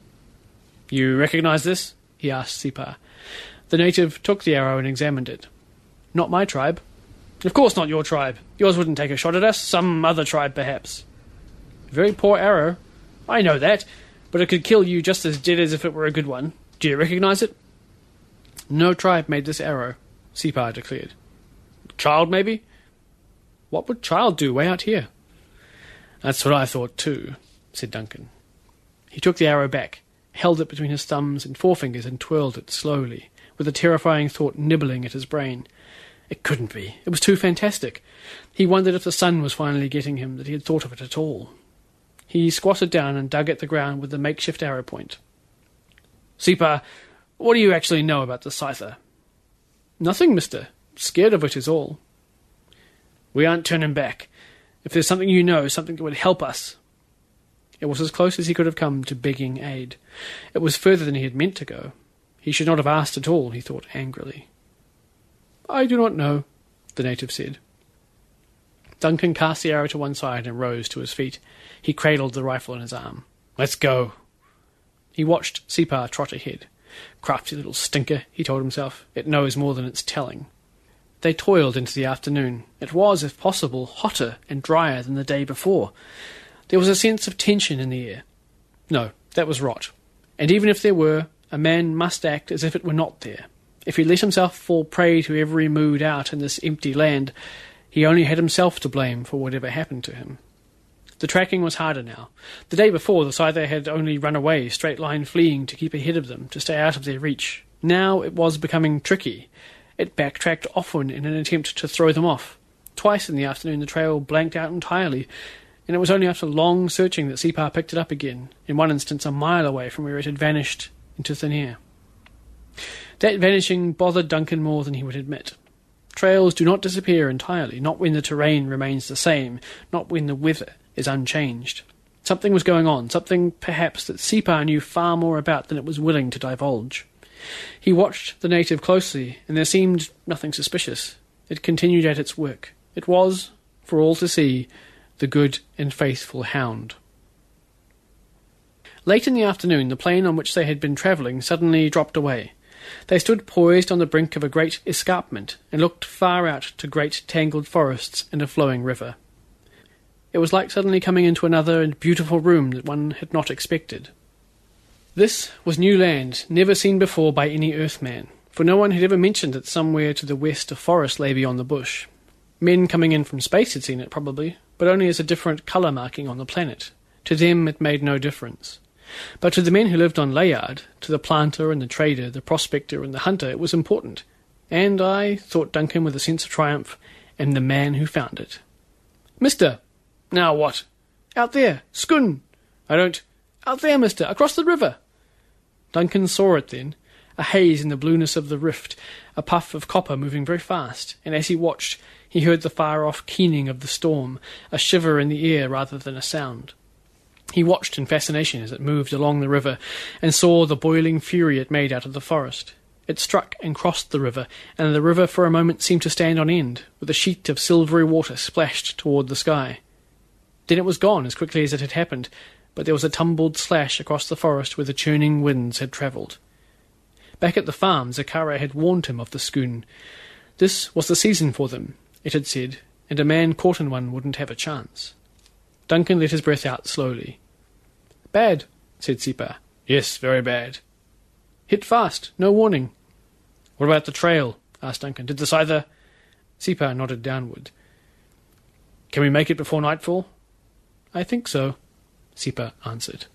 You recognize this? He asked Separ. The native took the arrow and examined it. Not my tribe. Of course not your tribe. Yours wouldn't take a shot at us. Some other tribe, perhaps. Very poor arrow. I know that, but it could kill you just as dead as if it were a good one. Do you recognize it? No tribe made this arrow, Separ declared. Child, maybe? What would Child do way out here? That's what I thought too, said Duncan. He took the arrow back, held it between his thumbs and forefingers and twirled it slowly, with a terrifying thought nibbling at his brain. It couldn't be. It was too fantastic. He wondered if the sun was finally getting him, that he had thought of it at all. He squatted down and dug at the ground with the makeshift arrow point. Separ, what do you actually know about the Scyther? Nothing, mister. Scared of it is all. We aren't turning back. If there's something you know, something that would help us. It was as close as he could have come to begging aid. It was further than he had meant to go. He should not have asked at all, he thought angrily. I do not know, the native said. Duncan cast the arrow to one side and rose to his feet. He cradled the rifle in his arm. Let's go. He watched Separ trot ahead. Crafty little stinker, he told himself. It knows more than it's telling. They toiled into the afternoon. It was, if possible, hotter and drier than the day before. There was a sense of tension in the air. No, that was rot. And even if there were, a man must act as if it were not there. If he let himself fall prey to every mood out in this empty land, he only had himself to blame for whatever happened to him. The tracking was harder now. The day before, the Scyther had only run away, straight-line fleeing to keep ahead of them, to stay out of their reach. Now it was becoming tricky. It backtracked often in an attempt to throw them off. Twice in the afternoon the trail blanked out entirely, and it was only after long searching that Separ picked it up again, in one instance a mile away from where it had vanished into thin air. That vanishing bothered Duncan more than he would admit. Trails do not disappear entirely, not when the terrain remains the same, not when the weather is unchanged. Something was going on, something perhaps that Sipar knew far more about than it was willing to divulge. He watched the native closely, and there seemed nothing suspicious. It continued at its work. It was, for all to see, the good and faithful hound. Late in the afternoon, the plain on which they had been travelling suddenly dropped away. They stood poised on the brink of a great escarpment, and looked far out to great tangled forests and a flowing river. It was like suddenly coming into another and beautiful room that one had not expected. This was new land, never seen before by any Earthman, for no one had ever mentioned that somewhere to the west a forest lay beyond the bush. Men coming in from space had seen it, probably, but only as a different colour marking on the planet. To them it made no difference. But to the men who lived on Layard, to the planter and the trader, the prospector and the hunter, it was important. And I, thought Duncan with a sense of triumph, am the man who found it. Mister! Now what? Out there! Skun! I don't... Out there, mister! Across the river! Duncan saw it then, a haze in the blueness of the rift, a puff of copper moving very fast, and as he watched, he heard the far-off keening of the storm, a shiver in the air rather than a sound. He watched in fascination as it moved along the river, and saw the boiling fury it made out of the forest. It struck and crossed the river, and the river for a moment seemed to stand on end, with a sheet of silvery water splashed toward the sky. Then it was gone as quickly as it had happened, but there was a tumbled slash across the forest where the churning winds had travelled. Back at the farm, Zakara had warned him of the Skun. This was the season for them, it had said, and a man caught in one wouldn't have a chance. Duncan let his breath out slowly. Bad, said Sipar. Yes, very bad. Hit fast, no warning. What about the trail? Asked Duncan. Did the scyther... Sipar nodded downward. Can we make it before nightfall? I think so, Sipar answered.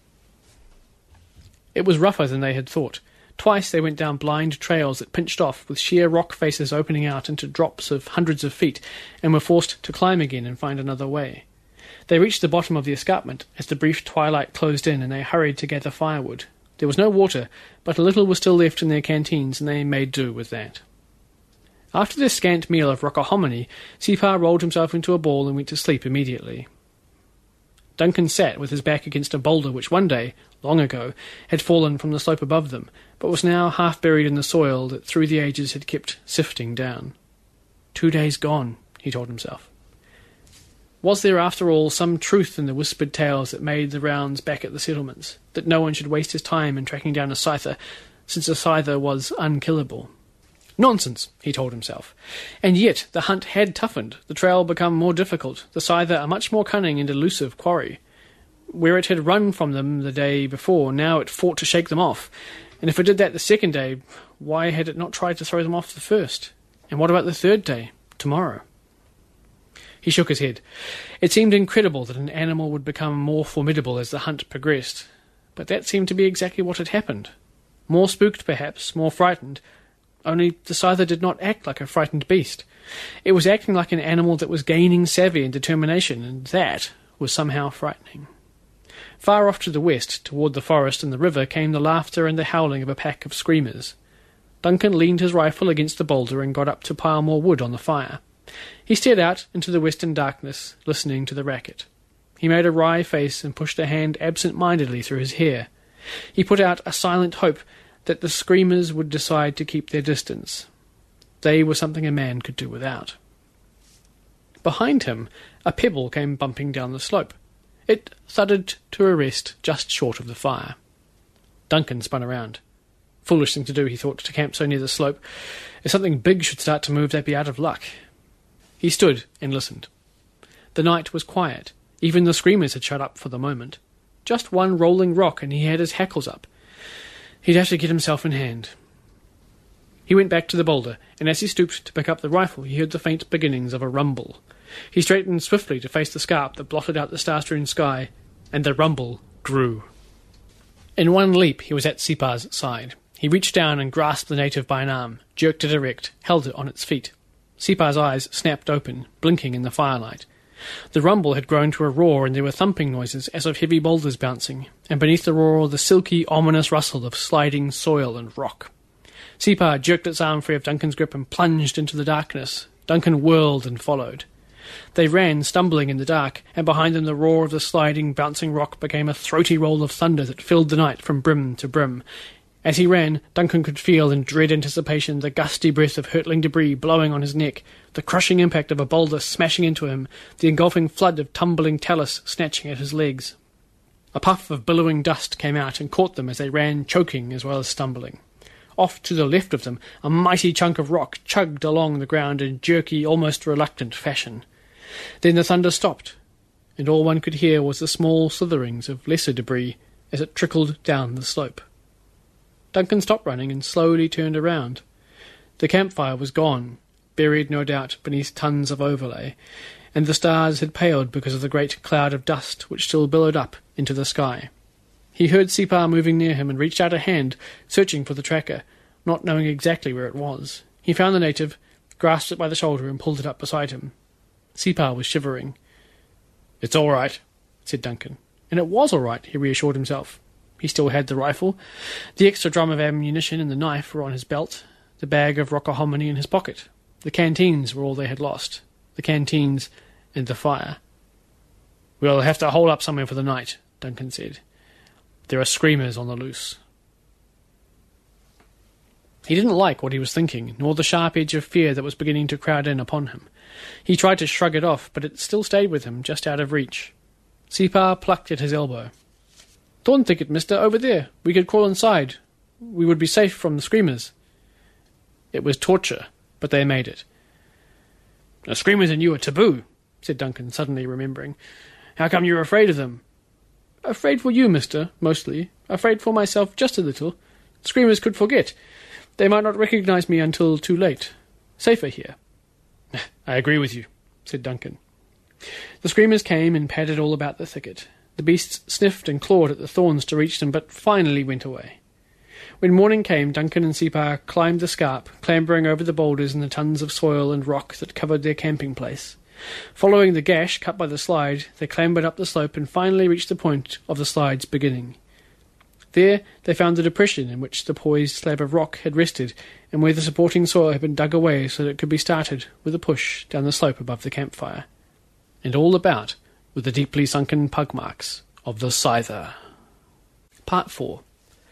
It was rougher than they had thought. Twice they went down blind trails that pinched off, with sheer rock faces opening out into drops of hundreds of feet, and were forced to climb again and find another way. They reached the bottom of the escarpment as the brief twilight closed in, and they hurried to gather firewood. There was no water, but a little was still left in their canteens, and they made do with that. After their scant meal of rockahominy, Sipar rolled himself into a ball and went to sleep immediately. Duncan sat with his back against a boulder which one day, long ago, had fallen from the slope above them, but was now half buried in the soil that through the ages had kept sifting down. Two days gone, he told himself. Was there, after all, some truth in the whispered tales that made the rounds back at the settlements, that no one should waste his time in tracking down a scyther, since a scyther was unkillable? Nonsense, he told himself. And yet the hunt had toughened, the trail become more difficult, the scyther a much more cunning and elusive quarry. Where it had run from them the day before, now it fought to shake them off, and if it did that the second day, why had it not tried to throw them off the first? And what about the third day, tomorrow? He shook his head. It seemed incredible that an animal would become more formidable as the hunt progressed, but that seemed to be exactly what had happened. More spooked, perhaps, more frightened, only the scyther did not act like a frightened beast. It was acting like an animal that was gaining savvy and determination, and that was somehow frightening. Far off to the west, toward the forest and the river, came the laughter and the howling of a pack of screamers. Duncan leaned his rifle against the boulder and got up to pile more wood on the fire. He stared out into the western darkness, listening to the racket. He made a wry face and pushed a hand absent-mindedly through his hair. He put out a silent hope that the screamers would decide to keep their distance. They were something a man could do without. Behind him, a pebble came bumping down the slope. It thudded to a rest just short of the fire. Duncan spun around. Foolish thing to do, he thought, to camp so near the slope. If something big should start to move, they'd be out of luck. He stood and listened. The night was quiet. Even the screamers had shut up for the moment. Just one rolling rock, and he had his hackles up. He'd have to get himself in hand. He went back to the boulder, and as he stooped to pick up the rifle, he heard the faint beginnings of a rumble. He straightened swiftly to face the scarp that blotted out the star-strewn sky, and the rumble grew. In one leap, he was at Sipar's side. He reached down and grasped the native by an arm, jerked it erect, held it on its feet. Sipar's eyes snapped open, blinking in the firelight. The rumble had grown to a roar, and there were thumping noises as of heavy boulders bouncing, and beneath the roar the silky, ominous rustle of sliding soil and rock. Sipar jerked its arm free of Duncan's grip and plunged into the darkness. Duncan whirled and followed. They ran, stumbling in the dark, and behind them the roar of the sliding, bouncing rock became a throaty roll of thunder that filled the night from brim to brim. As he ran, Duncan could feel in dread anticipation the gusty breath of hurtling debris blowing on his neck, the crushing impact of a boulder smashing into him, the engulfing flood of tumbling talus snatching at his legs. A puff of billowing dust came out and caught them as they ran, choking as well as stumbling. Off to the left of them, a mighty chunk of rock chugged along the ground in jerky, almost reluctant fashion. Then the thunder stopped, and all one could hear was the small slitherings of lesser debris as it trickled down the slope. Duncan stopped running and slowly turned around. The campfire was gone, buried no doubt beneath tons of overlay, and the stars had paled because of the great cloud of dust which still billowed up into the sky. He heard Sipar moving near him and reached out a hand, searching for the tracker, not knowing exactly where it was. He found the native, grasped it by the shoulder and pulled it up beside him. Sipar was shivering. "It's all right," said Duncan. And it was all right, he reassured himself. He still had the rifle. The extra drum of ammunition and the knife were on his belt, the bag of rockahominy in his pocket. The canteens were all they had lost. The canteens and the fire. "We'll have to hole up somewhere for the night," Duncan said. "There are screamers on the loose." He didn't like what he was thinking, nor the sharp edge of fear that was beginning to crowd in upon him. He tried to shrug it off, but it still stayed with him, just out of reach. Sipar plucked at his elbow. "Thorn thicket, mister, over there. We could crawl inside. We would be safe from the screamers." It was torture, but they made it. "The screamers and you are taboo," said Duncan, suddenly remembering. "How come you're afraid of them?" "Afraid for you, mister, mostly. Afraid for myself just a little. Screamers could forget. They might not recognize me until too late. Safer here." "I agree with you," said Duncan. The screamers came and padded all about the thicket. The beasts sniffed and clawed at the thorns to reach them, but finally went away. When morning came, Duncan and Sipar climbed the scarp, clambering over the boulders and the tons of soil and rock that covered their camping place. Following the gash cut by the slide, they clambered up the slope and finally reached the point of the slide's beginning. There they found the depression in which the poised slab of rock had rested, and where the supporting soil had been dug away so that it could be started with a push down the slope above the campfire. And all about were the deeply sunken pug marks of the scyther. Part four.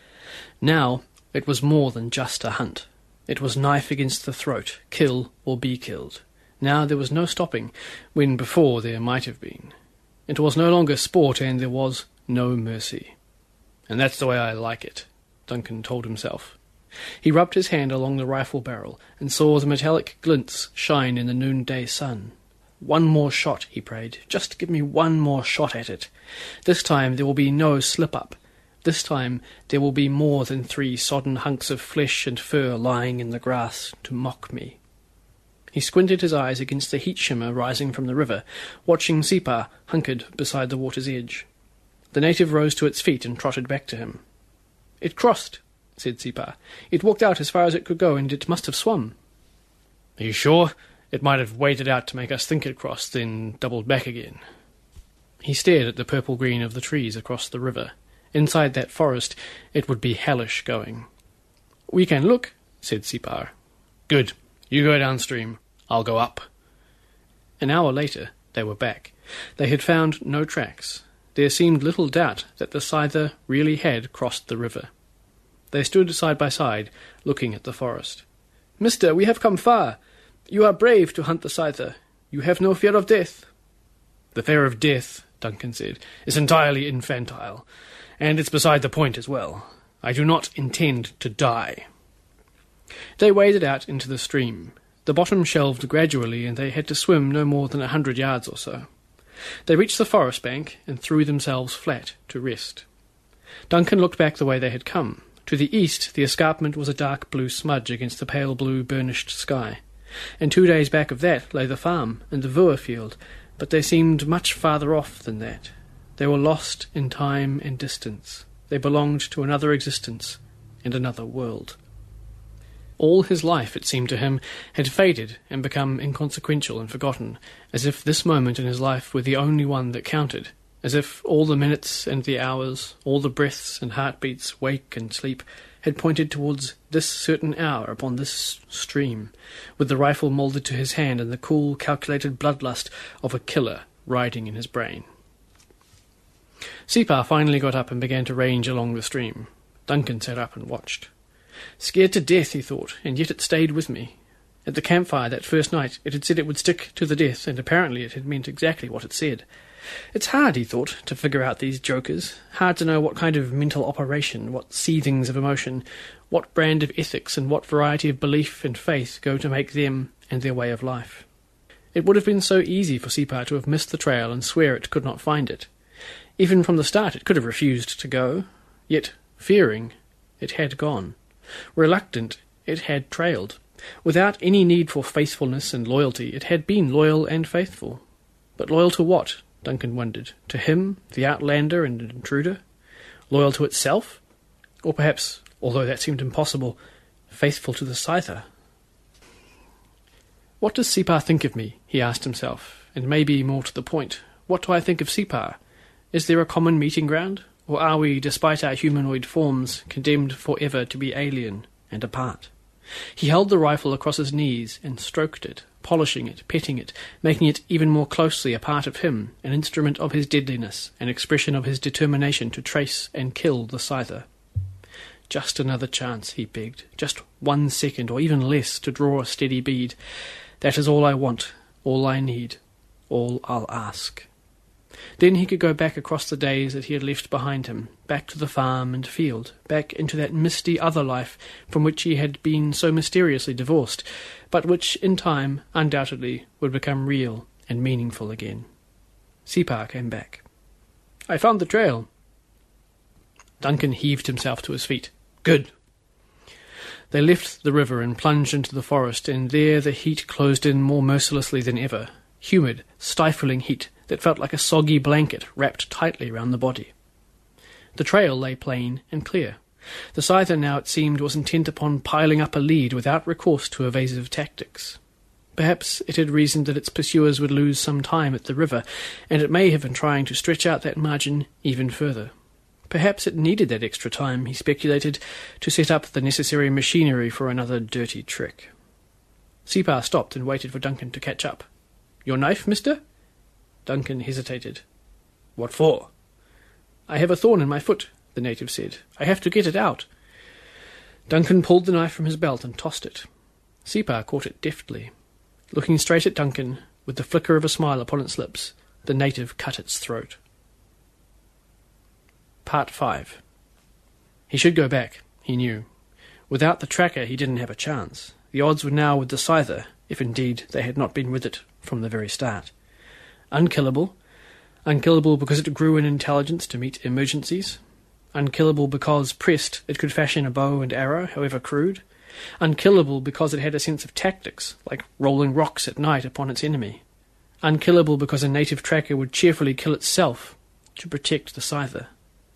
Now it was more than just a hunt. It was knife against the throat, kill or be killed. Now there was no stopping, when before there might have been. It was no longer sport, and there was no mercy. "And that's the way I like it," Duncan told himself. He rubbed his hand along the rifle barrel and saw the metallic glints shine in the noonday sun. One more shot, he prayed. Just give me one more shot at it. This time there will be no slip-up. This time there will be more than three sodden hunks of flesh and fur lying in the grass to mock me. He squinted his eyes against the heat shimmer rising from the river, watching Sipar hunkered beside the water's edge. The native rose to its feet and trotted back to him. "It crossed," said Sipar. "It walked out as far as it could go, and it must have swum." "Are you sure? It might have waded out to make us think it crossed, then doubled back again." He stared at the purple-green of the trees across the river. Inside that forest it would be hellish going. "We can look," said Sipar. "Good. You go downstream. I'll go up." An hour later they were back. They had found no tracks. There seemed little doubt that the scyther really had crossed the river. They stood side by side, looking at the forest. "Mister, we have come far. You are brave to hunt the scyther. You have no fear of death." "The fear of death," Duncan said, "is entirely infantile, and it's beside the point as well. I do not intend to die." They waded out into the stream. The bottom shelved gradually, and they had to swim no more than a hundred yards or so. They reached the forest bank and threw themselves flat to rest. Duncan looked back the way they had come. To the east the escarpment was a dark blue smudge against the pale blue burnished sky, and two days back of that lay the farm and the Vua field, but they seemed much farther off than that. They were lost in time and distance. They belonged to another existence and another world. All his life, it seemed to him, had faded and become inconsequential and forgotten, as if this moment in his life were the only one that counted, as if all the minutes and the hours, all the breaths and heartbeats, wake and sleep, had pointed towards this certain hour upon this stream, with the rifle moulded to his hand and the cool, calculated bloodlust of a killer riding in his brain. Separ finally got up and began to range along the stream. Duncan sat up and watched. Scared to death, he thought, and yet it stayed with me. At the campfire that first night it had said it would stick to the death, and apparently it had meant exactly what it said. It's hard, he thought, to figure out these jokers. Hard to know what kind of mental operation, what seethings of emotion, what brand of ethics and what variety of belief and faith go to make them and their way of life. It would have been so easy for Separ to have missed the trail and swear it could not find it. Even from the start it could have refused to go, yet, fearing, it had gone. Reluctant, it had trailed. Without any need for faithfulness and loyalty, it had been loyal and faithful. But loyal to what? Duncan wondered. To him, the outlander and intruder? Loyal to itself? Or perhaps, although that seemed impossible, faithful to the Scyther? What does Separ think of me? He asked himself, and maybe more to the point, what do I think of Separ? Is there a common meeting ground? Or are we, despite our humanoid forms, condemned forever to be alien and apart? He held the rifle across his knees and stroked it, polishing it, petting it, making it even more closely a part of him, an instrument of his deadliness, an expression of his determination to trace and kill the Scyther. Just another chance, he begged, just one second or even less to draw a steady bead. That is all I want, all I need, all I'll ask. Then he could go back across the days that he had left behind him, back to the farm and field, back into that misty other life from which he had been so mysteriously divorced, but which, in time, undoubtedly, would become real and meaningful again. Separ came back. I found the trail. Duncan heaved himself to his feet. Good. They left the river and plunged into the forest, and there the heat closed in more mercilessly than ever. Humid, stifling heat that felt like a soggy blanket wrapped tightly round the body. The trail lay plain and clear. The Scyther now, it seemed, was intent upon piling up a lead without recourse to evasive tactics. Perhaps it had reasoned that its pursuers would lose some time at the river, and it may have been trying to stretch out that margin even further. Perhaps it needed that extra time, he speculated, to set up the necessary machinery for another dirty trick. Separ stopped and waited for Duncan to catch up. Your knife, mister? Duncan hesitated. What for? I have a thorn in my foot, the native said. I have to get it out. Duncan pulled the knife from his belt and tossed it. Separ caught it deftly. Looking straight at Duncan, with the flicker of a smile upon its lips, the native cut its throat. Part five. He should go back, he knew. Without the tracker he didn't have a chance. The odds were now with the Scyther, if indeed they had not been with it from the very start. Unkillable. Unkillable because it grew in intelligence to meet emergencies. Unkillable because, pressed, it could fashion a bow and arrow, however crude. Unkillable because it had a sense of tactics, like rolling rocks at night upon its enemy. Unkillable because a native tracker would cheerfully kill itself to protect the Scyther.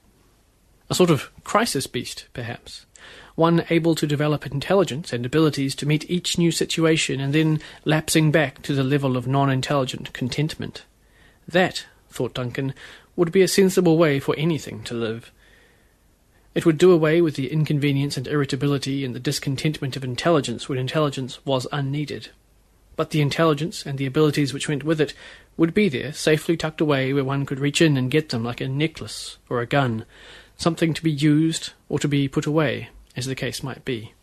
A sort of crisis beast, perhaps. One able to develop intelligence and abilities to meet each new situation and then lapsing back to the level of non-intelligent contentment. That, thought Duncan, would be a sensible way for anything to live. It would do away with the inconvenience and irritability and the discontentment of intelligence when intelligence was unneeded. But the intelligence and the abilities which went with it would be there, safely tucked away where one could reach in and get them like a necklace or a gun, something to be used or to be put away, as the case might be.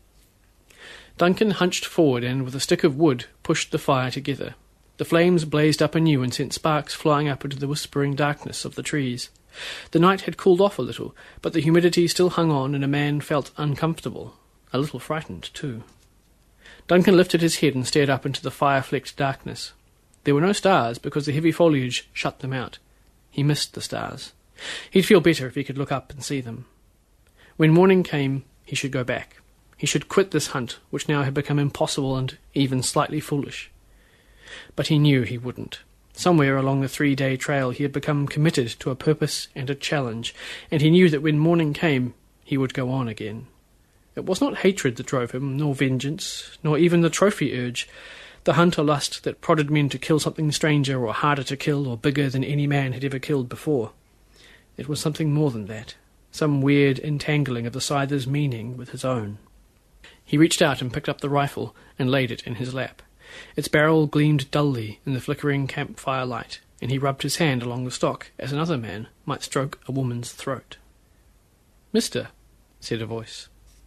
Duncan hunched forward and, with a stick of wood, pushed the fire together. The flames blazed up anew and sent sparks flying up into the whispering darkness of the trees. The night had cooled off a little, but the humidity still hung on, and a man felt uncomfortable, a little frightened too. Duncan lifted his head and stared up into the fire-flecked darkness. There were no stars, because the heavy foliage shut them out. He missed the stars. He'd feel better if he could look up and see them. When morning came, he should go back. He should quit this hunt, which now had become impossible and even slightly foolish. But he knew he wouldn't. Somewhere along the three-day trail he had become committed to a purpose and a challenge, and he knew that when morning came, he would go on again. It was not hatred that drove him, nor vengeance, nor even the trophy urge, the hunter lust that prodded men to kill something stranger or harder to kill or bigger than any man had ever killed before. It was something more than that. some weird entangling of the scyther's meaning with his own. He reached out and picked up the rifle and laid it in his lap. Its barrel gleamed dully in the flickering campfire light, and he rubbed his hand along the stock as another man might stroke a woman's throat. "Mister," said a voice.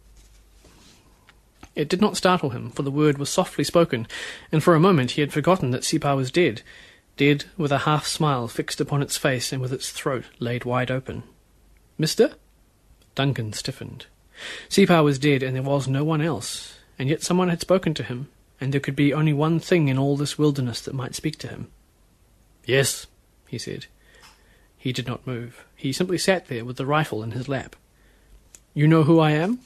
It did not startle him, for the word was softly spoken, and for a moment he had forgotten that Separ was dead, dead with a half-smile fixed upon its face and with its throat laid wide open. "Mister?" Duncan stiffened. Separ was dead, and there was no one else, and yet someone had spoken to him, and there could be only one thing in all this wilderness that might speak to him. "Yes," he said. He did not move. He simply sat there with the rifle in his lap. "You know who I am?"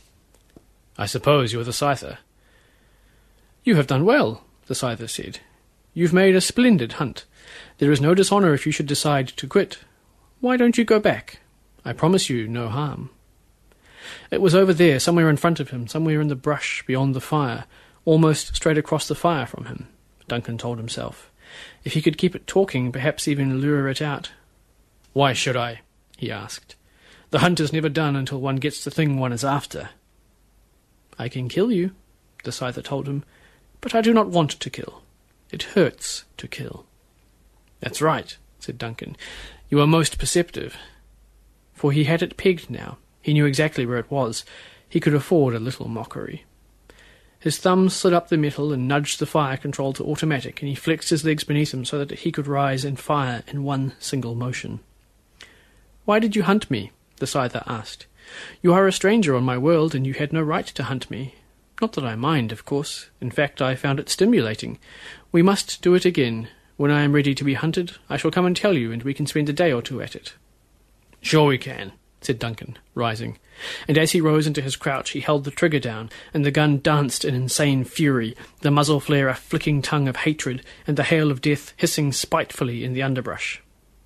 "I suppose you are the Scyther." "You have done well," the Scyther said. "You've made a splendid hunt. There is no dishonour if you should decide to quit. Why don't you go back? I promise you no harm." It was over there, somewhere in front of him, somewhere in the brush beyond the fire, almost straight across the fire from him, Duncan told himself. If he could keep it talking, perhaps even lure it out. "Why should I?" he asked. "The hunt is never done until one gets the thing one is after." "I can kill you," the Scyther told him, "but I do not want to kill. It hurts to kill." "That's right," said Duncan. "You are most perceptive." For he had it pegged now. He knew exactly where it was. He could afford a little mockery. His thumb slid up the metal and nudged the fire control to automatic, and he flexed his legs beneath him so that he could rise and fire in one single motion. "Why did you hunt me?" the Scyther asked. "You are a stranger on my world, and you had no right to hunt me. Not that I mind, of course. In fact, I found it stimulating. We must do it again. When I am ready to be hunted, I shall come and tell you, and we can spend a day or two at it." "Sure we can," said Duncan, rising. And as he rose into his crouch, he held the trigger down, and the gun danced in insane fury, the muzzle flare a flicking tongue of hatred, and the hail of death hissing spitefully in the underbrush.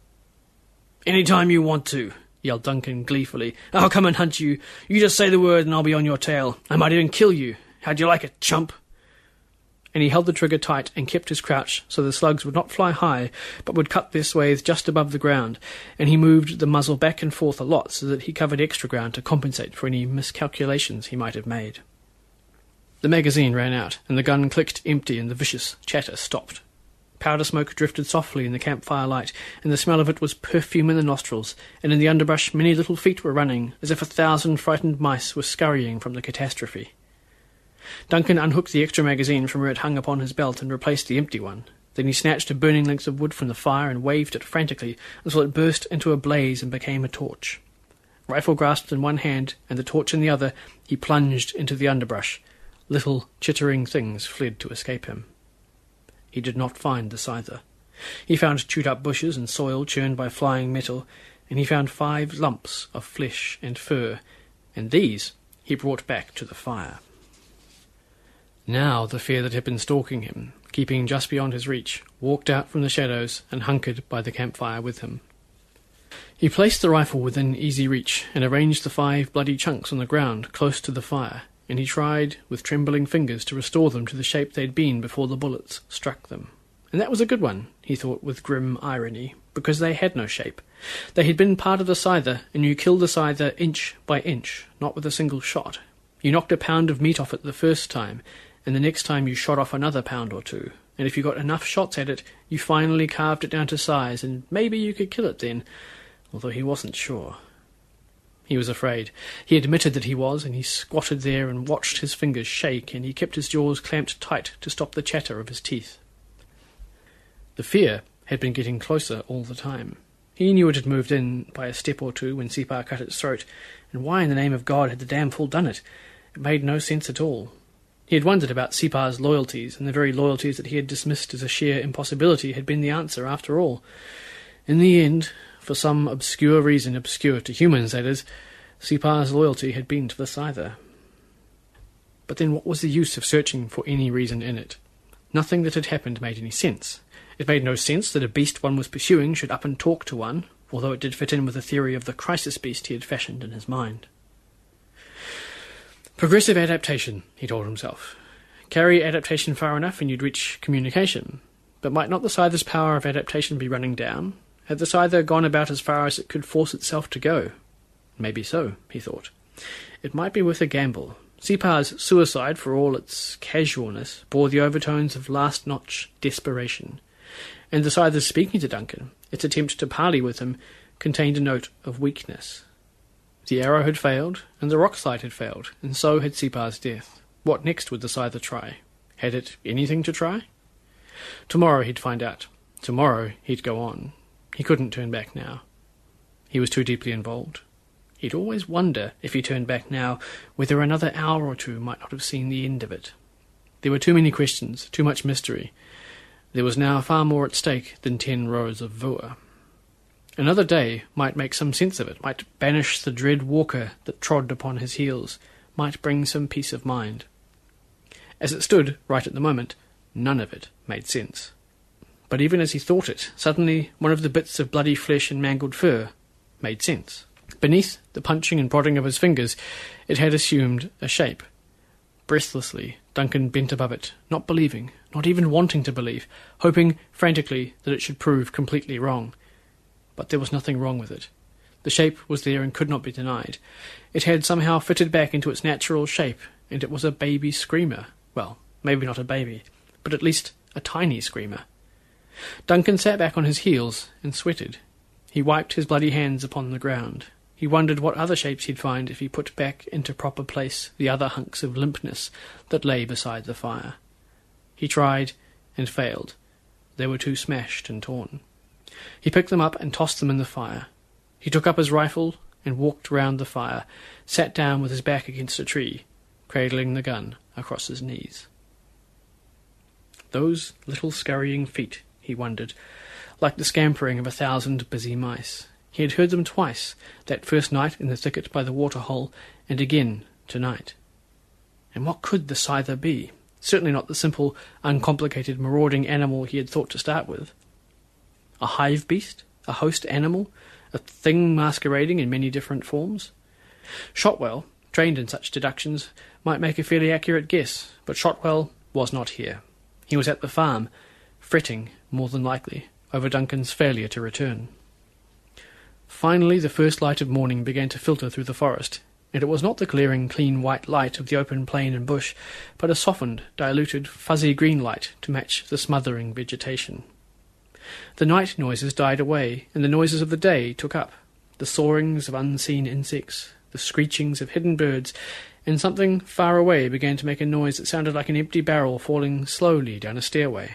"Any time you want to," yelled Duncan gleefully. "I'll come and hunt you. You just say the word and I'll be on your tail. I might even kill you. How'd you like it, chump?" And he held the trigger tight and kept his crouch so the slugs would not fly high, but would cut their swathe just above the ground, and he moved the muzzle back and forth a lot so that he covered extra ground to compensate for any miscalculations he might have made. The magazine ran out, and the gun clicked empty, and the vicious chatter stopped. Powder smoke drifted softly in the campfire light, and the smell of it was perfume in the nostrils, and in the underbrush many little feet were running, as if a thousand frightened mice were scurrying from the catastrophe. Duncan unhooked the extra magazine from where it hung upon his belt and replaced the empty one. Then he snatched a burning length of wood from the fire and waved it frantically until it burst into a blaze and became a torch. Rifle grasped in one hand and the torch in the other, he plunged into the underbrush. Little chittering things fled to escape him. He did not find the Scyther. He found chewed-up bushes and soil churned by flying metal, and he found five lumps of flesh and fur, and these he brought back to the fire. Now the fear that had been stalking him, keeping just beyond his reach, walked out from the shadows and hunkered by the campfire with him. He placed the rifle within easy reach and arranged the five bloody chunks on the ground close to the fire, and he tried with trembling fingers to restore them to the shape they'd been before the bullets struck them. And that was a good one, he thought with grim irony, because they had no shape. They had been part of the Scyther, and you killed the Scyther inch by inch, not with a single shot. You knocked a pound of meat off it the first time, and the next time you shot off another pound or two, and if you got enough shots at it, you finally carved it down to size, and maybe you could kill it then, although he wasn't sure. He was afraid. He admitted that he was, and he squatted there and watched his fingers shake, and he kept his jaws clamped tight to stop the chatter of his teeth. The fear had been getting closer all the time. He knew it had moved in by a step or two when Separ cut its throat, and why in the name of God had the damn fool done it? It made no sense at all. He had wondered about Separ's loyalties, and the very loyalties that he had dismissed as a sheer impossibility had been the answer after all. In the end, for some obscure reason, obscure to humans, that is, Separ's loyalty had been to the Scyther. But then what was the use of searching for any reason in it? Nothing that had happened made any sense. It made no sense that a beast one was pursuing should up and talk to one, although it did fit in with the theory of the crisis beast he had fashioned in his mind. Progressive adaptation, he told himself. Carry adaptation far enough and you'd reach communication. But might not the Scyther's power of adaptation be running down? Had the Scyther gone about as far as it could force itself to go? Maybe so, he thought. It might be worth a gamble. Sipar's suicide, for all its casualness, bore the overtones of last-notch desperation. And the Scyther's speaking to Duncan, its attempt to parley with him, contained a note of weakness. The arrow had failed, and the rock slide had failed, and so had Sipar's death. What next would the Scyther try? Had it anything to try? Tomorrow he'd find out. Tomorrow he'd go on. He couldn't turn back now. He was too deeply involved. He'd always wonder, if he turned back now, whether another hour or two might not have seen the end of it. There were too many questions, too much mystery. There was now far more at stake than ten rows of Vua. Another day might make some sense of it, might banish the dread walker that trod upon his heels, might bring some peace of mind. As it stood, right at the moment, none of it made sense. But even as he thought it, suddenly one of the bits of bloody flesh and mangled fur made sense. Beneath the punching and prodding of his fingers, it had assumed a shape. Breathlessly, Duncan bent above it, not believing, not even wanting to believe, hoping frantically that it should prove completely wrong. But there was nothing wrong with it. The shape was there and could not be denied. It had somehow fitted back into its natural shape, and it was a baby screamer. Well, maybe not a baby, but at least a tiny screamer. Duncan sat back on his heels and sweated. He wiped his bloody hands upon the ground. He wondered what other shapes he'd find if he put back into proper place the other hunks of limpness that lay beside the fire. He tried and failed. They were too smashed and torn. He picked them up and tossed them in the fire. He took up his rifle and walked round the fire, sat down with his back against a tree, cradling the gun across his knees. Those little scurrying feet, he wondered, like the scampering of a thousand busy mice. He had heard them twice, that first night in the thicket by the water-hole, and again tonight. And what could the Scyther be? Certainly not the simple, uncomplicated, marauding animal he had thought to start with. A hive beast? A host animal? A thing masquerading in many different forms? Shotwell, trained in such deductions, might make a fairly accurate guess, but Shotwell was not here. He was at the farm, fretting, more than likely, over Duncan's failure to return. Finally the first light of morning began to filter through the forest, and it was not the glaring, clean white light of the open plain and bush, but a softened, diluted, fuzzy green light to match the smothering vegetation. The night noises died away, and the noises of the day took up, the soarings of unseen insects, the screechings of hidden birds, and something far away began to make a noise that sounded like an empty barrel falling slowly down a stairway.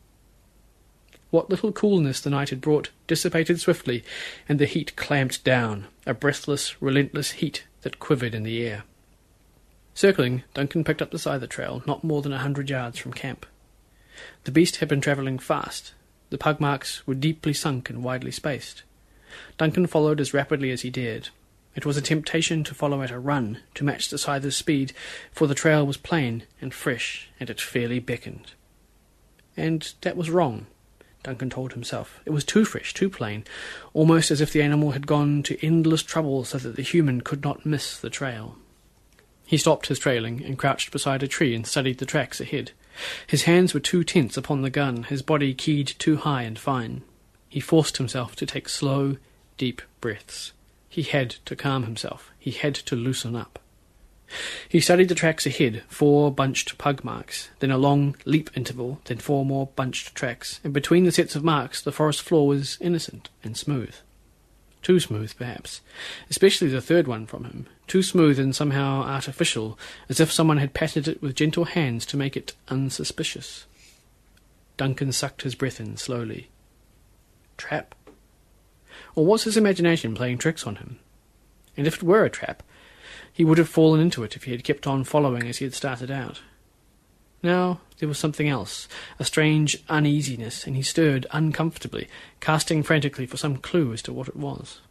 What little coolness the night had brought dissipated swiftly, and the heat clamped down, a breathless, relentless heat that quivered in the air. Circling, Duncan picked up the Scyther trail, not more than a hundred yards from camp. The beast had been travelling fast. The pug marks were deeply sunk and widely spaced. Duncan followed as rapidly as he dared. It was a temptation to follow at a run, to match the Scyther's speed, for the trail was plain and fresh, and it fairly beckoned. And that was wrong, Duncan told himself. It was too fresh, too plain, almost as if the animal had gone to endless trouble so that the human could not miss the trail. He stopped his trailing and crouched beside a tree and studied the tracks ahead. His hands were too tense upon the gun, his body keyed too high and fine. He forced himself to take slow, deep breaths. He had to calm himself. He had to loosen up. He studied the tracks ahead, four bunched pug marks, then a long leap interval, then four more bunched tracks, and between the sets of marks the forest floor was innocent and smooth. Too smooth, perhaps, especially the third one from him, too smooth and somehow artificial, as if someone had patted it with gentle hands to make it unsuspicious. Duncan sucked his breath in slowly. Trap? Or was his imagination playing tricks on him? And if it were a trap, he would have fallen into it if he had kept on following as he had started out. Now there was something else, a strange uneasiness, and he stirred uncomfortably, casting frantically for some clue as to what it was.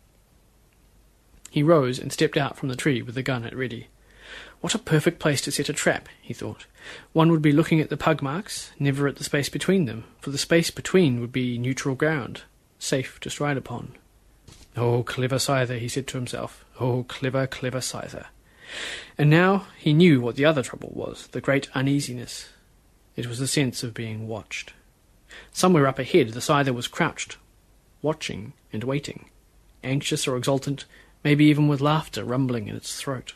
He rose and stepped out from the tree with the gun at ready. What a perfect place to set a trap, he thought. One would be looking at the pug marks, never at the space between them, for the space between would be neutral ground, safe to stride upon. Oh, clever Scyther, he said to himself. Oh, clever, clever Scyther. And now he knew what the other trouble was, the great uneasiness. It was the sense of being watched. Somewhere up ahead the Scyther was crouched, watching and waiting, anxious or exultant, maybe even with laughter rumbling in its throat.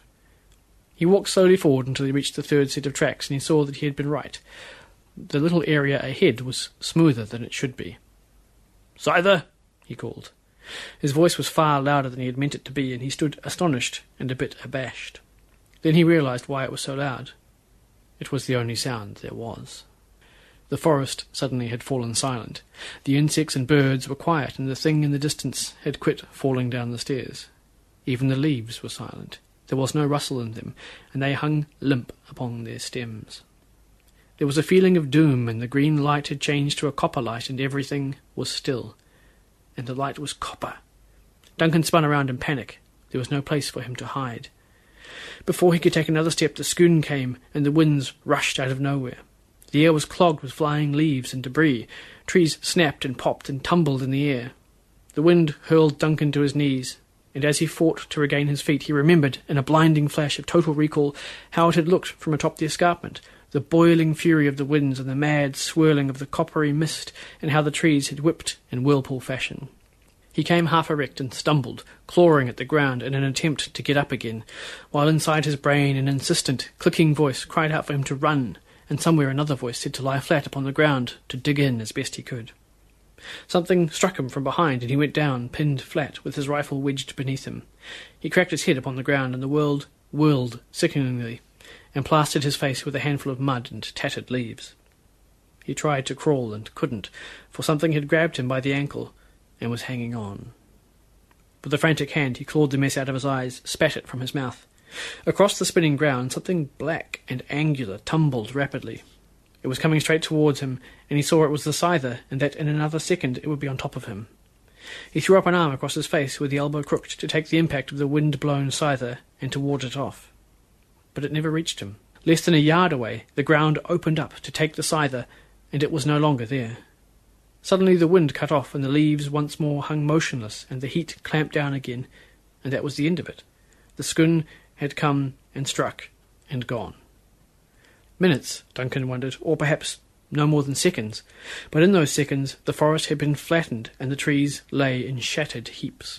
He walked slowly forward until he reached the third set of tracks, and he saw that he had been right. The little area ahead was smoother than it should be. "Scyther!" he called. His voice was far louder than he had meant it to be, and he stood astonished and a bit abashed. Then he realized why it was so loud. It was the only sound there was. The forest suddenly had fallen silent. The insects and birds were quiet, and the thing in the distance had quit falling down the stairs. Even the leaves were silent. There was no rustle in them, and they hung limp upon their stems. There was a feeling of doom, and the green light had changed to a copper light, and everything was still. And the light was copper. Duncan spun around in panic. There was no place for him to hide. Before he could take another step, the schooner came, and the winds rushed out of nowhere. The air was clogged with flying leaves and debris. Trees snapped and popped and tumbled in the air. The wind hurled Duncan to his knees, and as he fought to regain his feet, he remembered, in a blinding flash of total recall, how it had looked from atop the escarpment, the boiling fury of the winds and the mad swirling of the coppery mist, and how the trees had whipped in whirlpool fashion. He came half erect and stumbled, clawing at the ground in an attempt to get up again, while inside his brain an insistent, clicking voice cried out for him to run, and somewhere another voice said to lie flat upon the ground, to dig in as best he could. Something struck him from behind, and he went down, pinned flat, with his rifle wedged beneath him. He cracked his head upon the ground, and the world whirled sickeningly, and plastered his face with a handful of mud and tattered leaves. He tried to crawl and couldn't, for something had grabbed him by the ankle and was hanging on. With a frantic hand he clawed the mess out of his eyes, spat it from his mouth. Across the spinning ground something black and angular tumbled rapidly. It was coming straight towards him, and he saw it was the scyther, and that in another second it would be on top of him. He threw up an arm across his face with the elbow crooked to take the impact of the wind-blown scyther and to ward it off. But it never reached him. Less than a yard away, the ground opened up to take the scyther, and it was no longer there. Suddenly the wind cut off, and the leaves once more hung motionless, and the heat clamped down again, and that was the end of it. The schooner had come and struck and gone. Minutes, Duncan wondered, or perhaps no more than seconds, but in those seconds the forest had been flattened and the trees lay in shattered heaps.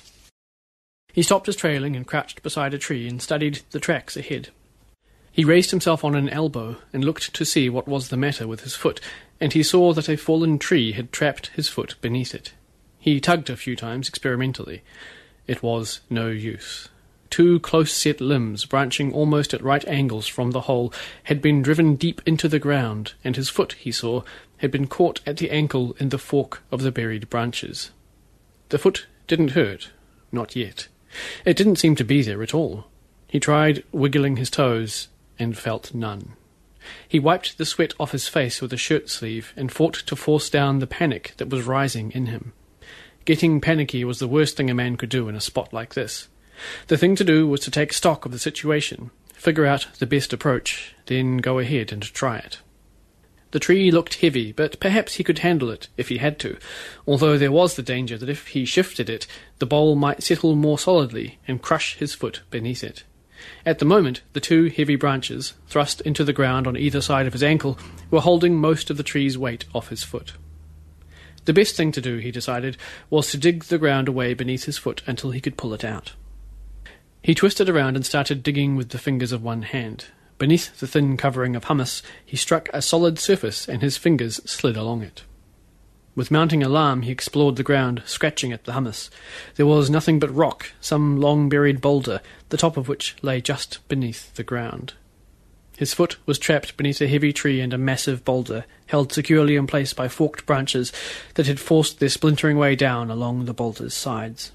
He stopped his trailing and crouched beside a tree and studied the tracks ahead. He raised himself on an elbow and looked to see what was the matter with his foot, and he saw that a fallen tree had trapped his foot beneath it. He tugged a few times experimentally. It was no use. Two close-set limbs, branching almost at right angles from the hole, had been driven deep into the ground, and his foot, he saw, had been caught at the ankle in the fork of the buried branches. The foot didn't hurt, not yet. It didn't seem to be there at all. He tried wiggling his toes, and felt none. He wiped the sweat off his face with a shirt sleeve, and fought to force down the panic that was rising in him. Getting panicky was the worst thing a man could do in a spot like this. The thing to do was to take stock of the situation, figure out the best approach, then go ahead and try it. The tree looked heavy, but perhaps he could handle it if he had to, although there was the danger that if he shifted it, the bole might settle more solidly and crush his foot beneath it. At the moment, the two heavy branches, thrust into the ground on either side of his ankle, were holding most of the tree's weight off his foot. The best thing to do, he decided, was to dig the ground away beneath his foot until he could pull it out. He twisted around and started digging with the fingers of one hand. Beneath the thin covering of humus, he struck a solid surface, and his fingers slid along it. With mounting alarm, he explored the ground, scratching at the humus. There was nothing but rock, some long-buried boulder, the top of which lay just beneath the ground. His foot was trapped beneath a heavy tree and a massive boulder, held securely in place by forked branches that had forced their splintering way down along the boulder's sides.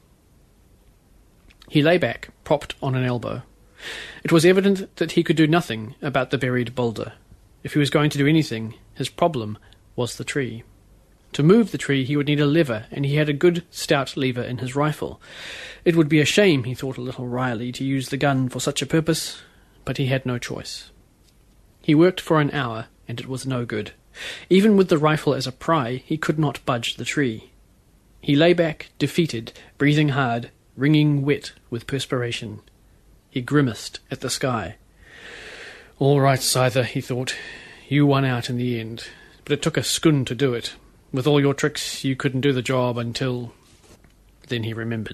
He lay back, propped on an elbow. It was evident that he could do nothing about the buried boulder. If he was going to do anything, his problem was the tree. To move the tree he would need a lever, and he had a good stout lever in his rifle. It would be a shame, he thought a little wryly, to use the gun for such a purpose, but he had no choice. He worked for an hour, and it was no good. Even with the rifle as a pry, he could not budge the tree. He lay back, defeated, breathing hard, wringing wet with perspiration. He grimaced at the sky. All right, Scyther, he thought. You won out in the end, but it took a skun to do it. With all your tricks, you couldn't do the job until... Then he remembered.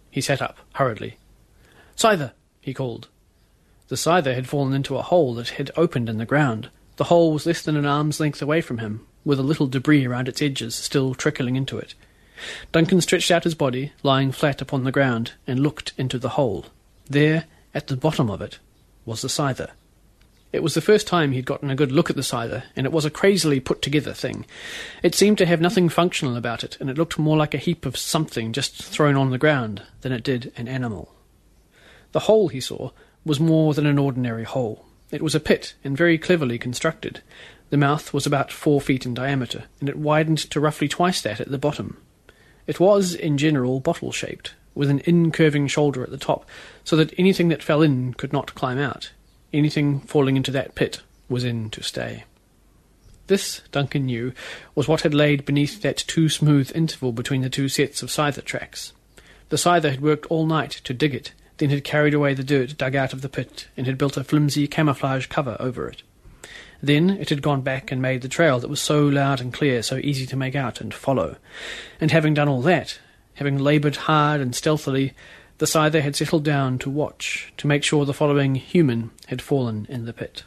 He sat up, hurriedly. "Scyther!" he called. The scyther had fallen into a hole that had opened in the ground. The hole was less than an arm's length away from him, with a little debris around its edges still trickling into it. Duncan stretched out his body, lying flat upon the ground, and looked into the hole. There, at the bottom of it, was the scyther. It was the first time he'd gotten a good look at the scyther, and it was a crazily put-together thing. It seemed to have nothing functional about it, and it looked more like a heap of something just thrown on the ground than it did an animal. The hole, he saw, was more than an ordinary hole. It was a pit, and very cleverly constructed. The mouth was about four feet in diameter, and it widened to roughly twice that at the bottom. It was, in general, bottle-shaped, with an in-curving shoulder at the top, so that anything that fell in could not climb out. Anything falling into that pit was in to stay. This, Duncan knew, was what had laid beneath that too-smooth interval between the two sets of scyther tracks. The scyther had worked all night to dig it, then had carried away the dirt dug out of the pit, and had built a flimsy camouflage cover over it. Then it had gone back and made the trail that was so loud and clear, so easy to make out and follow. And having done all that, having laboured hard and stealthily, the scyther had settled down to watch, to make sure the following human had fallen in the pit.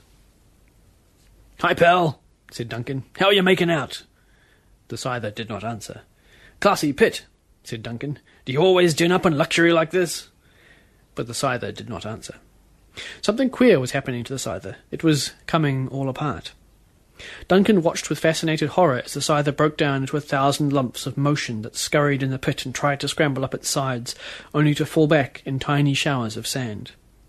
"Hi, pal," said Duncan. "How are you making out?" The scyther did not answer. "Classy pit," said Duncan. "Do you always gin up on luxury like this?" But the scyther did not answer. Something queer was happening to the scyther. It was coming all apart. Duncan watched with fascinated horror as the scyther broke down into a thousand lumps of motion that scurried in the pit and tried to scramble up its sides, only to fall back in tiny showers of sand.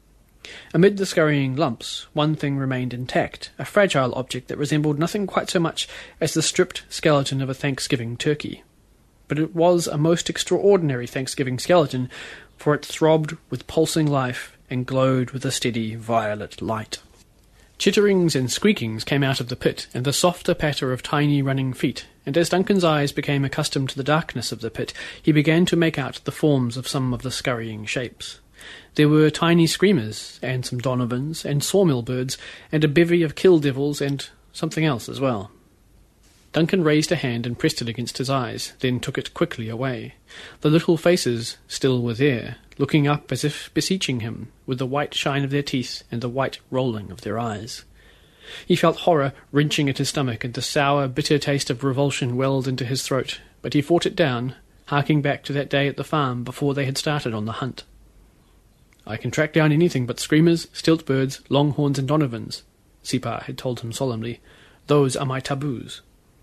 Amid the scurrying lumps, one thing remained intact, a fragile object that resembled nothing quite so much as the stripped skeleton of a Thanksgiving turkey. But it was a most extraordinary Thanksgiving skeleton, for it throbbed with pulsing life and glowed with a steady violet light. Chitterings and squeakings came out of the pit, and the softer patter of tiny running feet, and as Duncan's eyes became accustomed to the darkness of the pit, he began to make out the forms of some of the scurrying shapes. There were tiny screamers, and some donovans, and sawmill birds, and a bevy of kill devils, and something else as well. Duncan raised a hand and pressed it against his eyes, then took it quickly away. The little faces still were there, looking up as if beseeching him, with the white shine of their teeth and the white rolling of their eyes. He felt horror wrenching at his stomach, and the sour, bitter taste of revulsion welled into his throat, but he fought it down, harking back to that day at the farm before they had started on the hunt. "I can track down anything but screamers, stilt-birds, longhorns, and donovans," Sipar had told him solemnly. "Those are my taboos."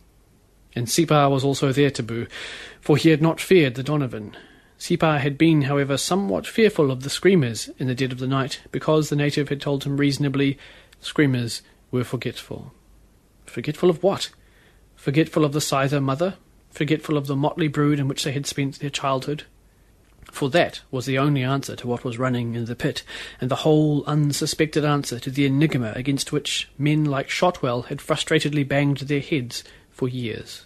And Sipar was also their taboo, for he had not feared the donovan. Sipar had been, however, somewhat fearful of the screamers in the dead of the night, because the native had told him reasonably screamers were forgetful. Forgetful of what? Forgetful of the scyther mother? Forgetful of the motley brood in which they had spent their childhood? For that was the only answer to what was running in the pit, and the whole unsuspected answer to the enigma against which men like Shotwell had frustratedly banged their heads for years.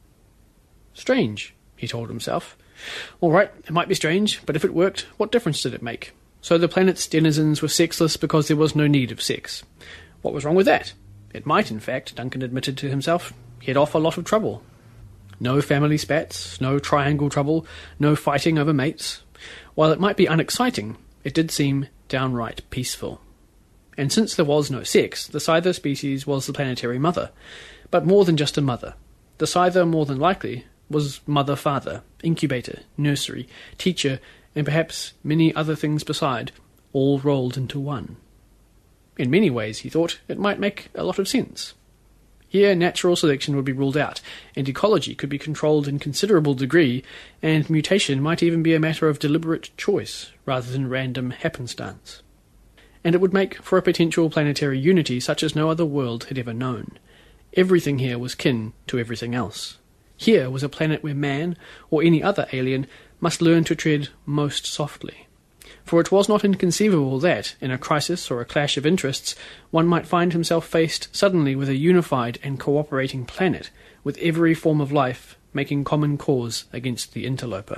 Strange, he told himself. All right, it might be strange, but if it worked, what difference did it make? So the planet's denizens were sexless because there was no need of sex. What was wrong with that? It might, in fact, Duncan admitted to himself, head off a lot of trouble. No family spats, no triangle trouble, no fighting over mates. While it might be unexciting, it did seem downright peaceful. And since there was no sex, the scyther species was the planetary mother. But more than just a mother. The scyther, more than likely, was mother-father, incubator, nursery, teacher, and perhaps many other things beside, all rolled into one. In many ways, he thought, it might make a lot of sense. Here natural selection would be ruled out, and ecology could be controlled in considerable degree, and mutation might even be a matter of deliberate choice, rather than random happenstance. And it would make for a potential planetary unity such as no other world had ever known. Everything here was kin to everything else. Here was a planet where man, or any other alien, must learn to tread most softly. For it was not inconceivable that, in a crisis or a clash of interests, one might find himself faced suddenly with a unified and cooperating planet, with every form of life making common cause against the interloper.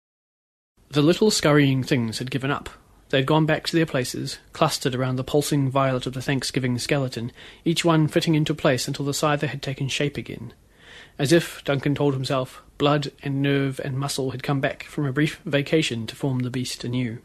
The little scurrying things had given up. They had gone back to their places, clustered around the pulsing violet of the Thanksgiving skeleton, each one fitting into place until the scyther had taken shape again. as if, Duncan told himself, blood and nerve and muscle had come back from a brief vacation to form the beast anew.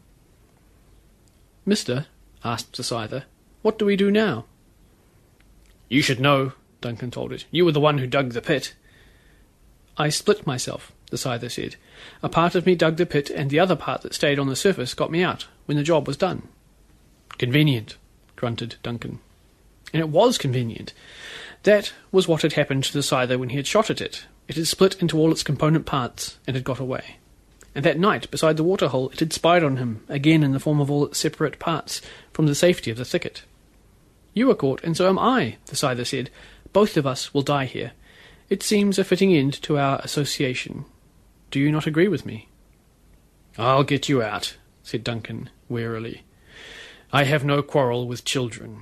"Mister," asked the Scyther, "what do we do now?" "You should know," Duncan told it. "You were the one who dug the pit." "I split myself," the Scyther said. "A part of me dug the pit, and the other part that stayed on the surface got me out when the job was done." "Convenient," grunted Duncan. And it was convenient. That was what had happened to the Scyther when he had shot at it. It had split into all its component parts and had got away. And that night, beside the waterhole, it had spied on him, again in the form of all its separate parts, from the safety of the thicket. "You were caught, and so am I," the Scyther said. "Both of us will die here. It seems a fitting end to our association. Do you not agree with me?" "I'll get you out," said Duncan, wearily. "I have no quarrel with children."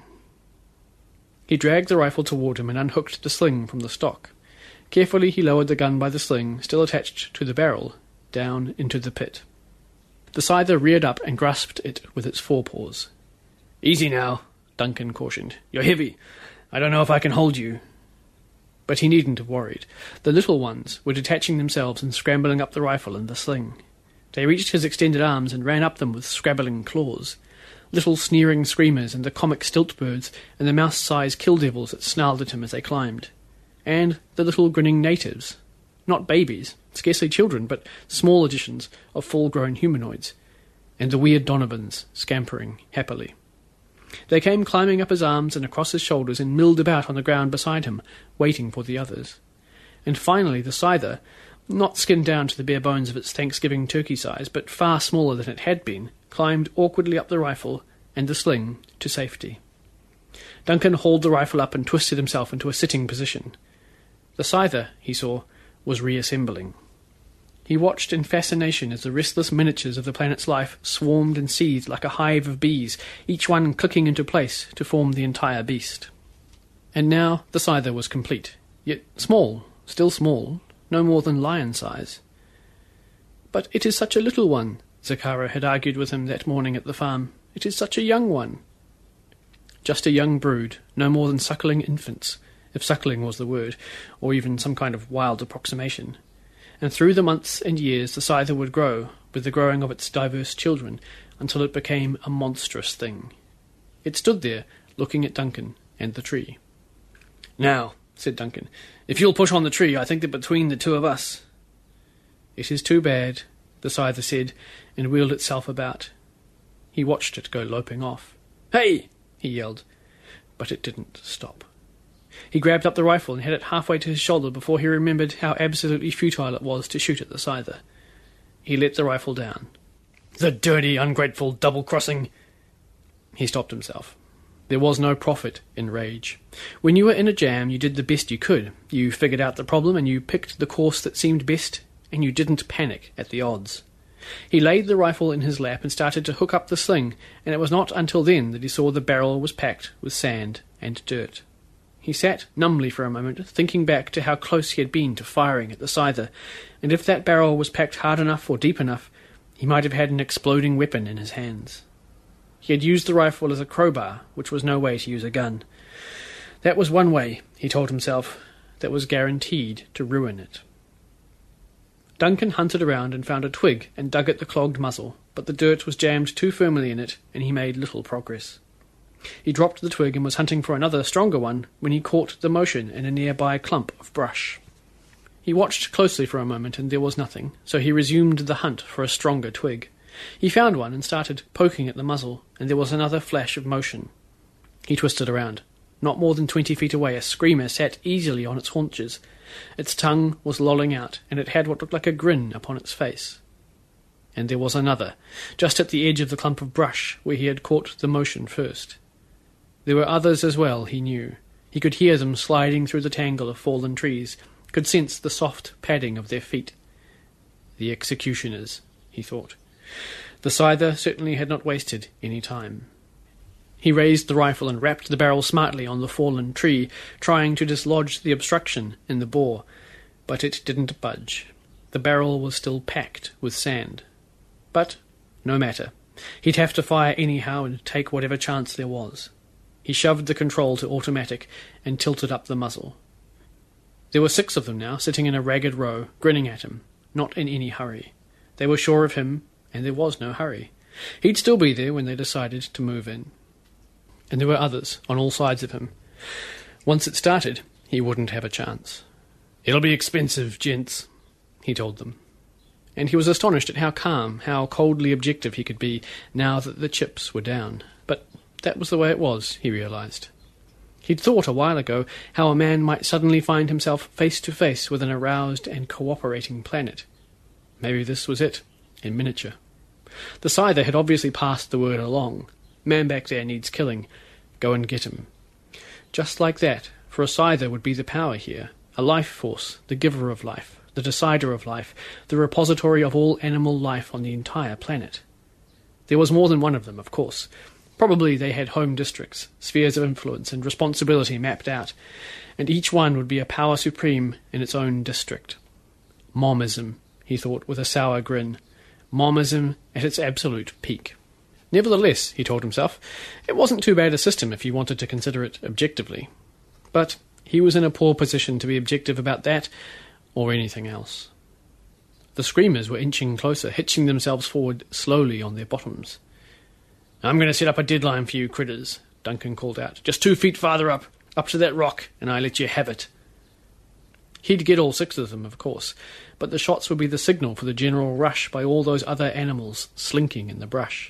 He dragged the rifle toward him and unhooked the sling from the stock. Carefully he lowered the gun by the sling, still attached to the barrel, down into the pit. The Scyther reared up and grasped it with its forepaws. "Easy now," Duncan cautioned. "You're heavy. I don't know if I can hold you." But he needn't have worried. The little ones were detaching themselves and scrambling up the rifle and the sling. They reached his extended arms and ran up them with scrabbling claws. Little sneering screamers and the comic stilt birds and the mouse-sized kill devils that snarled at him as they climbed. And the little grinning natives. Not babies, scarcely children, but small editions of full-grown humanoids. And the weird Donovans scampering happily. They came climbing up his arms and across his shoulders and milled about on the ground beside him, waiting for the others. And finally the Scyther, not skinned down to the bare bones of its Thanksgiving turkey size, but far smaller than it had been, climbed awkwardly up the rifle and the sling to safety. Duncan hauled the rifle up and twisted himself into a sitting position. The Scyther, he saw, was reassembling. He watched in fascination as the restless miniatures of the planet's life swarmed and seethed like a hive of bees, each one clicking into place to form the entire beast. And now the Scyther was complete, yet small, still small, no more than lion size. "But it is such a little one," Zakara had argued with him that morning at the farm. "It is such a young one." Just a young brood, no more than suckling infants, if suckling was the word, or even some kind of wild approximation. And through the months and years the Scyther would grow, with the growing of its diverse children, until it became a monstrous thing. It stood there, looking at Duncan and the tree. "Now," said Duncan, "if you'll push on the tree, I think that between the two of us—" "It is too bad," the Scyther said, and wheeled itself about. He watched it go loping off. "Hey!" he yelled, but it didn't stop. He grabbed up the rifle and had it halfway to his shoulder before he remembered how absolutely futile it was to shoot at the Scyther. He let the rifle down. "The dirty, ungrateful, double-crossing—" He stopped himself. There was no profit in rage. When you were in a jam, you did the best you could. You figured out the problem, and you picked the course that seemed best, and you didn't panic at the odds. He laid the rifle in his lap and started to hook up the sling, and it was not until then that he saw the barrel was packed with sand and dirt. He sat numbly for a moment, thinking back to how close he had been to firing at the Scyther, and if that barrel was packed hard enough or deep enough, he might have had an exploding weapon in his hands. He had used the rifle as a crowbar, which was no way to use a gun. That was one way, he told himself, that was guaranteed to ruin it. Duncan hunted around and found a twig and dug at the clogged muzzle, but the dirt was jammed too firmly in it, and he made little progress. He dropped the twig and was hunting for another, stronger one, when he caught the motion in a nearby clump of brush. He watched closely for a moment, and there was nothing, so he resumed the hunt for a stronger twig. He found one and started poking at the muzzle, and there was another flash of motion. He twisted around. Not more than twenty feet away, a screamer sat easily on its haunches. Its tongue was lolling out, and it had what looked like a grin upon its face. And there was another, just at the edge of the clump of brush, where he had caught the motion first. There were others as well, he knew. He could hear them sliding through the tangle of fallen trees, could sense the soft padding of their feet. The executioners, he thought. The Scyther certainly had not wasted any time. He raised the rifle and rapped the barrel smartly on the fallen tree, trying to dislodge the obstruction in the bore, but it didn't budge. The barrel was still packed with sand. But no matter. He'd have to fire anyhow and take whatever chance there was. He shoved the control to automatic and tilted up the muzzle. There were six of them now, sitting in a ragged row, grinning at him, not in any hurry. They were sure of him, and there was no hurry. He'd still be there when they decided to move in. And there were others, on all sides of him. Once it started, he wouldn't have a chance. "It'll be expensive, gents," he told them. And he was astonished at how calm, how coldly objective he could be now that the chips were down. But that was the way it was, he realised. He'd thought a while ago how a man might suddenly find himself face to face with an aroused and cooperating planet. Maybe this was it, in miniature. The Scyther had obviously passed the word along. Man back there needs killing. Go and get him. Just like that, for a Scyther would be the power here, a life force, the giver of life, the decider of life, the repository of all animal life on the entire planet. There was more than one of them, of course. Probably they had home districts, spheres of influence and responsibility mapped out, and each one would be a power supreme in its own district. Momism, he thought with a sour grin. Momism at its absolute peak. Nevertheless, he told himself, it wasn't too bad a system if you wanted to consider it objectively. But he was in a poor position to be objective about that or anything else. The screamers were inching closer, hitching themselves forward slowly on their bottoms. "I'm going to set up a deadline for you critters," Duncan called out. "Just two feet farther up, up to that rock, and I let you have it." He'd get all six of them, of course, but the shots would be the signal for the general rush by all those other animals slinking in the brush.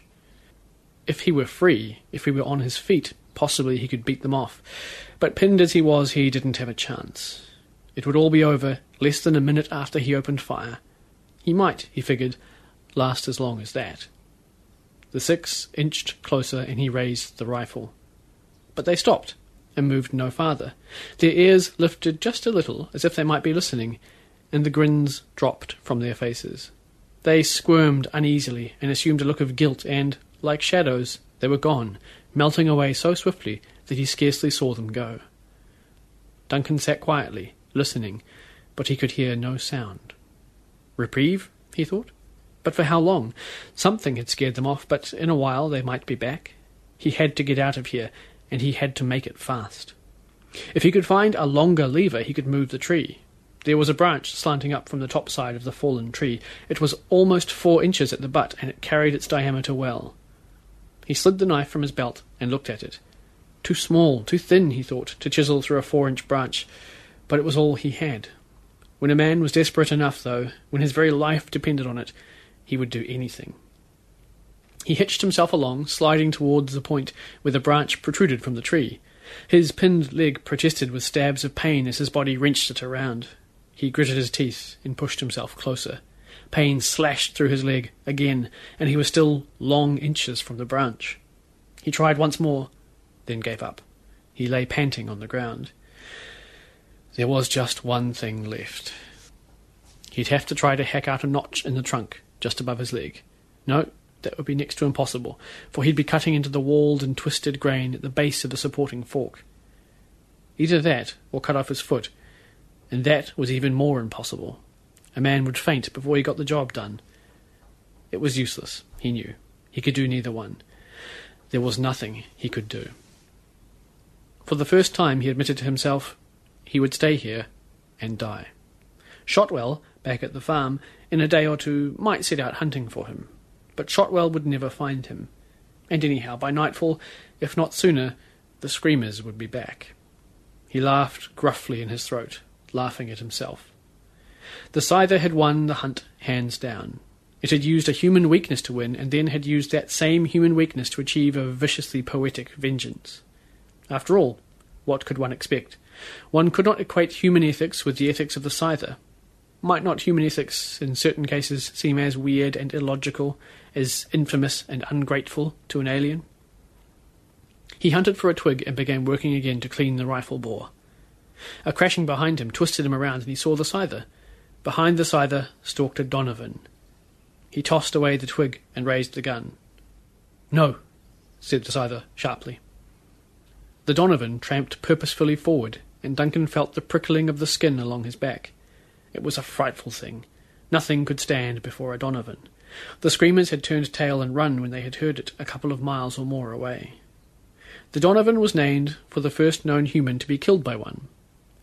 If he were free, if he were on his feet, possibly he could beat them off, but pinned as he was, he didn't have a chance. It would all be over less than a minute after he opened fire. He might, he figured, last as long as that. The six inched closer and he raised the rifle. But they stopped and moved no farther. Their ears lifted just a little, as if they might be listening, and the grins dropped from their faces. They squirmed uneasily and assumed a look of guilt, and, like shadows, they were gone, melting away so swiftly that he scarcely saw them go. Duncan sat quietly, listening, but he could hear no sound. Reprieve, he thought. But for how long? Something had scared them off, but in a while they might be back. He had to get out of here, and he had to make it fast. If he could find a longer lever, he could move the tree. There was a branch slanting up from the top side of the fallen tree. It was almost four inches at the butt, and it carried its diameter well. He slid the knife from his belt and looked at it. Too small, too thin, he thought, to chisel through a four-inch branch, but it was all he had. When a man was desperate enough, though, when his very life depended on it, he would do anything. He hitched himself along, sliding towards the point where the branch protruded from the tree. His pinned leg protested with stabs of pain as his body wrenched it around. He gritted his teeth and pushed himself closer. Pain slashed through his leg again, and he was still long inches from the branch. He tried once more, then gave up. He lay panting on the ground. There was just one thing left. He'd have to try to hack out a notch in the trunk, just above his leg. No, that would be next to impossible, for he'd be cutting into the walled and twisted grain at the base of the supporting fork. Either that, or cut off his foot, and that was even more impossible. A man would faint before he got the job done. It was useless, he knew. He could do neither one. There was nothing he could do. For the first time, he admitted to himself, he would stay here and die. Shotwell, back at the farm, in a day or two might set out hunting for him, but Shotwell would never find him. And anyhow, by nightfall, if not sooner, the screamers would be back. He laughed gruffly in his throat, laughing at himself. The Scyther had won the hunt hands down. It had used a human weakness to win, and then had used that same human weakness to achieve a viciously poetic vengeance. After all, what could one expect? One could not equate human ethics with the ethics of the Scyther. Might not human ethics, in certain cases, seem as weird and illogical, as infamous and ungrateful to an alien? He hunted for a twig and began working again to clean the rifle bore. A crashing behind him twisted him around, and he saw the Scyther. Behind the Scyther stalked a Donovan. He tossed away the twig and raised the gun. "No," said the Scyther sharply. The Donovan tramped purposefully forward, and Duncan felt the prickling of the skin along his back. It was a frightful thing. Nothing could stand before a Donovan. The screamers had turned tail and run when they had heard it a couple of miles or more away. The Donovan was named for the first known human to be killed by one.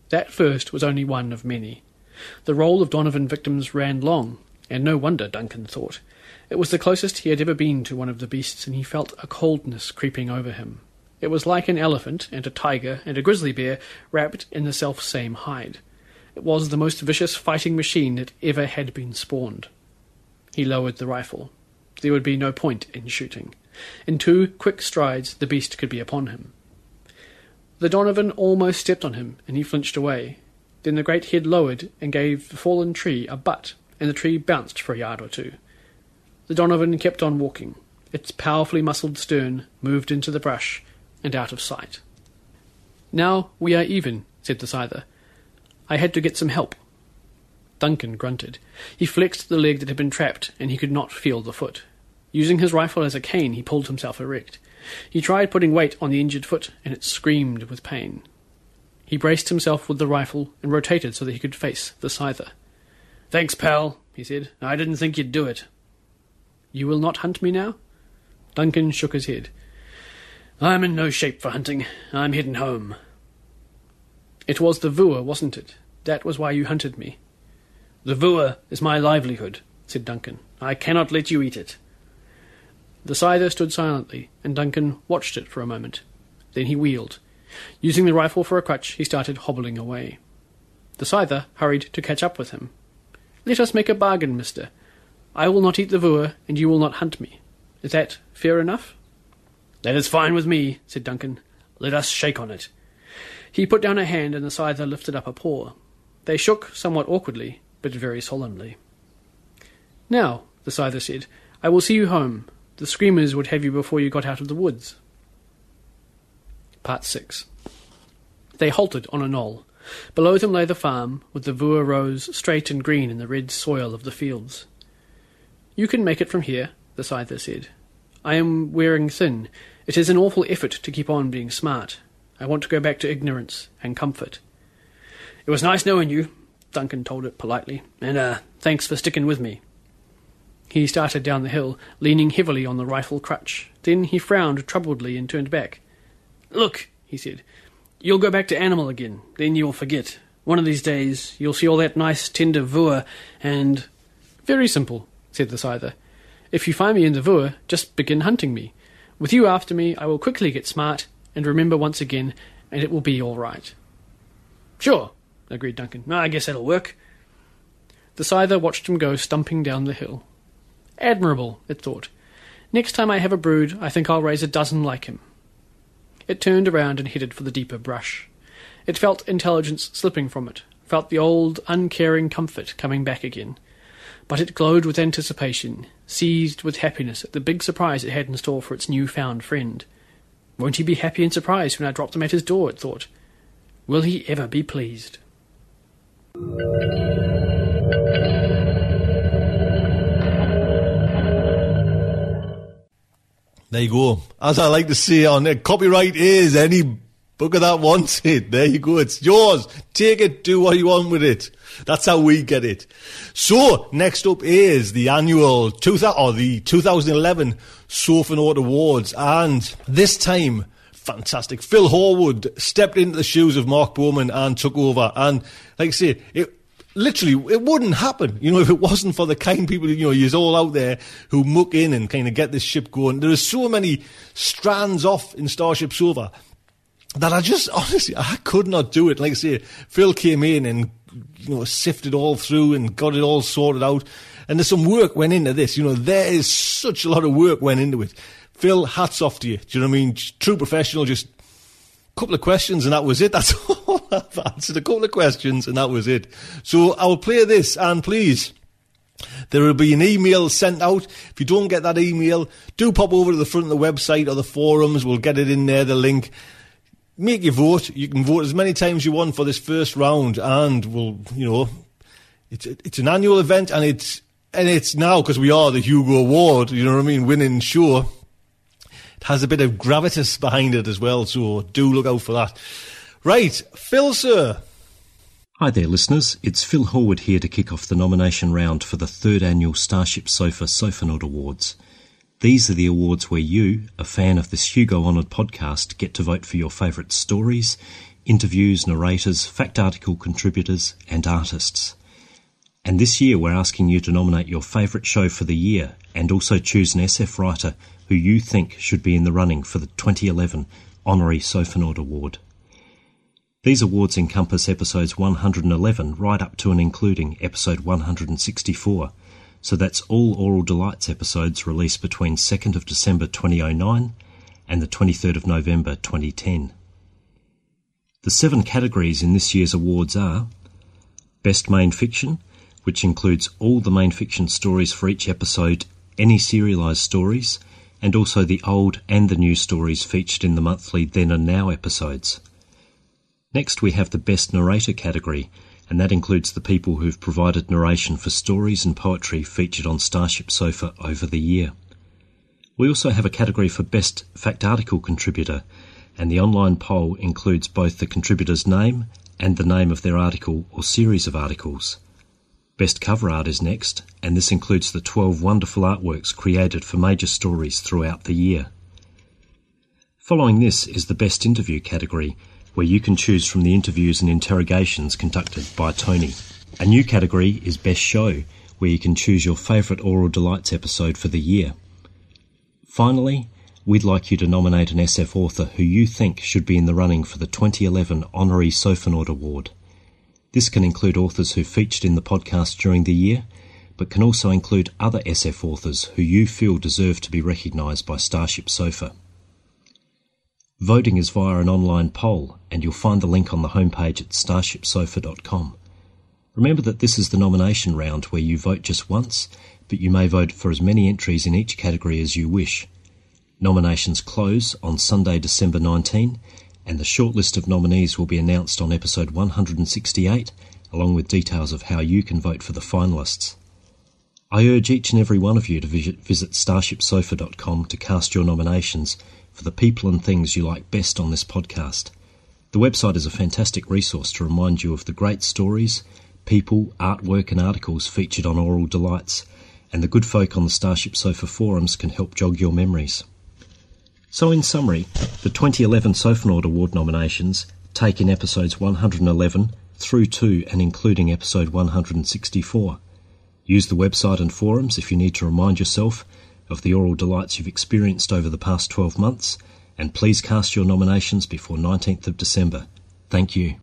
That first was only one of many. The roll of Donovan victims ran long, and no wonder, Duncan thought. It was the closest he had ever been to one of the beasts, and he felt a coldness creeping over him. It was like an elephant and a tiger and a grizzly bear wrapped in the self-same hide. It was the most vicious fighting machine that ever had been spawned. He lowered the rifle. There would be no point in shooting. In two quick strides the beast could be upon him. The Donovan almost stepped on him, and he flinched away. Then the great head lowered and gave the fallen tree a butt, and the tree bounced for a yard or two. The Donovan kept on walking. Its powerfully muscled stern moved into the brush and out of sight. "Now we are even," said the scyther. "I had to get some help." Duncan grunted. He flexed the leg that had been trapped, and he could not feel the foot. Using his rifle as a cane, he pulled himself erect. He tried putting weight on the injured foot, and it screamed with pain. He braced himself with the rifle and rotated so that he could face the scyther. "Thanks, pal," he said. "I didn't think you'd do it." "You will not hunt me now?" Duncan shook his head. "I'm in no shape for hunting. I'm heading home." "It was the vua, wasn't it? That was why you hunted me." "The vua is my livelihood," said Duncan. "I cannot let you eat it." The scyther stood silently, and Duncan watched it for a moment. Then he wheeled. Using the rifle for a crutch, he started hobbling away. The scyther hurried to catch up with him. "Let us make a bargain, mister. I will not eat the vua, and you will not hunt me. Is that fair enough?" "That is fine with me," said Duncan. "Let us shake on it." He put down a hand, and the scyther lifted up a paw. They shook somewhat awkwardly, but very solemnly. "Now," the scyther said, "I will see you home. The screamers would have you before you got out of the woods." Part six. They halted on a knoll. Below them lay the farm, with the vua rows straight and green in the red soil of the fields. "You can make it from here," the scyther said. "I am wearing thin. It is an awful effort to keep on being smart. I want to go back to ignorance and comfort." "It was nice knowing you," Duncan told it politely, "and, uh, thanks for sticking with me." He started down the hill, leaning heavily on the rifle crutch. Then he frowned troubledly and turned back. "Look," he said, "you'll go back to animal again, then you'll forget. One of these days you'll see all that nice tender vua, and—" "Very simple," said the scyther. "If you find me in the vua, just begin hunting me. With you after me, I will quickly get smart and remember once again, and it will be all right." "Sure," agreed Duncan. "I guess that'll work." The scyther watched him go stumping down the hill. "Admirable," it thought. "Next time I have a brood, I think I'll raise a dozen like him." It turned around and headed for the deeper brush. It felt intelligence slipping from it, felt the old, uncaring comfort coming back again. But it glowed with anticipation, seized with happiness at the big surprise it had in store for its new-found friend. "Won't he be happy and surprised when I drop them at his door?" it thought. "Will he ever be pleased?" There you go. As I like to say on it, copyright is any booker that wants it. There you go. It's yours. Take it. Do what you want with it. That's how we get it. So, next up is the annual two thousand, or the two thousand eleven Sofa Note Awards. And this time, fantastic. Phil Horwood stepped into the shoes of Mark Bowman and took over. And, like I say, it literally, it wouldn't happen, you know, if it wasn't for the kind people, you know, you're all out there who muck in and kind of get this ship going. There are so many strands off in Starship Sofa that I just, honestly, I could not do it. Like I say, Phil came in and, you know, sifted all through and got it all sorted out. And there's some work went into this. You know, there is such a lot of work went into it. Phil, hats off to you. Do you know what I mean? True professional, just a couple of questions and that was it. That's all. I've answered a couple of questions and that was it. So I will play this, and please, there will be an email sent out. If you don't get that email, do pop over to the front of the website or the forums. We'll get it in there, the link. Make your vote. You can vote as many times you want for this first round, and we'll, you know, it's it's an annual event, and it's and it's now, because we are the Hugo Award, you know what I mean, winning show. It has a bit of gravitas behind it as well, so do look out for that. Right, Phil, sir. Hi there, listeners. It's Phil Horwood here to kick off the nomination round for the third annual Starship Sofa Sofanaut Awards. These are the awards where you, a fan of this Hugo-honoured podcast, get to vote for your favourite stories, interviews, narrators, fact article contributors and artists. And this year we're asking you to nominate your favourite show for the year and also choose an S F writer who you think should be in the running for the twenty eleven Honorary Sophonaut Award. These awards encompass episodes one hundred eleven right up to and including episode one hundred sixty-four, so that's all Aural Delights episodes released between second of December twenty oh nine and the twenty-third of November twenty ten. The seven categories in this year's awards are Best Main Fiction, which includes all the main fiction stories for each episode, any serialised stories, and also the old and the new stories featured in the monthly Then and Now episodes. Next we have the Best Narrator category, and that includes the people who've provided narration for stories and poetry featured on Starship Sofa over the year. We also have a category for Best Fact Article Contributor, and the online poll includes both the contributor's name and the name of their article or series of articles. Best Cover Art is next, and this includes the twelve wonderful artworks created for major stories throughout the year. Following this is the Best Interview category, where you can choose from the interviews and interrogations conducted by Tony. A new category is Best Show, where you can choose your favourite Aural Delights episode for the year. Finally, we'd like you to nominate an S F author who you think should be in the running for the twenty eleven Honorary Sophonaut Award. This can include authors who featured in the podcast during the year, but can also include other S F authors who you feel deserve to be recognised by Starship Sofa. Voting is via an online poll, and you'll find the link on the homepage at starship sofa dot com. Remember that this is the nomination round where you vote just once, but you may vote for as many entries in each category as you wish. Nominations close on Sunday, December nineteenth, and the short list of nominees will be announced on episode one hundred sixty-eight, along with details of how you can vote for the finalists. I urge each and every one of you to visit, visit starship sofa dot com to cast your nominations for the people and things you like best on this podcast. The website is a fantastic resource to remind you of the great stories, people, artwork and articles featured on Aural Delights, and the good folk on the Starship Sofa forums can help jog your memories. So in summary, the twenty eleven Sophonaut Award nominations take in episodes one hundred eleven through to and including episode one hundred sixty-four. Use the website and forums if you need to remind yourself of the Aural Delights you've experienced over the past twelve months, and please cast your nominations before nineteenth of December. Thank you.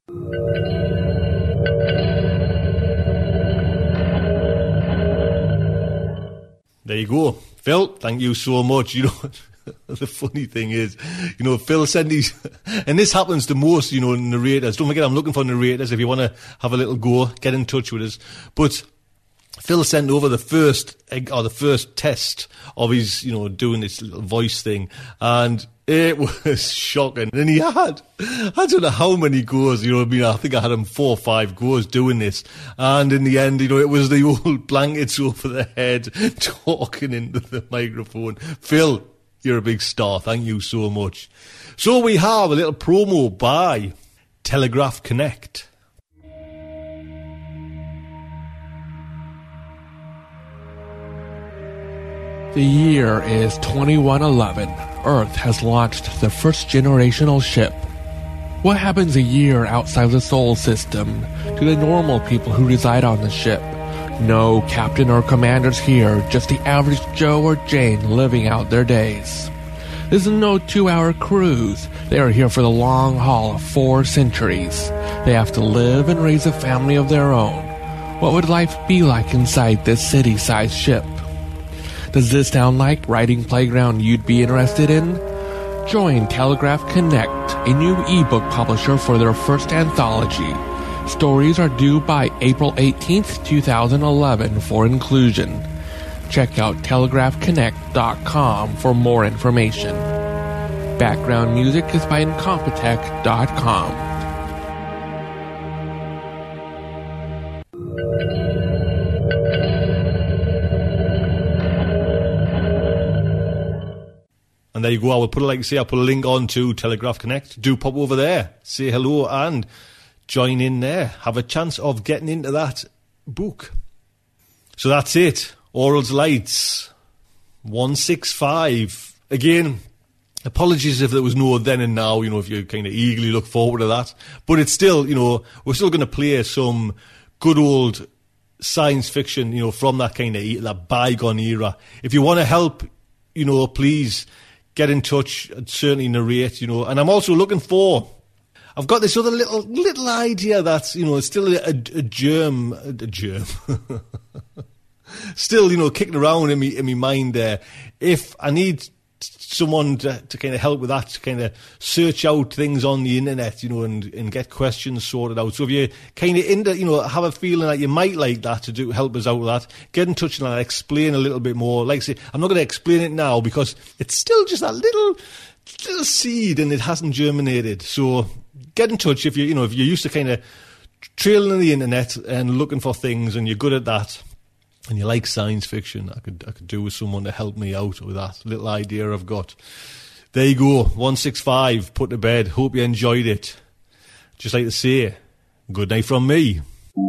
There you go. Phil, thank you so much. You know, the funny thing is, you know, Phil sent these, and this happens to most, you know, narrators. Don't forget, I'm looking for narrators. If you want to have a little go, get in touch with us. But Phil sent over the first, or the first test of his, you know, doing this little voice thing, and it was shocking. And he had, I don't know how many goes, you know what I mean? I think I had him four or five goes doing this. And in the end, you know, it was the old blankets over the head talking into the microphone. Phil, you're a big star. Thank you so much. So we have a little promo by Telegraph Connect. The year is twenty-one eleven. Earth has launched the first generational ship. What happens a year outside the Sol system to the normal people who reside on the ship? No captain or commanders here, just the average Joe or Jane living out their days. This is no two-hour cruise. They are here for the long haul of four centuries. They have to live and raise a family of their own. What would life be like inside this city-sized ship? Does this sound like writing playground you'd be interested in? Join Telegraph Connect, a new ebook publisher for their first anthology. Stories are due by April eighteenth, twenty eleven for inclusion. Check out telegraph connect dot com for more information. Background music is by incompetech dot com. And there you go. I will put, like I say, I'll put a link on to Telegraph Connect. Do pop over there, say hello, and join in there. Have a chance of getting into that book. So that's it. Aural Delights one sixty-five. Again, apologies if there was no then and now, you know, if you kind of eagerly look forward to that. But it's still, you know, we're still going to play some good old science fiction, you know, from that kind of, that bygone era. If you want to help, you know, please get in touch and certainly narrate, you know. And I'm also looking for, I've got this other little little idea that's, you know, it's still a, a, a germ, a, a germ. Still, you know, kicking around in me in my mind there. If I need someone to, to kind of help with that, to kind of search out things on the internet, you know, and, and get questions sorted out. So if you kind of into, you know, have a feeling that you might like that to do help us out with that, get in touch and I'll explain a little bit more. Like I say, I'm not going to explain it now because it's still just that little little seed and it hasn't germinated. So get in touch if you, you know, if you're used to kind of trailing on the internet and looking for things and you're good at that. And you like science fiction, I could I could do with someone to help me out with that little idea I've got. There you go, one six five, put to bed. Hope you enjoyed it. Just like to say, good night from me.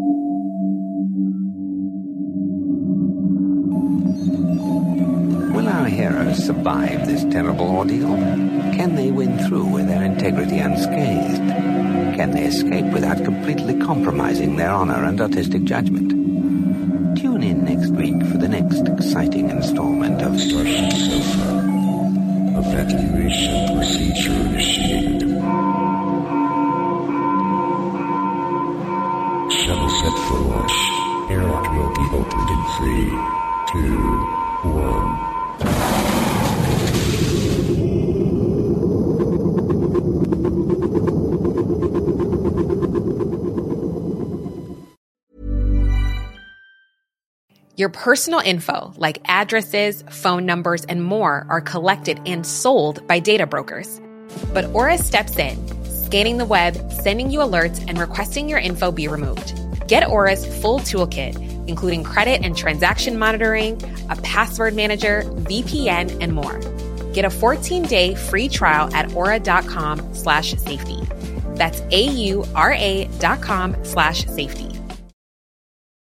Will our heroes survive this terrible ordeal? Can they win through with their integrity unscathed? Can they escape without completely compromising their honor and artistic judgment? Tune in next week for the next exciting installment of Starship Sofa. Evacuation procedure initiated. Shuttle set for launch. Airlock will be opened in three, two, one. Your personal info, like addresses, phone numbers, and more, are collected and sold by data brokers. But Aura steps in, scanning the web, sending you alerts, and requesting your info be removed. Get Aura's full toolkit, including credit and transaction monitoring, a password manager, V P N, and more. Get a fourteen-day free trial at aura.com slash safety. That's A-U-R-A dot com slash safety.